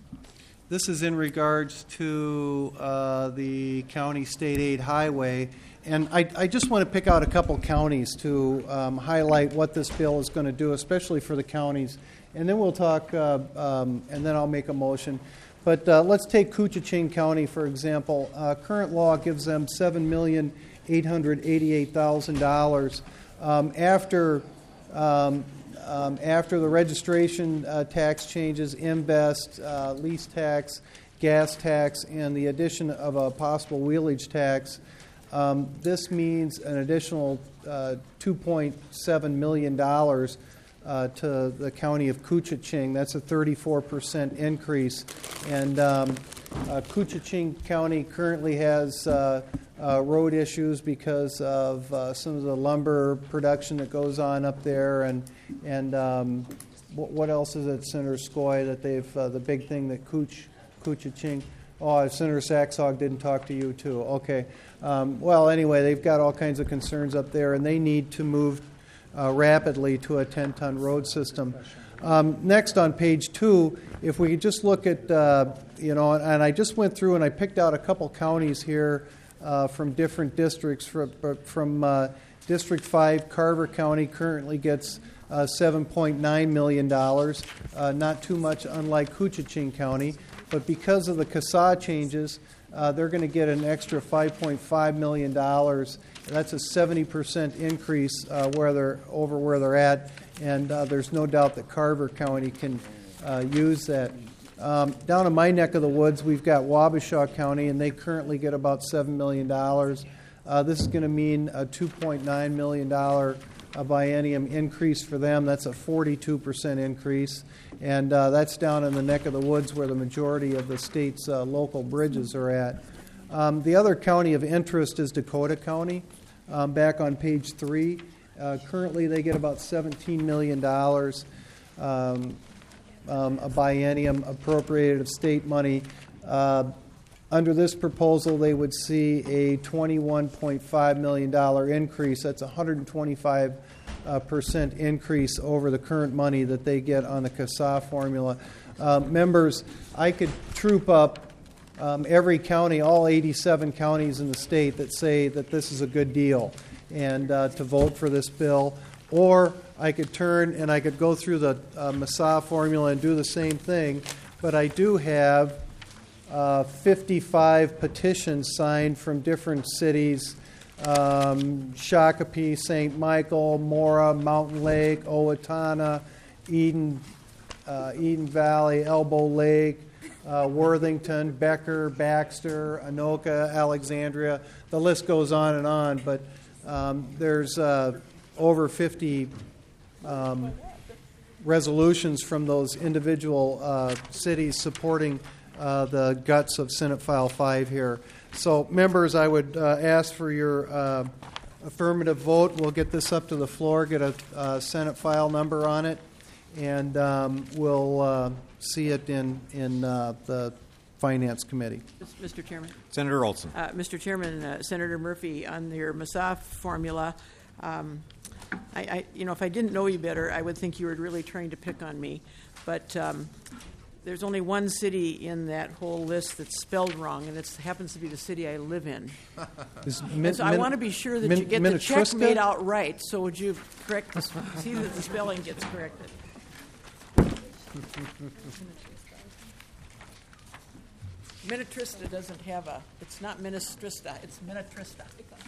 this is in regards to uh, the county state aid highway. And I, I just want to pick out a couple counties to um, highlight what this bill is going to do, especially for the counties. And then we'll talk, uh, um, and then I'll make a motion. But uh, let's take Koochiching County, for example. Uh, current law gives them seven million eight hundred eighty-eight thousand dollars. Um, after, um, um, after the registration uh, tax changes, invest, uh, lease tax, gas tax, and the addition of a possible wheelage tax, um, this means an additional uh, two point seven million dollars Uh, to the county of Koochiching. That's a thirty-four percent increase. And um, uh, Koochiching County currently has uh, uh, road issues because of uh, some of the lumber production that goes on up there. And and um, what, what else is it, Senator Skoye, that they've, uh, the big thing that Cooch, Koochiching, oh, Senator Saxog didn't talk to you too. Okay. Um, well, anyway, they've got all kinds of concerns up there, and they need to move Uh, rapidly to a ten-ton road system. Um, next on page two, if we could just look at, uh, you know, and I just went through and I picked out a couple counties here uh, from different districts. From, from uh, District five, Carver County currently gets uh, seven point nine million dollars, uh, not too much unlike Koochiching County, but because of the C A S A changes, uh, they're going to get an extra five point five million dollars. That's a seventy percent increase uh, where they're over where they're at, and uh, there's no doubt that Carver County can uh, use that. Um, down in my neck of the woods, we've got Wabasha County, and they currently get about seven million dollars. Uh, this is going to mean a two point nine million dollars uh, biennium increase for them. That's a forty-two percent increase, and uh, that's down in the neck of the woods where the majority of the state's uh, local bridges are at. Um, the other county of interest is Dakota County, um, back on page three. Uh, currently, they get about seventeen million dollars, um, um, a biennium appropriated of state money. Uh, under this proposal, they would see a twenty-one point five million dollars increase. That's a one hundred twenty-five percent uh, increase over the current money that they get on the C A S A formula. Uh, members, I could troop up Um, every county, all eighty-seven counties in the state that say that this is a good deal and uh, to vote for this bill. Or I could turn and I could go through the uh, M S A formula and do the same thing. But I do have uh, fifty-five petitions signed from different cities, um, Shakopee, Saint Michael, Mora, Mountain Lake, Owatonna, Eden, uh, Eden Valley, Elbow Lake, Uh, Worthington, Becker, Baxter, Anoka, Alexandria. The list goes on and on, but um, there's uh, over fifty um, resolutions from those individual uh, cities supporting uh, the guts of Senate File five here. So, members, I would uh, ask for your uh, affirmative vote. We'll get this up to the floor, get a uh, Senate file number on it, and um, we'll uh, see it in, in uh, the Finance Committee. Mister Chairman. Senator Olson. Uh, Mister Chairman, uh, Senator Murphy, on your M S A formula, um, I, I, you know, if I didn't know you better, I would think you were really trying to pick on me. But um, there's only one city in that whole list that's spelled wrong, and it happens to be the city I live in. Min, so I min, want to be sure that min, you get the check Minnetriska? made out right. So would you correct this? See that the spelling gets corrected. Minnetrista doesn't have a, it's not Minnestrista, it's Minnetrista.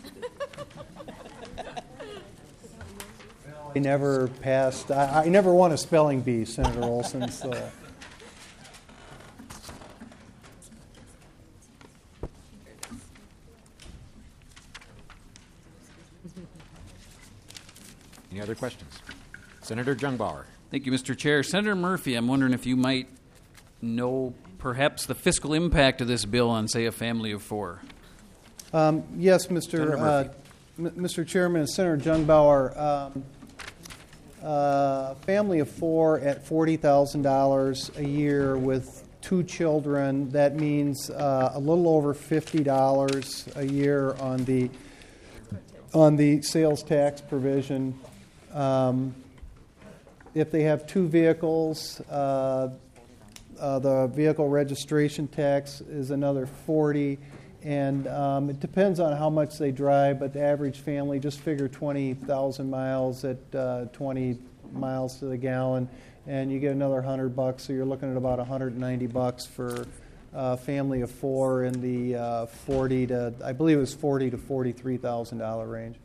I never passed, I, I never won a spelling bee, Senator Olson, so. Any other questions? Senator Jungbauer. Thank you, Mister Chair. Senator Murphy, I'm wondering if you might know perhaps the fiscal impact of this bill on, say, a family of four. Um, yes, Mister Uh, M- Mister Chairman and Senator Jungbauer, um, uh, family of four at forty thousand dollars a year with two children, that means uh, a little over fifty dollars a year on the on the sales tax provision. Um, if they have two vehicles, uh, uh, the vehicle registration tax is another forty, and um, it depends on how much they drive. But the average family, just figure twenty thousand miles at uh, twenty miles to the gallon, and you get another hundred bucks. So you're looking at about one hundred ninety bucks for a family of four in the uh, forty to, I believe it was forty to forty-three thousand dollar range.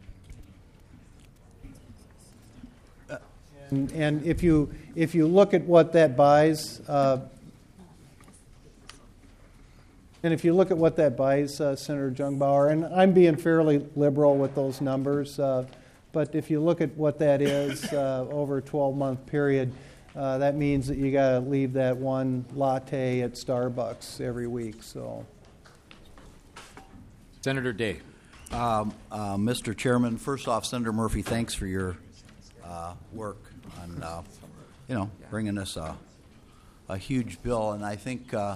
And, and if you if you look at what that buys, uh, and if you look at what that buys, uh, Senator Jungbauer, and I'm being fairly liberal with those numbers, uh, but if you look at what that is uh, over a twelve-month period, uh, that means that you got to leave that one latte at Starbucks every week. So, Senator Day. Um, uh, Mister Chairman, first off, Senator Murphy, thanks for your uh, work on, uh, you know, bringing us a, a huge bill. And I think uh,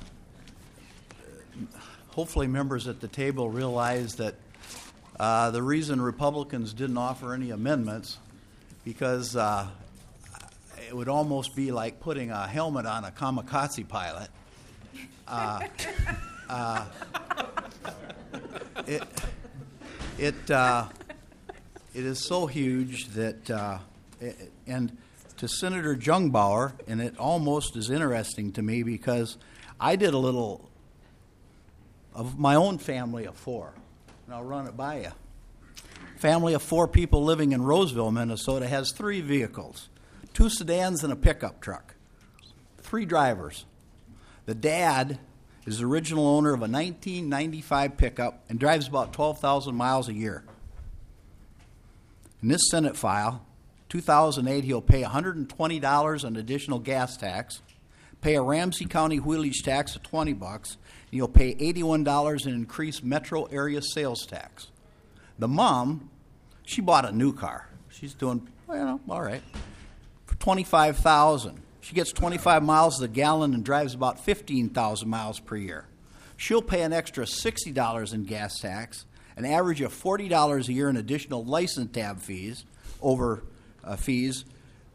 hopefully members at the table realize that uh, the reason Republicans didn't offer any amendments because uh, it would almost be like putting a helmet on a kamikaze pilot. Uh, uh, it it uh, it is so huge that, uh, it, and to Senator Jungbauer, and it almost is interesting to me because I did a little of my own family of four, and I'll run it by you. Family of four people living in Roseville, Minnesota, has three vehicles, two sedans and a pickup truck, three drivers. The dad is the original owner of a nineteen ninety-five pickup and drives about twelve thousand miles a year. In this Senate file, two thousand eight, he'll pay one hundred twenty dollars in additional gas tax, pay a Ramsey County wheelage tax of twenty bucks, and he'll pay eighty-one dollars in increased metro area sales tax. The mom, she bought a new car. She's doing, well, you know, all right, for twenty-five thousand dollars. She gets twenty-five miles to the gallon and drives about fifteen thousand miles per year. She'll pay an extra sixty dollars in gas tax, an average of forty dollars a year in additional license tab fees, over uh, fees,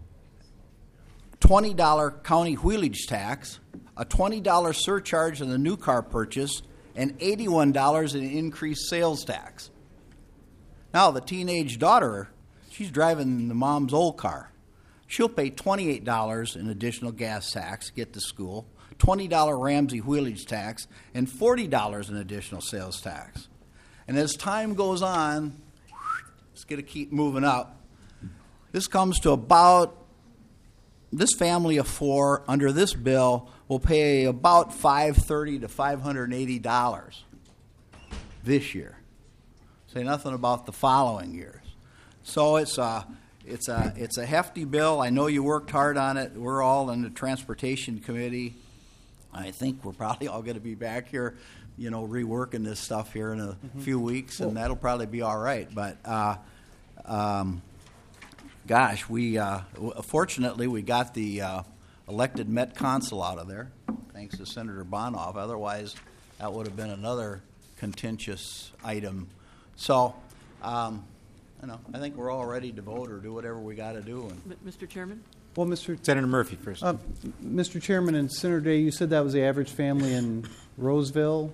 twenty dollars county wheelage tax, a twenty dollars surcharge on the new car purchase, and eighty-one dollars in increased sales tax. Now, the teenage daughter, she's driving the mom's old car. She'll pay twenty-eight dollars in additional gas tax to get to school, twenty dollars Ramsey wheelage tax, and forty dollars in additional sales tax. And as time goes on, it's going to keep moving up. This comes to about, this family of four under this bill will pay about five hundred thirty dollars to five hundred eighty dollars this year. Say nothing about the following years. So it's a, it's a, it's a hefty bill. I know you worked hard on it. We're all in the Transportation Committee. I think we're probably all going to be back here, you know, reworking this stuff here in a mm-hmm. few weeks, and that'll probably be all right. But, uh, um, gosh, we uh, fortunately we got the uh, elected Met Consul out of there, thanks to Senator Bonoff. Otherwise, that would have been another contentious item. So, um, you know, I think we're all ready to vote or do whatever we got to do. And Mister Chairman? Well, Mister Senator Murphy first. Uh, Mister Chairman and Senator Day, you said that was the average family in Roseville?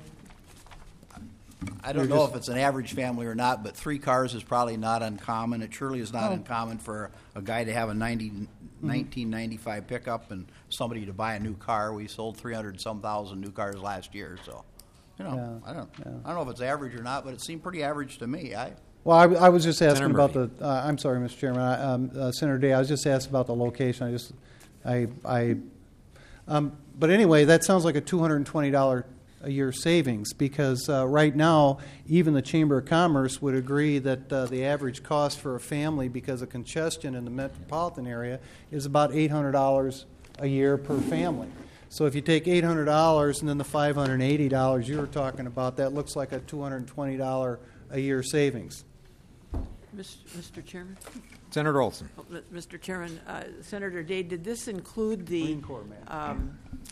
I don't know if it's an average family or not, but three cars is probably not uncommon. It surely is not Oh. uncommon for a guy to have a ninety, nineteen ninety-five pickup and somebody to buy a new car. We sold three hundred some thousand new cars last year, so you know, Yeah, I don't, yeah. I don't know if it's average or not, but it seemed pretty average to me. I Well, I, I was just asking Senator about the. Uh, I'm sorry, Mister Chairman. I, um, uh, Senator Day, I was just asking about the location. I just, I, I. Um, but anyway, that sounds like a two hundred and twenty dollar a year savings because uh, right now, even the Chamber of Commerce would agree that uh, the average cost for a family because of congestion in the metropolitan area is about eight hundred dollars a year per family. So if you take eight hundred dollars and then the five hundred eighty dollars you were talking about, that looks like a two hundred twenty dollar a year savings. Mister Chairman? Senator Olson. Oh, Mister Chairman, uh, Senator Day, did this include the um,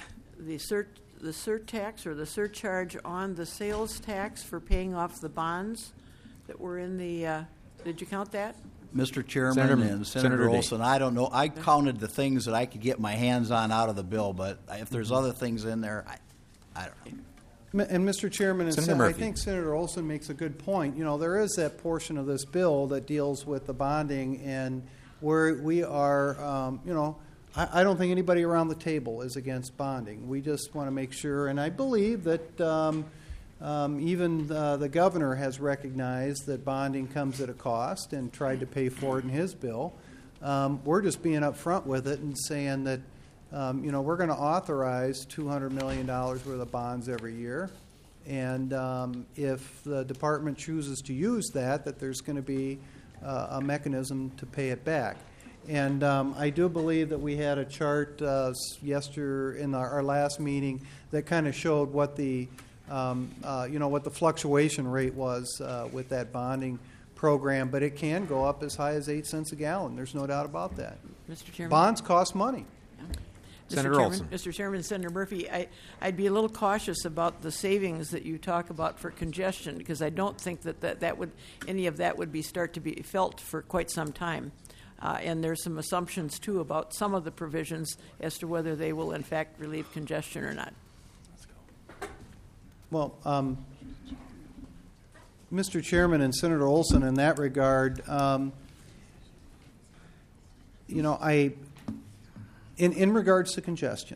the cert, the surtax or the surcharge on the sales tax for paying off the bonds that were in the, uh, did you count that? Mister Chairman Senator- and Senator, Senator Day. Olson, I don't know. I counted the things that I could get my hands on out of the bill, but if there's other things in there, I, I don't know. M- And Mister Chairman, and Senator Sen- I Murphy. think Senator Olson makes a good point. You know, there is that portion of this bill that deals with the bonding, and where we are, um, you know, I, I don't think anybody around the table is against bonding. We just want to make sure, and I believe that um, um, even uh, the governor has recognized that bonding comes at a cost and tried to pay for it in his bill. Um, we're just being upfront with it and saying that, um, you know, we're going to authorize two hundred million dollars worth of bonds every year. And um, if the department chooses to use that, that there's going to be uh, a mechanism to pay it back. And um, I do believe that we had a chart uh, yester in our, our last meeting that kind of showed what the, um, uh, you know, what the fluctuation rate was uh, with that bonding program. But it can go up as high as eight cents a gallon. There's no doubt about that. Mister Chairman? Bonds cost money. Mister Senator Chairman, Olson. Mister Chairman, Senator Murphy, I, I'd be a little cautious about the savings that you talk about for congestion, because I don't think that, that, that would any of that would be start to be felt for quite some time. Uh, and there's some assumptions, too, about some of the provisions as to whether they will, in fact, relieve congestion or not. Well, um, Mister Chairman and Senator Olson, in that regard, um, you know, I, in, in regards to congestion,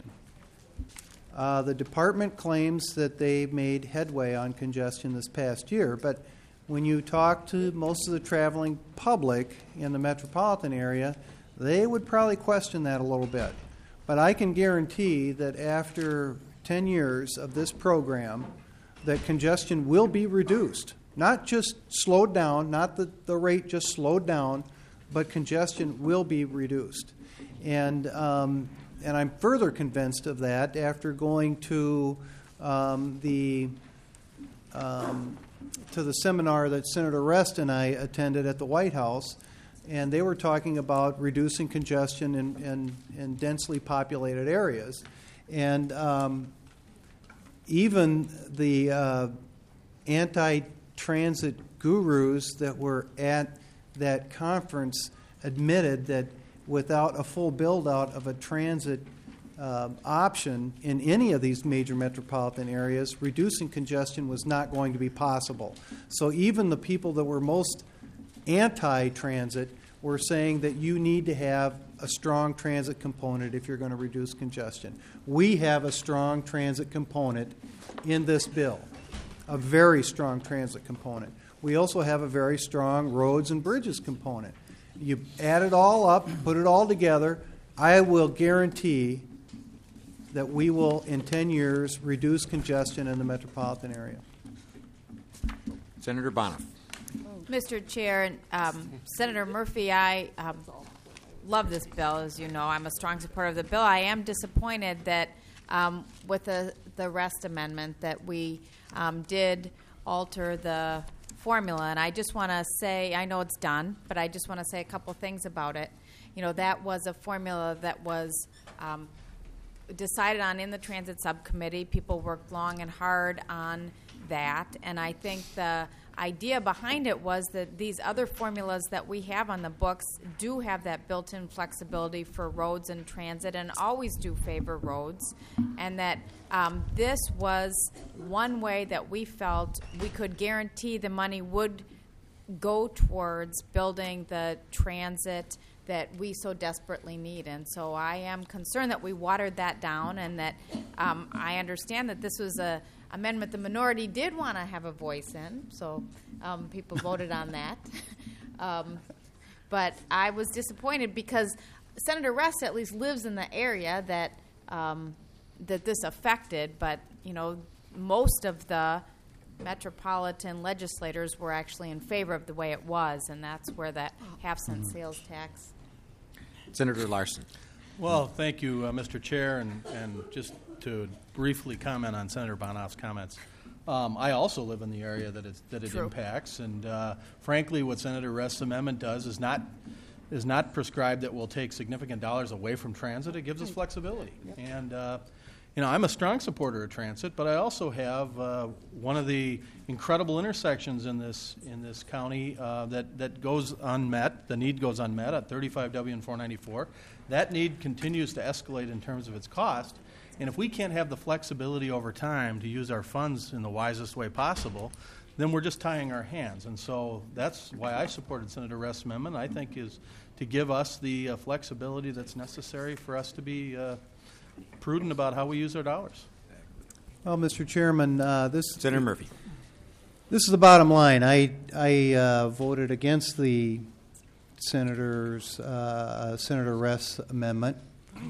uh, the department claims that they made headway on congestion this past year, but when you talk to most of the traveling public in the metropolitan area, they would probably question that a little bit. But I can guarantee that after ten years of this program, that congestion will be reduced. Not just slowed down, not the, the rate just slowed down, but congestion will be reduced. And, um, and I'm further convinced of that after going to um, the um, to the seminar that Senator Rest and I attended at the White House, and they were talking about reducing congestion in, in, in densely populated areas. And um, even the uh, anti-transit gurus that were at that conference admitted that without a full build-out of a transit Uh, option in any of these major metropolitan areas, reducing congestion was not going to be possible. So even the people that were most anti-transit were saying that you need to have a strong transit component if you're going to reduce congestion. We have a strong transit component in this bill, a very strong transit component. We also have a very strong roads and bridges component. You add it all up, put it all together, I will guarantee that we will, in ten years, reduce congestion in the metropolitan area. Senator Bonoff. Mister Chair, and um, Senator Murphy, I um, love this bill. As you know, I'm a strong supporter of the bill. I am disappointed that um, with the, the rest amendment that we um, did alter the formula. And I just want to say, I know it's done, but I just want to say a couple things about it. You know, that was a formula that was um, decided on in the transit subcommittee. People worked long and hard on that, and I think the idea behind it was that these other formulas that we have on the books do have that built-in flexibility for roads and transit and always do favor roads, and that um, this was one way that we felt we could guarantee the money would go towards building the transit that we so desperately need. And so I am concerned that we watered that down, and that um, I understand that this was a amendment the minority did want to have a voice in, so um, people voted on that. Um, but I was disappointed because Senator Rest at least lives in the area that um, that this affected, but you know, most of the metropolitan legislators were actually in favor of the way it was, and that's where that half cent sales tax. Senator Larson. Well, thank you, uh, Mister Chair, and, and just to briefly comment on Senator Bonoff's comments. Um, I also live in the area that, it's, that it True. impacts, and uh, frankly, what Senator Rest's amendment does is not is not prescribed that we'll take significant dollars away from transit. It gives us flexibility, and uh, you know, I'm a strong supporter of transit, but I also have uh, one of the incredible intersections in this in this county uh, that that goes unmet. The need goes unmet at thirty-five W and four ninety-four. That need continues to escalate in terms of its cost, and if we can't have the flexibility over time to use our funds in the wisest way possible, then we're just tying our hands. And so that's why I supported Senator Rest's amendment. I think is to give us the uh, flexibility that's necessary for us to be Uh, prudent about how we use our dollars. Well, Mister Chairman, uh, this Senator Murphy. This is the bottom line. I I uh, voted against the senator's uh, Senator Rest's amendment,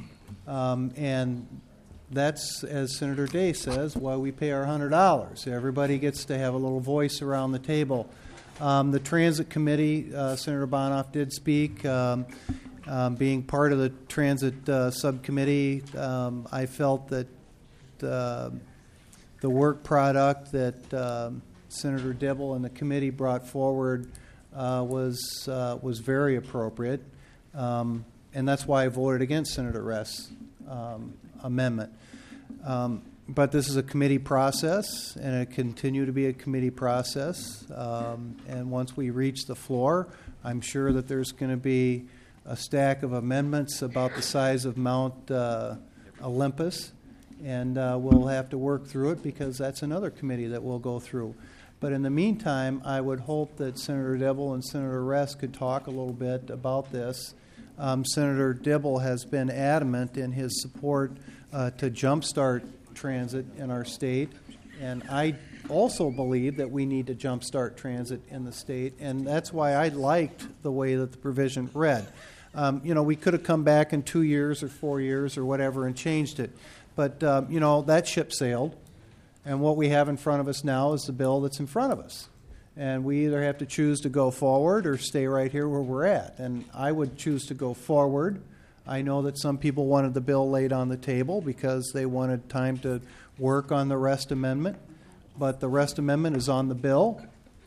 um, and that's, as Senator Day says, why we pay our hundred dollars. Everybody gets to have a little voice around the table. Um, the Transit Committee, uh, Senator Bonoff did speak. Um, Um, being part of the Transit uh, Subcommittee, um, I felt that uh, the work product that um, Senator Dibble and the committee brought forward uh, was uh, was very appropriate, um, and that's why I voted against Senator Rest's um, amendment. Um, but this is a committee process, and it continue to be a committee process. Um, and once we reach the floor, I'm sure that there's going to be a stack of amendments about the size of Mount uh, Olympus, and uh, we'll have to work through it because that's another committee that we'll go through. But in the meantime, I would hope that Senator Dibble and Senator Rest could talk a little bit about this. Um, Senator Dibble has been adamant in his support uh, to jumpstart transit in our state, and I also believe that we need to jumpstart transit in the state, and that's why I liked the way that the provision read. Um, you know, we could have come back in two years or four years or whatever and changed it. But, um, you know, that ship sailed. And what we have in front of us now is the bill that's in front of us. And we either have to choose to go forward or stay right here where we're at. And I would choose to go forward. I know that some people wanted the bill laid on the table because they wanted time to work on the Rest Amendment. But the Rest Amendment is on the bill.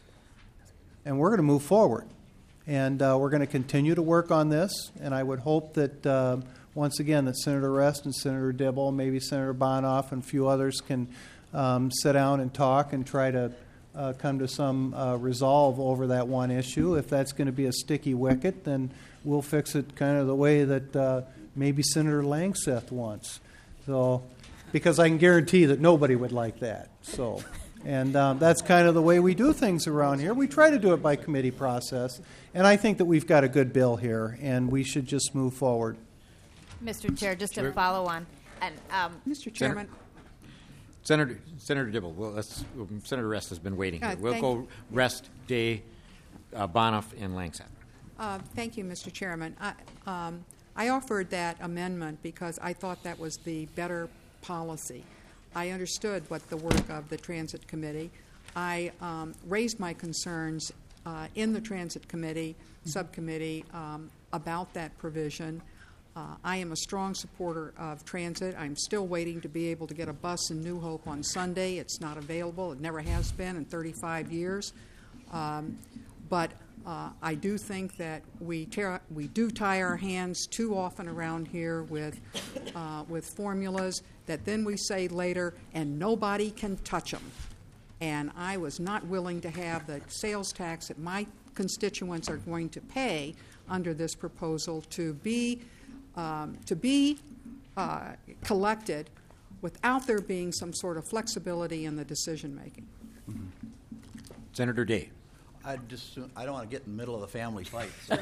And we're going to move forward. And uh, we're going to continue to work on this, and I would hope that, uh, once again, that Senator Rest and Senator Dibble, maybe Senator Bonoff and a few others can um, sit down and talk and try to uh, come to some uh, resolve over that one issue. If that's going to be a sticky wicket, then we'll fix it kind of the way that uh, maybe Senator Langseth wants. So, because I can guarantee that nobody would like that. So. And um, that's kind of the way we do things around here. We try to do it by committee process. And I think that we've got a good bill here, and we should just move forward. Mister Chair, just to follow on. And, um, Mister Chairman. Senator Senator Dibble, well, let's, Senator Rest has been waiting here. Uh, we'll go you. Rest, Day, uh, Bonoff, and Langseth. Uh, thank you, Mister Chairman. I, um, I offered that amendment because I thought that was the better policy. I understood what the work of the Transit Committee. I um, raised my concerns uh, in the Transit Committee, subcommittee, um, about that provision. Uh, I am a strong supporter of transit. I'm still waiting to be able to get a bus in New Hope on Sunday. It's not available. It never has been in thirty-five years. Um, but uh, I do think that we tear, we do tie our hands too often around here with uh, with formulas that then we say later, and nobody can touch them. And I was not willing to have the sales tax that my constituents are going to pay under this proposal to be um, to be uh, collected without there being some sort of flexibility in the decision making. Mm-hmm. Senator Day. I just I don't want to get in the middle of the family fight. So.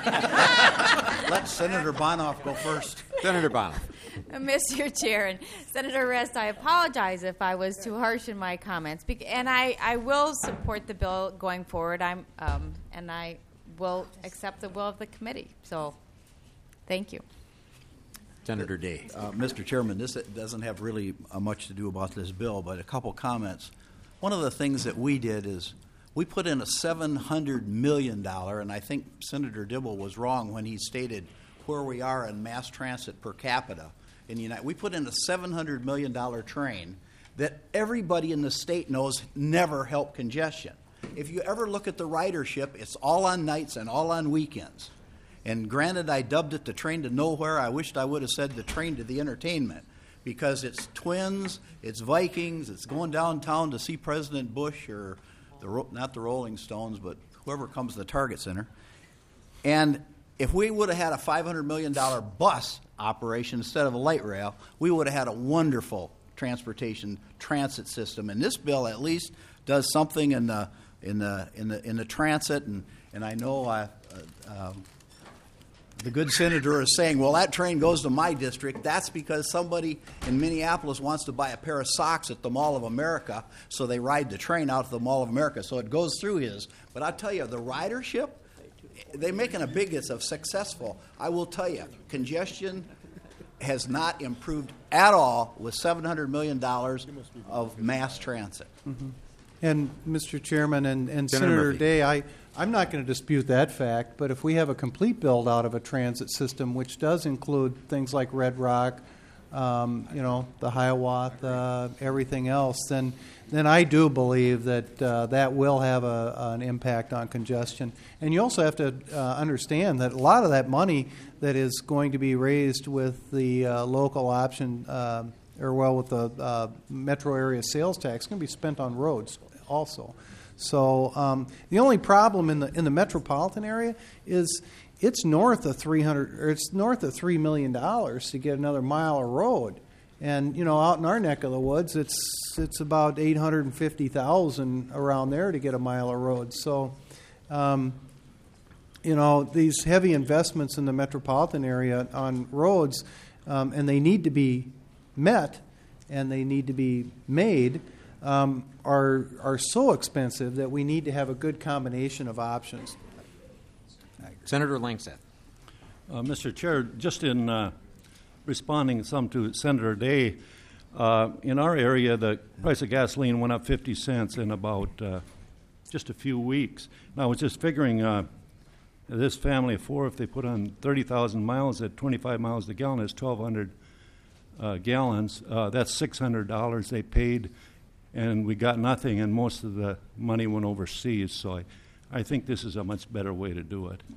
Let Senator Bonoff go first. Senator Bonoff. Mister Chair and Senator Rest, I apologize if I was too harsh in my comments, Be- and I, I will support the bill going forward. I'm um, and I will accept the will of the committee. So, thank you. Senator Day. Uh, Mister Chairman, this doesn't have really uh, much to do about this bill, but a couple comments. One of the things that we did is we put in a seven hundred million dollars, and I think Senator Dibble was wrong when he stated where we are in mass transit per capita in the United. We put in a seven hundred million dollars train that everybody in the state knows never helped congestion. If you ever look at the ridership, it's all on nights and all on weekends. And granted, I dubbed it the train to nowhere. I wished I would have said the train to the entertainment, because it's Twins, it's Vikings, it's going downtown to see President Bush or the Ro- not the Rolling Stones, but whoever comes to the Target Center. And if we would have had a five hundred million dollars bus operation instead of a light rail, we would have had a wonderful transportation transit system. And this bill at least does something in the in the in the in the transit. And and I know uh, uh, um, the good senator is saying, well, that train goes to my district. That's because somebody in Minneapolis wants to buy a pair of socks at the Mall of America, so they ride the train out to the Mall of America. So it goes through his. But I'll tell you, the ridership, they're making a big it's of successful. I will tell you, congestion has not improved at all with seven hundred million dollars of mass transit. Mm-hmm. And Mister Chairman and, and Senator Senator Murphy. Day, I, I'm not going to dispute that fact, but if we have a complete build-out of a transit system, which does include things like Red Rock, um, you know, the Hiawatha, everything else, then then I do believe that uh, that will have a, an impact on congestion. And you also have to uh, understand that a lot of that money that is going to be raised with the uh, local option, uh, or well, with the uh, metro area sales tax, is going to be spent on roads also. So um, the only problem in the in the metropolitan area is it's north of three hundred, or it's north of three million dollars to get another mile of road. And you know, out in our neck of the woods, it's it's about eight hundred and fifty thousand around there to get a mile of road. So, um, you know, these heavy investments in the metropolitan area on roads, um, and they need to be met, and they need to be made, um, are are so expensive that we need to have a good combination of options. Senator Langseth. Uh, Mister Chair, just in uh, responding some to Senator Day, uh, in our area, the price of gasoline went up fifty cents in about uh, just a few weeks. And I was just figuring uh, this family of four, if they put on thirty thousand miles at twenty-five miles a gallon, is twelve hundred uh, gallons. Uh, that's six hundred dollars they paid, and we got nothing, and most of the money went overseas. So I, I think this is a much better way to do it.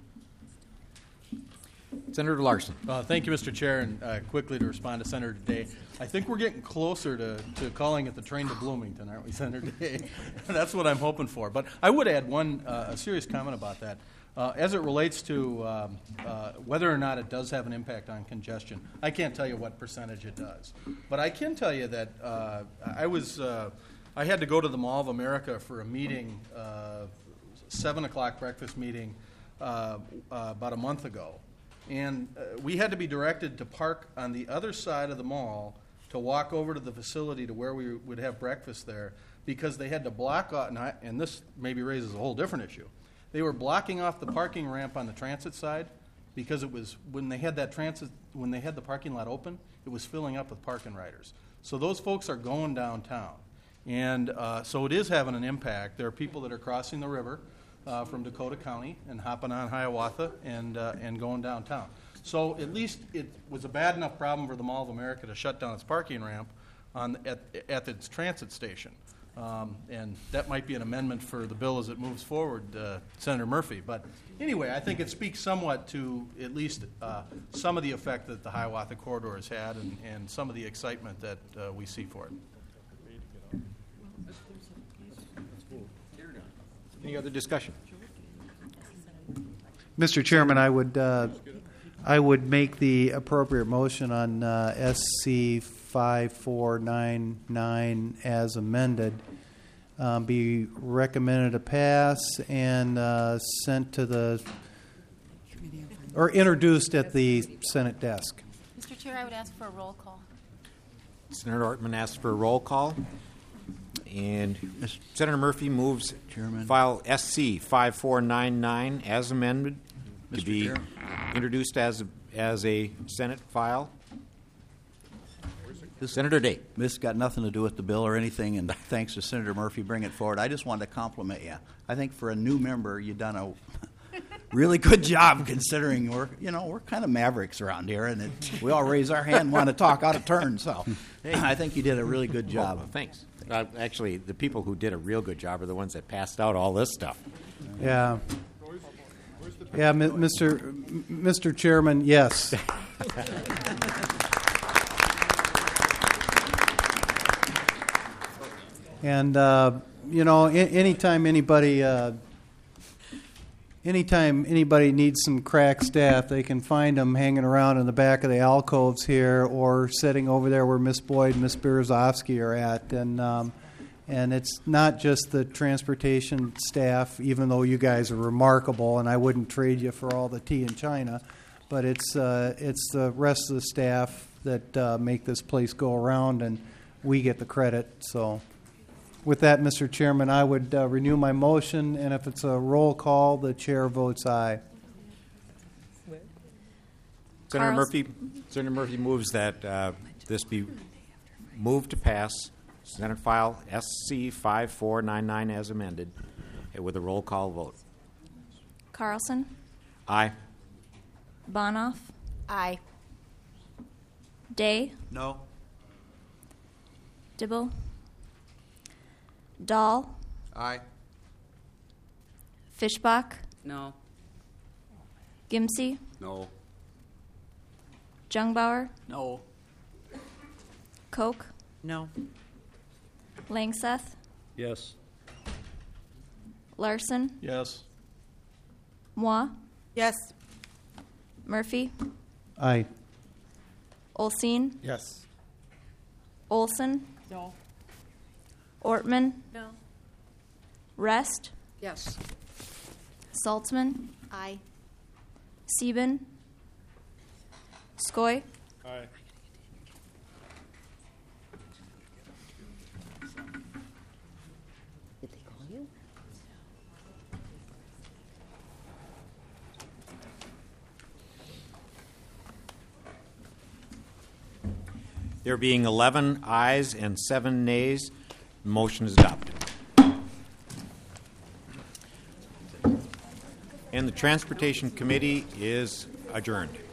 Senator Larson. Uh, thank you, Mister Chair. And uh, quickly to respond to Senator Day, I think we're getting closer to, to calling it the train to Bloomington, aren't we, Senator Day? That's what I'm hoping for. But I would add one uh, a serious comment about that. Uh, as it relates to um, uh, whether or not it does have an impact on congestion, I can't tell you what percentage it does. But I can tell you that uh, I was uh, I had to go to the Mall of America for a meeting, uh, seven o'clock breakfast meeting, uh, uh, about a month ago. And uh, we had to be directed to park on the other side of the mall to walk over to the facility to where we would have breakfast there, because they had to block off, and, I, and this maybe raises a whole different issue. They were blocking off the parking ramp on the transit side because it was, when they had that transit, when they had the parking lot open, it was filling up with parking riders. So those folks are going downtown. And uh, so it is having an impact. There are people that are crossing the river Uh, from Dakota County and hopping on Hiawatha and uh, and going downtown. So at least it was a bad enough problem for the Mall of America to shut down its parking ramp on at at its transit station, um, and that might be an amendment for the bill as it moves forward, uh, Senator Murphy. But anyway, I think it speaks somewhat to at least uh, some of the effect that the Hiawatha corridor has had, and, and some of the excitement that uh, we see for it. Any other discussion? Mister Chairman, I would uh, I would make the appropriate motion on uh, S C five four nine nine as amended, um, be recommended to pass and uh, sent to the, or introduced at the Senate desk. Mister Chair, I would ask for a roll call. Senator Ortman asks for a roll call. And Senator Murphy moves Chairman. file S C five four nine nine as amended to Mister be Chair. introduced as a, as a Senate file. Senator Day. This got nothing to do with the bill or anything, and thanks to Senator Murphy bringing it forward. I just wanted to compliment you. I think for a new member, you've done a really good job, considering we're, you know, we're kind of mavericks around here, and it, we all raise our hand and want to talk out of turn. So I think you did a really good job. Well, thanks. Uh, actually, the people who did a real good job are the ones that passed out all this stuff. Yeah. Yeah, Mister Mister Chairman, yes. And, uh, you know, a- anytime anybody, uh, anytime anybody needs some crack staff, they can find them hanging around in the back of the alcoves here or sitting over there where Miss Boyd and Miss Berezovsky are at. And, um, and it's not just the transportation staff, even though you guys are remarkable, and I wouldn't trade you for all the tea in China, but it's, uh, it's the rest of the staff that uh, make this place go around, and we get the credit. So with that, Mister Chairman, I would uh, renew my motion, and if it's a roll call, the chair votes aye. Senator Carl's- Murphy, Senator Murphy moves that uh, this be moved to pass Senate File S C five four nine nine as amended, uh, with a roll call vote. Carlson, Aye. Bonoff, Aye. Day, No. Dibble, Dahl, Aye. Fishbach, No. Gimsey, No. Jungbauer, No. Koch, No. Langseth, Yes. Larson, Yes. Moi, Yes. Murphy, Aye. Olsine, Yes. Olson, No. Ortman, No. Rest, Yes. Saltzman, Aye. Sieben, Skoy, Aye. Did they call you? There being eleven ayes and seven nays, the motion is adopted. And the Transportation Committee is adjourned.